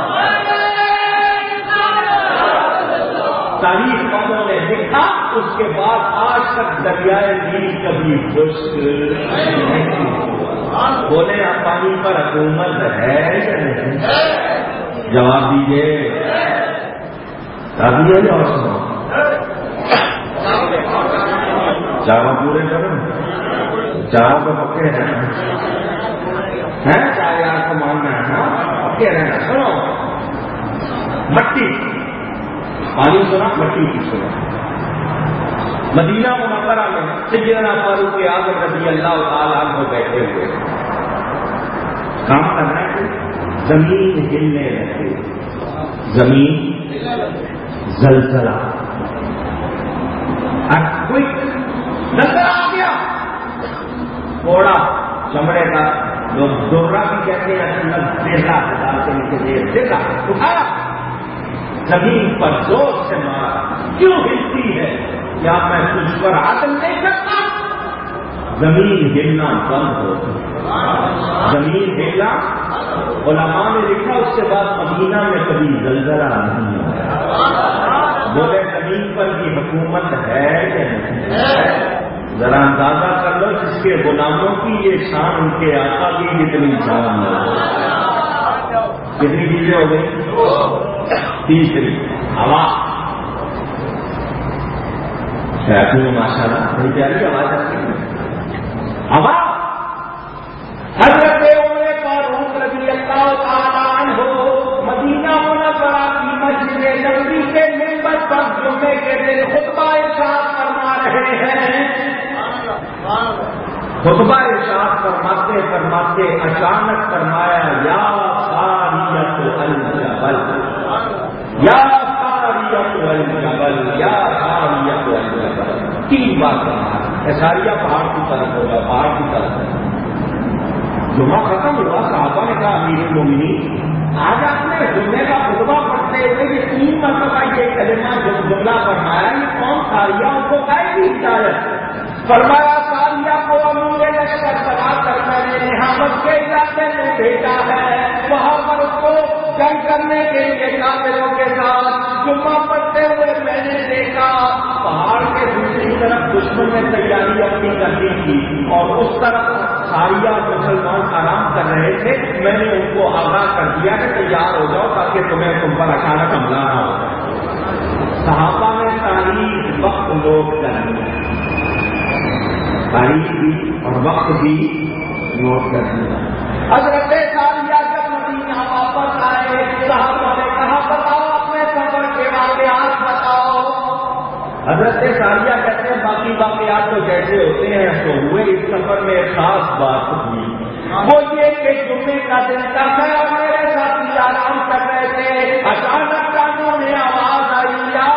تاریخ والوں نے دیکھا، اس کے بعد آج تک دریائے نیل کبھی خشک نہیں، بولے آپ پانی پر حکومت ہے یا نہیں؟ جواب دیجیے، دیجیے اور سنو، چاروں پورے کرو، چاروں کو پکے رہنا ہے، چار یار کو ماننا ہے نا، پکے رہنا۔ سنو، مٹی پانی سنا، مٹی کی سنا، مدینہ منورہ میں سیدنا فاروق اعظم رضی اللہ تعالیٰ عنہ بیٹھے ہوئے کام کرنا ہے، زمین ہلنے لگی، زمین زلزلہ، ارتھکوئک، زلزلہ آ گیا، کوڑا چمڑے کا، لوگ درا بھی کہتے ہیں، دیرا ڈالتے نیچے دیرا اٹھایا، زمین پر زور سے مارا، کیوں ہلتی ہے؟ کیا میں تجھ پر عدل نہیں کرتا؟ زمین ہلنا بند ہو، زمین ہلنا، علماء نے لکھا اس کے بعد مدینہ میں کبھی زلزلہ نہیں ہوا۔ بولے زمین پر کی حکومت ہے یا نہیں؟ ذرا اندازہ کر لو جس کے غلاموں کی یہ شان ان کے آقا کی کتنی شان ہے۔ کتنی چیزیں ہو گئی؟ تیسری ہوا، ماشاء اللہ بڑی پیاری آواز آتی ہے۔ ہوا حضرت عمر فاروق رضی اللہ تعالیٰ عنہ مدینہ منورہ کی مسجد نبوی کے منبر پر جمعے کے دن خطبہ ارشاد فرما رہے ہیں۔ خطبہ ارشاد فرماتے فرماتے اچانک فرمایا، یا ساریۃ الجبل، یا ساریۃ الجبل، یا ساریۃ الجبل، تین بار فرمایا۔ ساریہ پہاڑ کی طرف ہوگا، پہاڑ کی طرف۔ جمعہ ختم ہوا، صحابہ نے کہا امیر المومنین آج آپ نے جمعے کا خطبہ پڑھتے ہوئے یہ تین مرتبہ یہ کلمہ جملہ فرمایا، یہ کون ساریہ ان کو کائے کی ہدایت؟ فرمایا ساریہ کو امیر لشکر سوار کر میں نے حمد کے علاقے میں بھیجا ہے، وہاں پر اس کو جنگ کرنے کے لیے کافروں کے ساتھ جمعہ پڑھتے ہوئے میں نے دیکھا پہاڑ کے دوسری طرف دشمن نے تیاری اپنی کرنی تھی اور اس طرف ساریہ مسلمان آرام کر رہے تھے، میں نے ان کو آگاہ کر دیا کہ تیار ہو جاؤ تاکہ تمہیں تم پر اچانک حملہ نہ ہو۔ صحابہ میں تاریخ وقت لوٹ کرنی، تاریخ بھی اور وقت بھی نوٹ کرنی۔ حضرت ساریہ جب مدینہ واپس آئے، صحابہ نے کہا بتاؤ اپنے سفر کے واقعات بتاؤ۔ حضرت ساریہ کہتے ہیں باقی واقعات تو جیسے ہوتے ہیں تو ہوئے، اس سفر میں ایک خاص بات ہوئی، وہ یہ کہ جمعے کا دن تھا، میں اور میرے ساتھی آرام کر رہے تھے، اچانک کانوں میں آواز آئی، یا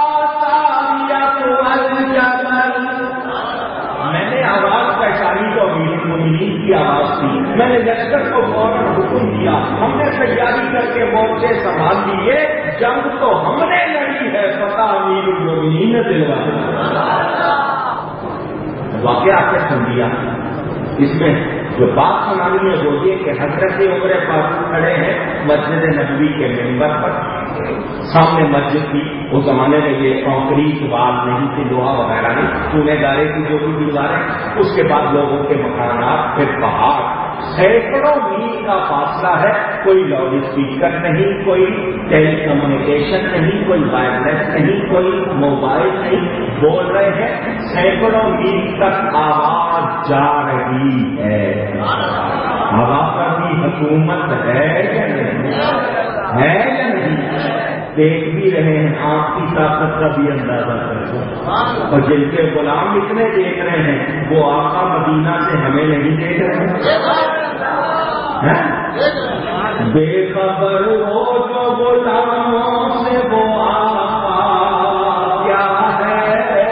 ساریۃ الجبل۔ میں نے آواز پہچانی تو امیر المومنین کی آواز تھی، میں نے لشکر کو فوراً حکم دیا، ہم نے تیاری کر کے مورچے سنبھال لیے، جنگ تو ہم نے لڑی ہے، پتہ امیر المومنین نے دلوایا۔ واقعہ آپ نے سمجھا، اس میں جو بات سنانی ہے وہ یہ کہ حضرت عمر فاروق کھڑے ہیں مسجد نبوی کے ممبر پر، سامنے مسجد کی، اس زمانے میں یہ کانکریٹ وال نہیں تھی، لوہا وغیرہ نہیں، چونے گارے کی جو بھی دیواریں، اس کے بعد لوگوں کے مکانات، پھر پہاڑ، سینکڑوں میل کا فاصلہ ہے، کوئی لاؤڈ اسپیکر نہیں، کوئی ٹیلی کمیونیکیشن نہیں، کوئی وائرلیس نہیں، کوئی موبائل نہیں، بول رہے ہیں سینکڑوں میل تک آواز جا رہی ہے۔ ہوا پر بھی حکومت ہے یا نہیں؟ ہے یا نہیں؟ دیکھ بھی رہے ہیں، آپ کی طاقت کا بھی اندازہ کرو، اور جن کے غلام اتنے دیکھ رہے ہیں وہ آقا مدینہ سے ہمیں نہیں دیکھ رہے ہیں؟ بے خبر ہو جو غلاموں سے وہ آقا کیا ہے،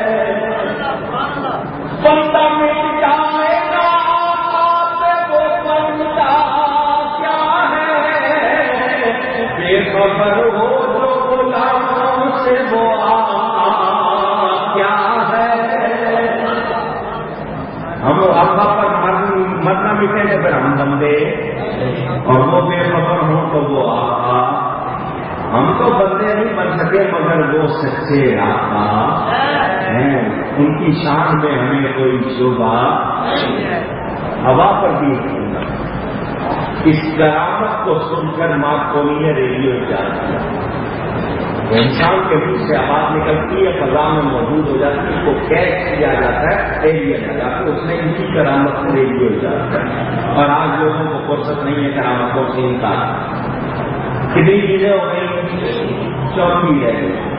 بندہ مٹ جائے گا آقا سے وہ بندہ کیا ہے، بے خبر ہو سے وہ کیا ہے۔ ہم آقا پر مرنا مٹے گا پھر ہم بندے، اور وہ بے خبر ہوں تو وہ آقا۔ ہم تو بندے نہیں بن سکے مگر وہ سچے آقا ہیں، ان کی شان میں ہمیں کوئی شبہ۔ ہوا پر بھی اس کرامت کو سن کر ماں قومی نے ریڈیو جاتی ہے، انسان کے منہ سے آواز نکلتی ہے، فضا میں موجود ہو جاتی ہے، اس کو کیچ کیا جاتا ہے، ایریا لگا کے اس نے ان کی کرامت سے ریڈیو جاتا ہے، اور آج لوگوں کو فرصت نہیں ہے کرامتوں سے نکال۔ کتنی چیزیں ہو گئی، چوتھی ہے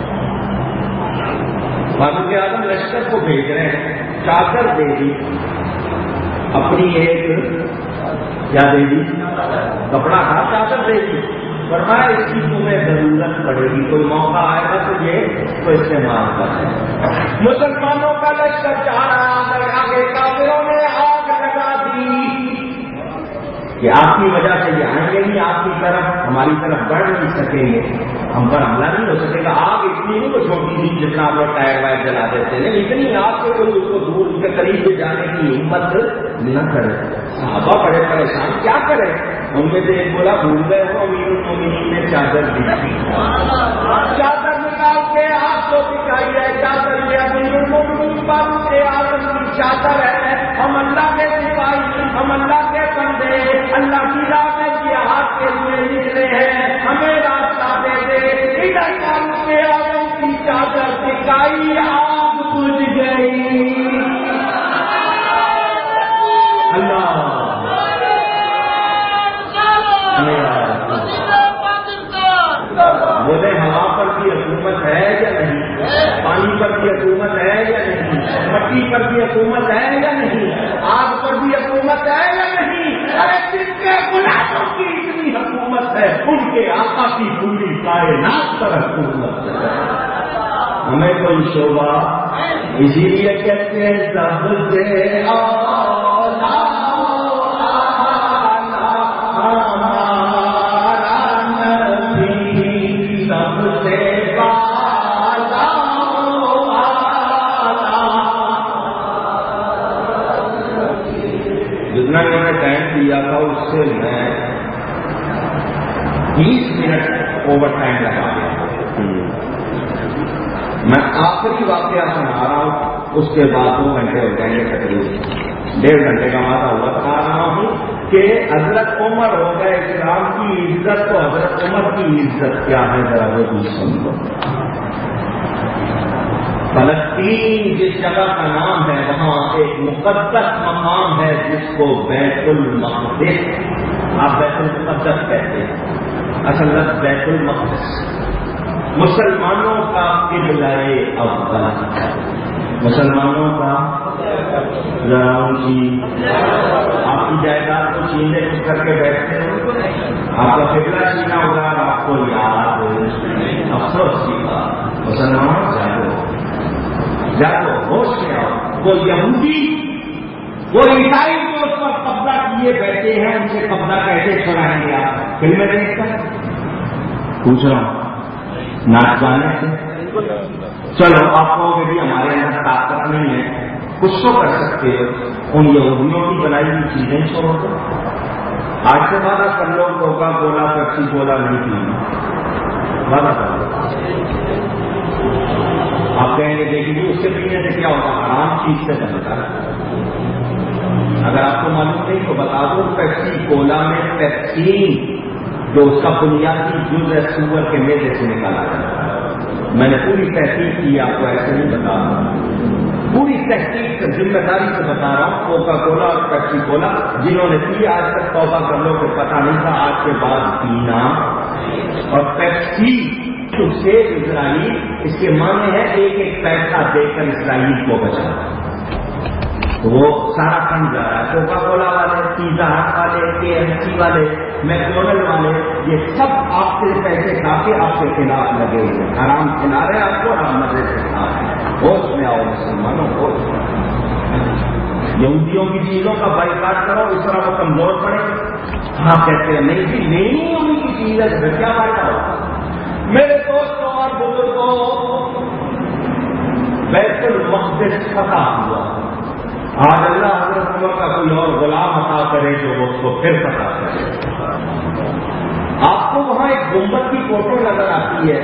فاروق اعظم لشکر کو بھیج رہے ہیں، چادر دے دی اپنی، ایک کیا دے دی، کپڑا تھا، چادر دے دی، فرمایا اس کی تمہیں ضرورت پڑے گی، کوئی موقع آئے گا تو یہ تو استعمال کریں۔ مسلمانوں کا لشکر جا رہا ہے، آگے کافروں نے آگ لگا کہ آپ کی وجہ سے یہ آئیں گے نہیں آپ کی طرف، ہماری طرف بڑھ نہیں سکیں گے، ہم پر حملہ نہیں ہو سکے گا. آگ اتنی نہیں وہ چھوٹی تھی جتنا آپ لوگ ٹائر وائر جلا دیتے ہیں، اتنی آگ سے کوئی اس کو دور اس کے قریب سے جانے کی ہمت نہ کرے. صحابہ بڑے پریشان، کیا کرے؟ ان میں سے ایک بولا بھول گئے ہو امیر المومنین نے چادر دی، چادر نکال کے آپ کو دکھائی ہے چادر یہ امیر المومنین پر آدم کی چادر ہے. ہم اللہ کے سپاہی، ہم اللہ کے بندے، اللہ کی راہ میں جہاد کے لیے نکلے ہیں، ہمیں راستہ دے دے. ادھر فاروق آدم کی چادر دکھائی، آگ بجھ گئی. اللہ بولے ہوا پر بھی حکومت ہے یا نہیں، پانی پر بھی حکومت ہے یا نہیں، مٹی پر بھی حکومت ہے یا نہیں، آگ پر بھی حکومت ہے یا نہیں. ارے جن کے غلاموں کی اتنی حکومت ہے ان کے آقا کی پوری کائنات پر حکومت ہے. ہمیں کوئی شعبہ، اسی لیے کہتے ہیں سب سے جتنا میں نے ٹائم دیا تھا اس سے میں بیس منٹ اوور ٹائم لگا دیا. میں آخری واقعہ سنا رہا ہوں، اس کے بعد دو گھنٹے ہو جائیں گے، تقریباً ڈیڑھ گھنٹے کا وعدہ ہوا تھا رہا ہوں کہ حضرت عمر ہو گئے. اسلام کی عزت تو حضرت عمر کی عزت کیا ہے ذرا وہ بھی سمجھو. فلسطین جس جگہ کا نام ہے وہاں ایک مقدس مقام ہے جس کو بیت المقدس، آپ بیت المقدس کہتے ہیں، اصل لفظ بیت المقدس. مسلمانوں کا قبلہ اول، مسلمانوں کا کی آپ کی جائیداد کو چھیننے کچھ کر کے بیٹھتے ہیں، آپ کا قبلہ چھینا ہوگا آپ کو یاد افسوس کی بات. مسلمانوں جاگو جاگو ہوش میں آؤ. وہ یہودی وہ عیسائی جو اس پر قبضہ کیے بیٹھے ہیں ان سے قبضہ کیسے چھڑائیں گے آپ؟ فلم میں دیکھ کر پوچھ رہا ہوں، ناچ گانے سے. چلو آپ کہو گے بھی ہمارے اندر طاقت نہیں ہے، کچھ تو کر سکتے ہو. ان یہودیوں کی بنائی ہوئی چیزیں چھوڑو تو آج سے وعدہ کر لو کوکا کولا پیپسی کولا نہیں پینا، وعدہ کر لو. آپ کہیں گے دیکھیے اس سے پینے سے کیا ہوگا؟ حرام چیز سے بنتا ہے. اگر آپ کو معلوم نہیں تو بتا دو، پیپسی کولا میں پیپسین جو اس کا بنیادی جز ہے سور کے میدے سے نکالا جاتا ہے. میں نے پوری تحقیق کی، آپ کو ایسے نہیں بتا رہا، پوری تحقیق سے ذمہ داری سے بتا رہا ہوں. کوکا کولا اور پیپسی کولا جنہوں نے پی آج تک توبہ کر لو کہ پتہ نہیں تھا، آج کے بعد پینا. اور پیپسی سے اسرائیل اس کے معنی ہے ایک ایک پیسہ دے کر اسرائیل کو بچانا. وہ سارا کم جا رہا ہے. کوکا کولا والے، پیزا ہٹ والے، کے ایف سی والے، میکڈونلڈ والے، یہ سب آپ سے پیسے کھا کے آپ کے خلاف لگے ہوئے، حرام کھلا رہے ہیں آپ کو، حرام مزے سے کھا رہے ہیں. ہوش میں آؤ مسلمانوں، ہوش میں. یہودیوں کی چیزوں کا بائیکاٹ کرو، اس طرح وہ کمزور پڑے. ہاں کہتے ہیں نہیں جی نہیں انہیں کی چیز ہے پھر کیا فائدہ ہوگا. میرے دوستوں اور بزرگوں، بیت المقدس فتح ہوا. آج اللہ حضرت عمر کا کوئی اور غلام عطا کرے جو اس کو پھر فتح کرے. آپ کو وہاں ایک گنبد کی فوٹو نظر آتی ہے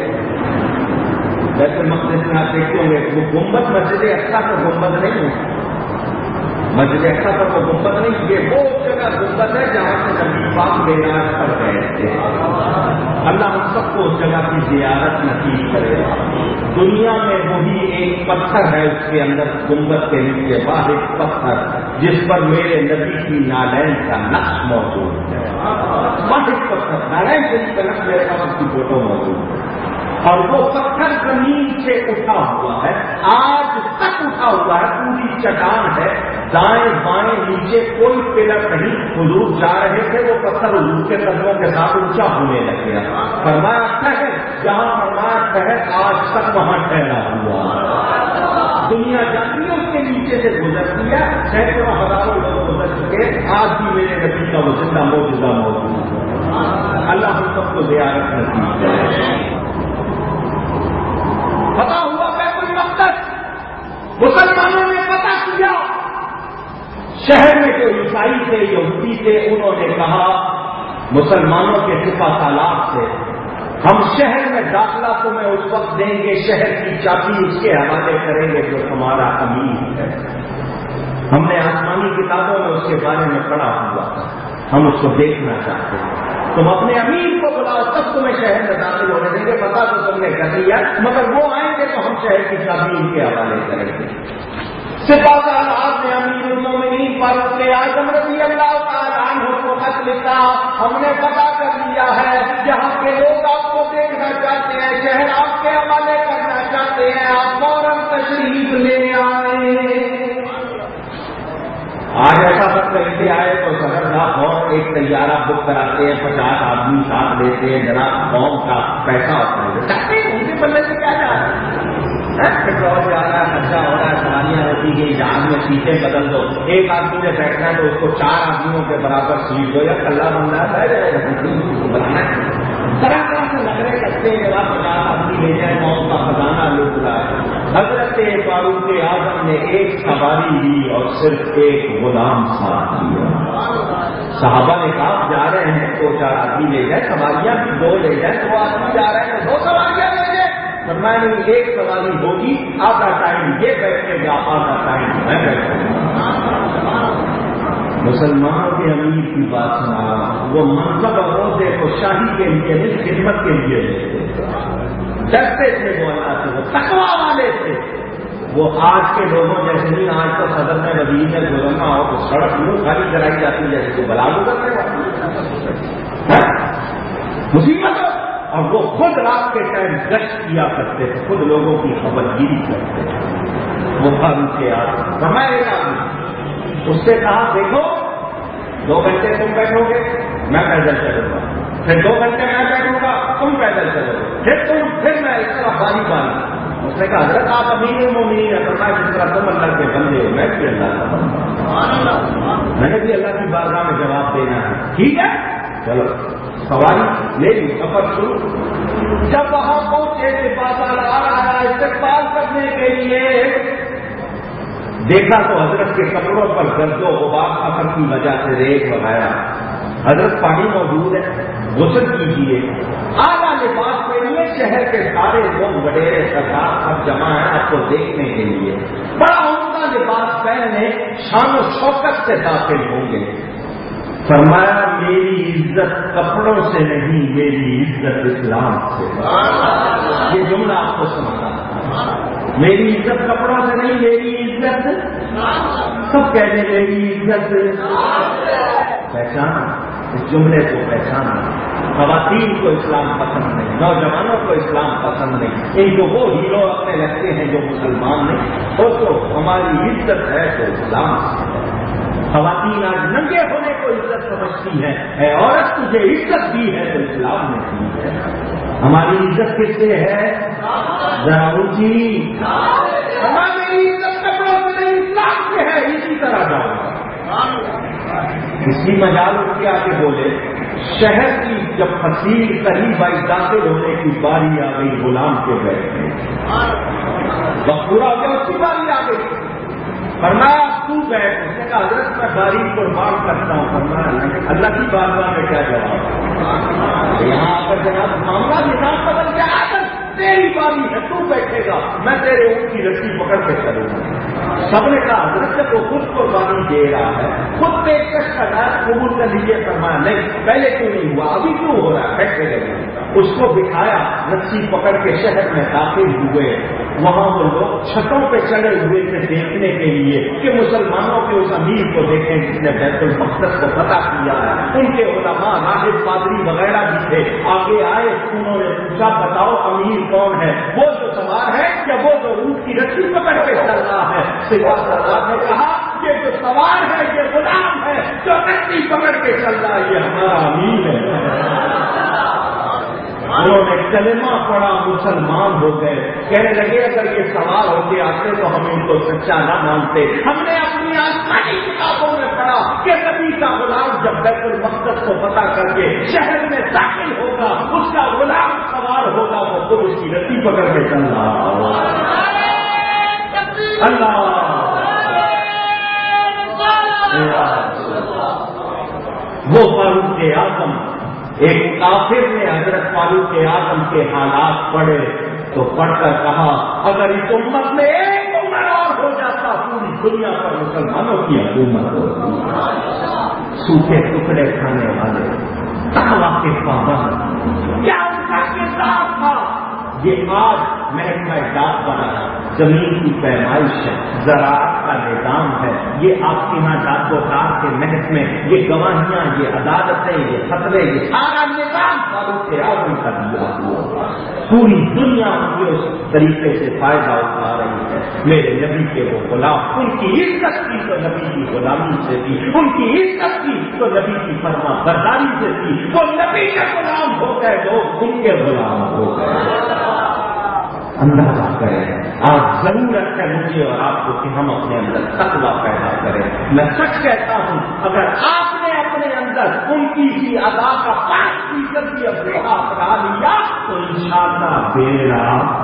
بیت المقدس میں، آپ دیکھتے ہوں گے وہ گنبد مسجد اقصی کا گنبد نہیں ہے. مسجد اقصی پر وہ گنبد نہیں، یہ وہ جگہ گنبد ہے جہاں سے نبی پاک معراج پر گئے تھے. اللہ ہم سب کو اس جگہ کی زیارت نصیب کرے. دنیا میں وہی ایک پتھر ہے، اس کے اندر گنبد کے نیچے باہر ایک پتھر جس پر میرے نبی کی نالین کا نقش موجود ہے. باہر پتھر نالین شریف کا نقش میرے پاس اس کی فوٹو موجود ہے. اور وہ پتھر زمین سے اٹھا ہوا ہے، آج تک اٹھا ہوا ہے، پوری چٹان ہے، دائیں بائیں نیچے کوئی پلر نہیں. حضور جا رہے تھے وہ پتھر حضور کے قدموں کے ساتھ اونچا ہونے لگ گیا. فرمایا ٹھہر، جہاں فرمایا ٹھہر آج تک وہاں ٹھہرا ہوا. دنیا جانتی ہے اس کے نیچے نیچے سے گزرتی ہے، سینکڑوں ہزاروں لوگ گزر چکے، آج بھی میرے نبی کا وہ زندہ موجودہ موجود ہے۔ اللہ ہم سب کو زیارت نصیب کرے۔ پتا ہوا بیت المقدس، مسلمانوں نے پتا کیا، شہر میں جو عیسائی تھے، یہودی تھے، انہوں نے کہا مسلمانوں کے صفا سالات سے ہم شہر میں داخلہ تمہیں اس وقت دیں گے، شہر کی چابی اس کے حوالے کریں گے جو ہمارا امیر ہے۔ ہم نے آسمانی کتابوں میں اس کے بارے میں پڑھا ہوا، ہم اس کو دیکھنا چاہتے ہیں، تم اپنے امیر کو بلاؤ تب تمہیں شہر میں داخل ہونے دیں گے، پتا تو تم نے کر لیا، مگر وہ آئیں گے تو ہم شہر کی چابی ان کے حوالے کریں گے۔ سپاہ سالار نے امیر المومنین فاروق اعظم رضی اللہ تعالیٰ عنہ کو خط لکھا، ہم نے پتا کر لیا ہے جہاں کے لوگ آپ کو دیکھنا چاہتے ہیں، شہر آپ کے حوالے کرنا چاہتے ہیں، آپ فوراً تشریف لے آئیں۔ آج ایسا وقت کہیں آئے تو سرحد اور ایک طیارہ بک کراتے ہیں، پچاس آدمی ساتھ لیتے ہیں، جناب قوم کا پیسہ ہوتا ہے، ان کے بلے سے کیا جا رہا ہے؟ پٹرول جا رہا ہے، خرچہ ہو رہا ہے، سواریاں ہوتی گئی، جہاز میں سیٹیں بدل دو، ایک آدمی نے بیٹھنا ہے تو اس کو چار آدمیوں کے برابر سیٹ دو، یا کلّا بندہ ہے بنانا ہے، طرح طرح سے نظریں کرتے ہیں، جب پچاس آدمی لے جائیں قوم کا خزانہ لوٹ رہا ہے۔ حضرت فاروق اعظم نے ایک سواری لی اور صرف ایک غلام ساتھ لیا۔ صحابہ نے کہا جا رہے ہیں دو چار آدمی لے جائیں، سواریاں بھی دو لے جائیں، دو آدمی جا رہے ہیں دو سواریاں لے جائیں، فرمایا نہیں ایک سواری ہوگی، آدھا ٹائم یہ بیٹھے گا، آدھا ٹائم میں بیٹھوں گا۔ مسلمانوں کے امیر کی بات سنا، وہ منصب اور عہدے کو شاہی کے لیے نہیں خدمت کے لیے ڈرتے تھے، وہ اللہ سے وہ تقویٰ والے تھے۔ وہ آج کے لوگوں جیسے نہیں، آج تو صدر میں وزیر میں گزرنا ہو تو سڑک یوں خالی کرائی جاتی ہے جیسے کو بلا گزرنے والا مصیبت، اور وہ خود رات کے ٹائم گشت کیا کرتے تھے، خود لوگوں کی خبر گیری کرتے تھے۔ وہ فاروق اعظم فرمائے گا، اس سے کہا دیکھو دو گھنٹے تم بیٹھو گے میں پیدل چلوں گا، پھر دو گھنٹے میں بیٹھوں گا تم پیدل چلو گے، پھر تم پھر میں اس طرح باری باری۔ اس نے کہا حضرت آپ امیر المومنین ہیں، فرمایا جس طرح تم اللہ کے بندے ہو میں بھی اللہ کا بندہ، میں نے بھی اللہ کی بارگاہ میں جواب دینا ہے، ٹھیک ہے چلو سواری لے لی، سفر شروع۔ جب وہاں پہنچے سپاہ سالار آیا استقبال کرنے کے لیے، دیکھا تو حضرت کے کپڑوں پر گرد و غبار اثر کی وجہ سے ریت وغیرہ، حضرت پانی موجود ہے، غسل کیجیے، اعلیٰ لباس کے لیے شہر کے سارے لوگ وڈیرے سرکار سب جمع ہیں آپ کو دیکھنے کے لیے، بڑا عمدہ لباس پہنے شان و شوکت سے داخل ہوں گے۔ فرمایا میری عزت کپڑوں سے نہیں، میری عزت اسلام سے۔ یہ جملہ آپ کو سنانا، میری عزت کپڑوں سے نہیں، میری عزت سب کہنے میری عزت پہچانا، اس جملے کو پہچانا۔ خواتین کو اسلام پسند نہیں، نوجوانوں کو اسلام پسند نہیں، ان کو وہ ہیرو اپنے لگتے ہیں جو مسلمان نہیں، وہ تو ہماری عزت ہے تو اسلام سے۔ خواتین آج ننگے ہونے کو عزت سمجھتی ہے، اے عورت تجھے عزت دی ہے تو اسلام نے دی ہے۔ ہماری عزت کس سے ہے؟ ذرا اونچی، ہماری عزت کپڑوں سے نہیں اسلام سے ہے، اسی طرح جاؤ۔ اسی مجال اٹھ کے آگے بولے، شہر کی جب فصیل قریب آئی داخل ہونے کی باری آ گئی غلام کے بیٹھنے، وقت پورا ہو گیا، اس کی باری آ گئی، فرمایا تو بیٹھ۔ اس نے کہا حضرت میں باری قربان کرتا ہوں، فرمایا اللہ کی بارگاہ میں کیا جواب؟ یہاں آ کر جناب معاملہ نظام بدل گیا، تیری باری ہے تو بیٹھے گا، میں تیرے اونٹ کی رسی پکڑ کے چلوں گا۔ سب نے کہا حضرت جب وہ خود قربانی دے رہا ہے، خود پیشکش کا نام قبول کر لیجیے، فرمایا نہیں پہلے کیوں نہیں ہوا، ابھی کیوں ہو رہا ہے، بیٹھے گئے۔ اس کو بٹھایا، رسی پکڑ کے شہر میں داخل ہوئے، وہاں وہ لوگ چھتوں پہ چڑھے ہوئے تھے دیکھنے کے لیے کہ مسلمانوں کے اس امیر کو دیکھیں جس نے بیت المقدس کو فتح کیا ہے۔ ان کے علماء راہب پادری وغیرہ بھی تھے، آگے آئے، انہوں نے پوچھا بتاؤ امیر کون ہے؟ وہ جو سوار ہے یا وہ جو اونٹ کی رسی پکڑ کے چل رہا ہے؟ سپاہ سالار نے کہا یہ جو سوار ہے یہ غلام ہے، جو رسی پکڑ کے چل رہا ہے یہ ہمارا امیر ہے۔ انہوں نے کلمہ پڑھا، مسلمان ہو گئے. کہنے لگے اگر یہ سوال ہوتے آتے تو ہم ان کو سچا نہ مانتے. ہم نے اپنی آسمانی کتابوں میں پڑھا کہ نبی کا غلام جب بیت المقدس کو فتح کر کے شہر میں داخل ہوگا، اس کا غلام سوار ہوگا، وہ خود اس کی رسی پکڑ کے چل رہا ہوگا. اللہ وہ فاروق اعظم، ایک کافر نے حضرت فاروق اعظم کے حالات پڑھے تو پڑھ کر کہا اگر اس امت میں ایک عمر اور ہو جاتا پوری دنیا پر مسلمانوں کی حکومت ہوتی. سوکھے ٹکڑے کھانے والے، تقویٰ کے پابند، کیا ان کا کردار تھا. یہ آج محکمہ ڈاک بنا ہے، زمین کی پیمائش ہے، زراعت کا نظام ہے. یہ آپ کے یہاں ڈاک و کار کے محکمے، یہ گواہیاں، یہ عدالتیں، یہ فتوے، یہ سارا نظام فاروق اعظم کا دیا ہوا. پوری دنیا ان کے اس طریقے سے فائدہ اٹھا رہی ہے. میرے نبی کے وہ غلام، ان کی عزت کی تو نبی کی غلامی سے تھی، ان کی عزت کی تو نبی کی فرما برداری سے تھی. وہ نبی کے غلام ہو گئے، لوگ ان کے غلام ہو گئے. اندازہ کریں، آج ضرورت ہے مجھے اور آپ کو کہ ہم اپنے اندر تقویٰ پیدا کریں. میں سچ کہتا ہوں اگر آپ نے اپنے اندر ان کی سی ادا کا پانچ فیصد بھی اپنا اپنا لیا تو انشاءاللہ بیڑا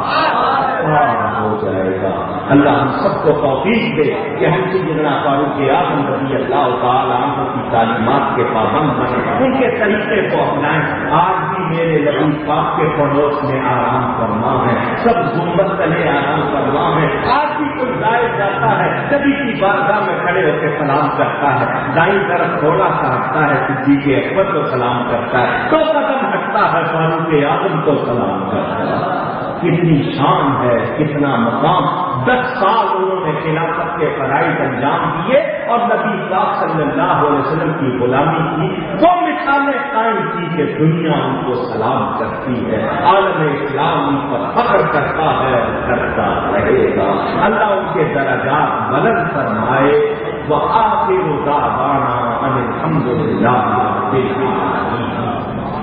پار ہو جائے گا. اللہ ہم سب کو توفیق دے کہ ہم سیدنا فاروق اعظم رضی اللہ تعالیٰ عنہ کی تعلیمات کے پابند بنے، ان کے طریقے کو اپنائیں. آج بھی میرے نبی پاک کے پڑوس میں آرام فرما ہے، سب گنبد تلے آرام فرما ہے. آج بھی کوئی جائے جاتا ہے نبی کی بارگاہ میں کھڑے ہو کے سلام کرتا ہے، دائیں طرف تھوڑا سا ہٹتا ہے صدیق اکبر کو سلام کرتا ہے، دو قدم ہٹتا ہے فاروق اعظم کو سلام کرتا ہے. کتنی شان ہے، کتنا مقام. دس سال انہوں نے خلافت کے فرائض انجام دیے اور نبی پاک صلی اللہ علیہ وسلم کی غلامی کی. وہ مثالیں قائم کی کہ دنیا ان کو سلام کرتی ہے، عالم اسلام ان پر فخر کرتا ہے اور کرتا رہے گا. اللہ ان کے درجات بلند فرمائے. وآخر دعوانا ان الحمد للہ رب العالمین.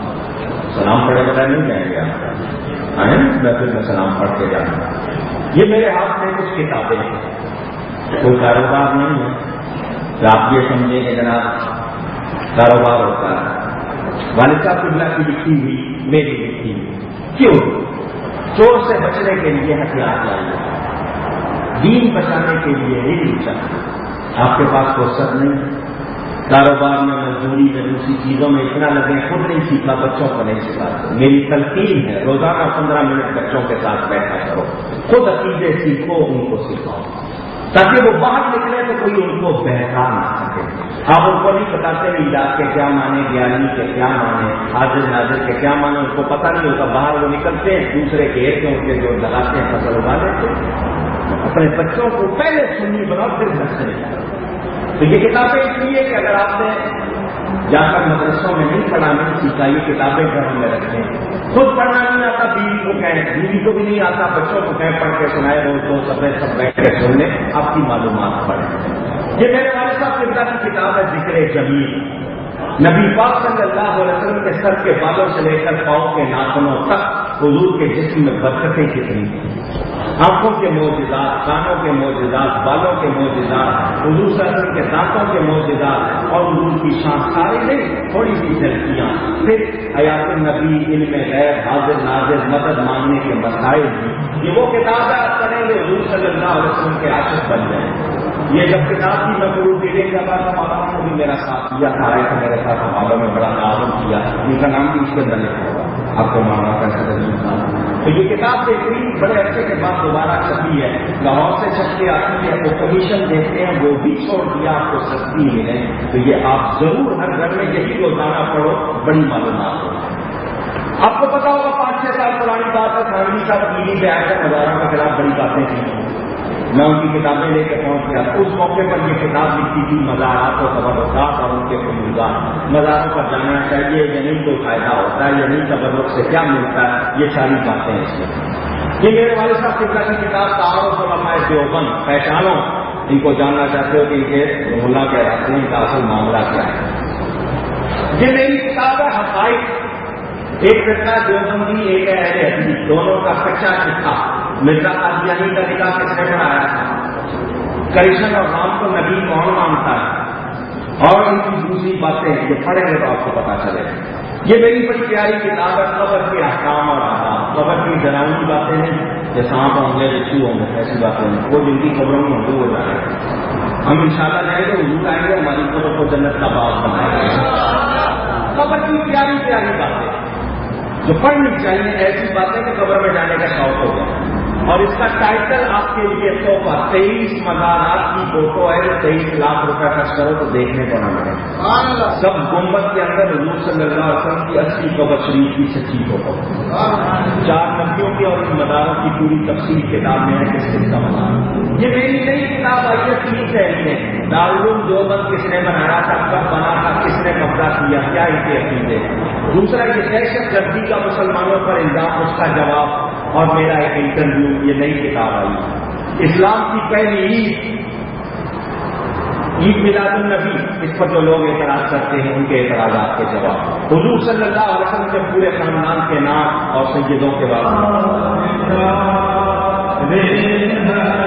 سلام پڑھے بتا نہیں جائیں گے آئیں میں پھر میں سلام پڑھ کے جاؤں گا. یہ میرے ہاتھ میں کچھ کتابیں ہیں، کوئی کاروبار نہیں ہے تو آپ یہ سمجھیں کہ جناب کاروبار ہوتا ہے. والد صاحب قبلہ کی لکھی ہوئی، میری لکھی ہوئی. کیوں؟ چور سے بچنے کے لیے ہتھیار لائیے، دین بچانے کے لیے علم چاہیے. آپ کے پاس فرصت نہیں، کاروبار میں، مزدوری میں، دوسری چیزوں میں اتنا لگے، خود نہیں سیکھا، بچوں کو نہیں سکھاتے. میری تلقین ہے روزانہ پندرہ منٹ بچوں کے ساتھ بیٹھا کرو، خود عقیدے سیکھو، ان کو سکھاؤ تاکہ وہ باہر نکلے تو کوئی ان کو بہکا نہ سکے. آپ ان کو نہیں بتاتے علاج کے کیا مانے، گیانی کے کیا مانے، حاضر ناظر کے کیا مانے، ان کو پتہ نہیں ہوتا. باہر وہ نکلتے ہیں دوسرے کھیت میں ان کے جو لگاتے ہیں فصل اگا لیتے ہیں. اپنے بچوں کو پہلے سنی بناؤ پھر نسل نکالو. تو یہ کتابیں اس لیے کہ اگر آپ نے جا کر مدرسوں میں نہیں پڑھا، نہیں سیکھا، یہ کتابیں گھر میں رکھیں. خود پڑھنا نہیں آتا بیوی کو کہیں، بیوی کو بھی نہیں آتا بچوں کو کہیں، پڑھ کے سنائے روز دو سفید سب بیٹھ کے سن لیں، آپ کی معلومات پڑھیں. یہ میرے والد صاحب قبلہ کی کتاب ہے ذکر جمیل. نبی پاک صلی اللہ علیہ وسلم کے سر کے بالوں سے لے کر پاؤں کے ناخنوں تک حضور کے جسم میں برکتیں کتنی تھیں. آنکھوں کے معجزات، کانوں کے معجزات، بالوں کے معجزات، حضور صلی اللہ علیہ وسلم کے دانتوں کے معجزات اور حضور کی شان ساری نہیں، تھوڑی سی جھلکیاں. پھر حیات النبی، علم غیب، حاضر ناظر، مدد مانگنے کے مسائل. یہ وہ کتاب ہے پڑھیں گے حضور صلی اللہ علیہ وسلم کے عاشق بن جائیں. یہ جب کتاب کی میں ضرور دینے کے بعد مولانا نے بھی میرا ساتھ دیا تھا، آئے تھے میرے ساتھ حوالوں میں بڑا تعاون کیا. ان کا نام بھی اس کے اندر لکھا ہوگا، آپ کو مانا کیسے تھا. تو یہ کتاب بہترین بڑے عرصے کے بعد دوبارہ چھپی ہے، لاہور سے چھپ کے آتی ہے، وہ کمیشن دیتے ہیں وہ بھی چھوڑ دیا، آپ کو سستی ملے. تو یہ آپ ضرور ہر گھر میں یہی روزانہ پڑھو، بڑی معلومات ہو. آپ کو پتا ہوگا پانچ چھ سال پرانی بات ہے، تھانوی صاحب ٹی وی پہ آ کر ہزاروں کے خلاف بڑی باتیں کی. میں ان کی کتابیں لے کے پہنچ گیا. اس موقع پر یہ کتاب لکھی تھی مزارات و تبرکات اور ان کے فیوزات. مزاروں پر جانا چاہیے یا نہیں، کوئی فائدہ ہوتا ہے یا نہیں، تبرک سے کیا ملتا ہے، یہ ساری باتیں اس میں. یہ میرے والد صاحب قبلہ کی کتاب تعارف علماء دیوبند، پہچانو. ان کو جاننا چاہتے ہو کہ ان کے ملا کے راستے ان کا اصل معاملہ کیا ہے. یہ میری کتاب ہے حقائق. ایک فرقہ دیوبندی، ایک ہے اہل حدیث، دونوں کا کچا چٹھا۔ مرزا قادیانی کا نکاح کس نے پڑھایا تھا؟ کرشن اور رام کو نبی کون مانتا ہے؟ اور ان کی دوسری باتیں یہ پڑھیں گے تو آپ کو پتا چلے گا۔ یہ میری بڑی پیاری کتاب ہے، قبر کے احکام اور آداب۔ قبر کی ڈراؤنی باتیں ہیں، جیسے سانپ ہوں گے، بچھو ہوں گے، ایسی باتیں ہیں، وہ جن کی قبروں میں موجود ہو جائے گا۔ ہم انشاءاللہ جائیں گے، حضور آئیں گے، ہماری قبر کو جنت کا باغ بنائیں گے۔ قبر کی پیاری پیاری باتیں جو پڑھنی چاہیے، ایسی باتیں کہ قبر میں جانے کا شوق ہوگا۔ اور اس کا ٹائٹل آپ کے لیے تحفہ، تیئیس مزارات کی فوٹو ہے، تیئیس لاکھ روپے خرچ کرو تو دیکھنے کو نہ ملے۔ سب گنبد کے اندر حضور صلی اللہ علیہ وسلم کی اصلی قبر شریف کی سچی فوٹو، چار نبیوں کی اور ان مزاروں کی پوری تفصیل کتاب میں ہے کس کس کا مزار۔ یہ میری نئی کتاب آئی ہے، تین سہری ہے۔ دارالعلوم دیوبند کس نے بنایا تھا، کب بنا تھا، کس نے قبضہ کیا، کیا ان کے عقیدے۔ دوسرا یہ دہشت گردی کا مسلمانوں پر الزام، اس کا جواب، اور میرا ایک انٹرویو۔ یہ نئی کتاب آئی، اسلام کی پہلی عید، عید میلاد النبی، اس پر جو لوگ اعتراض کرتے ہیں ان کے اعتراضات کے جواب۔ حضور صلی اللہ علیہ وسلم کے پورے خاندان کے نام اور سیدوں کے بعد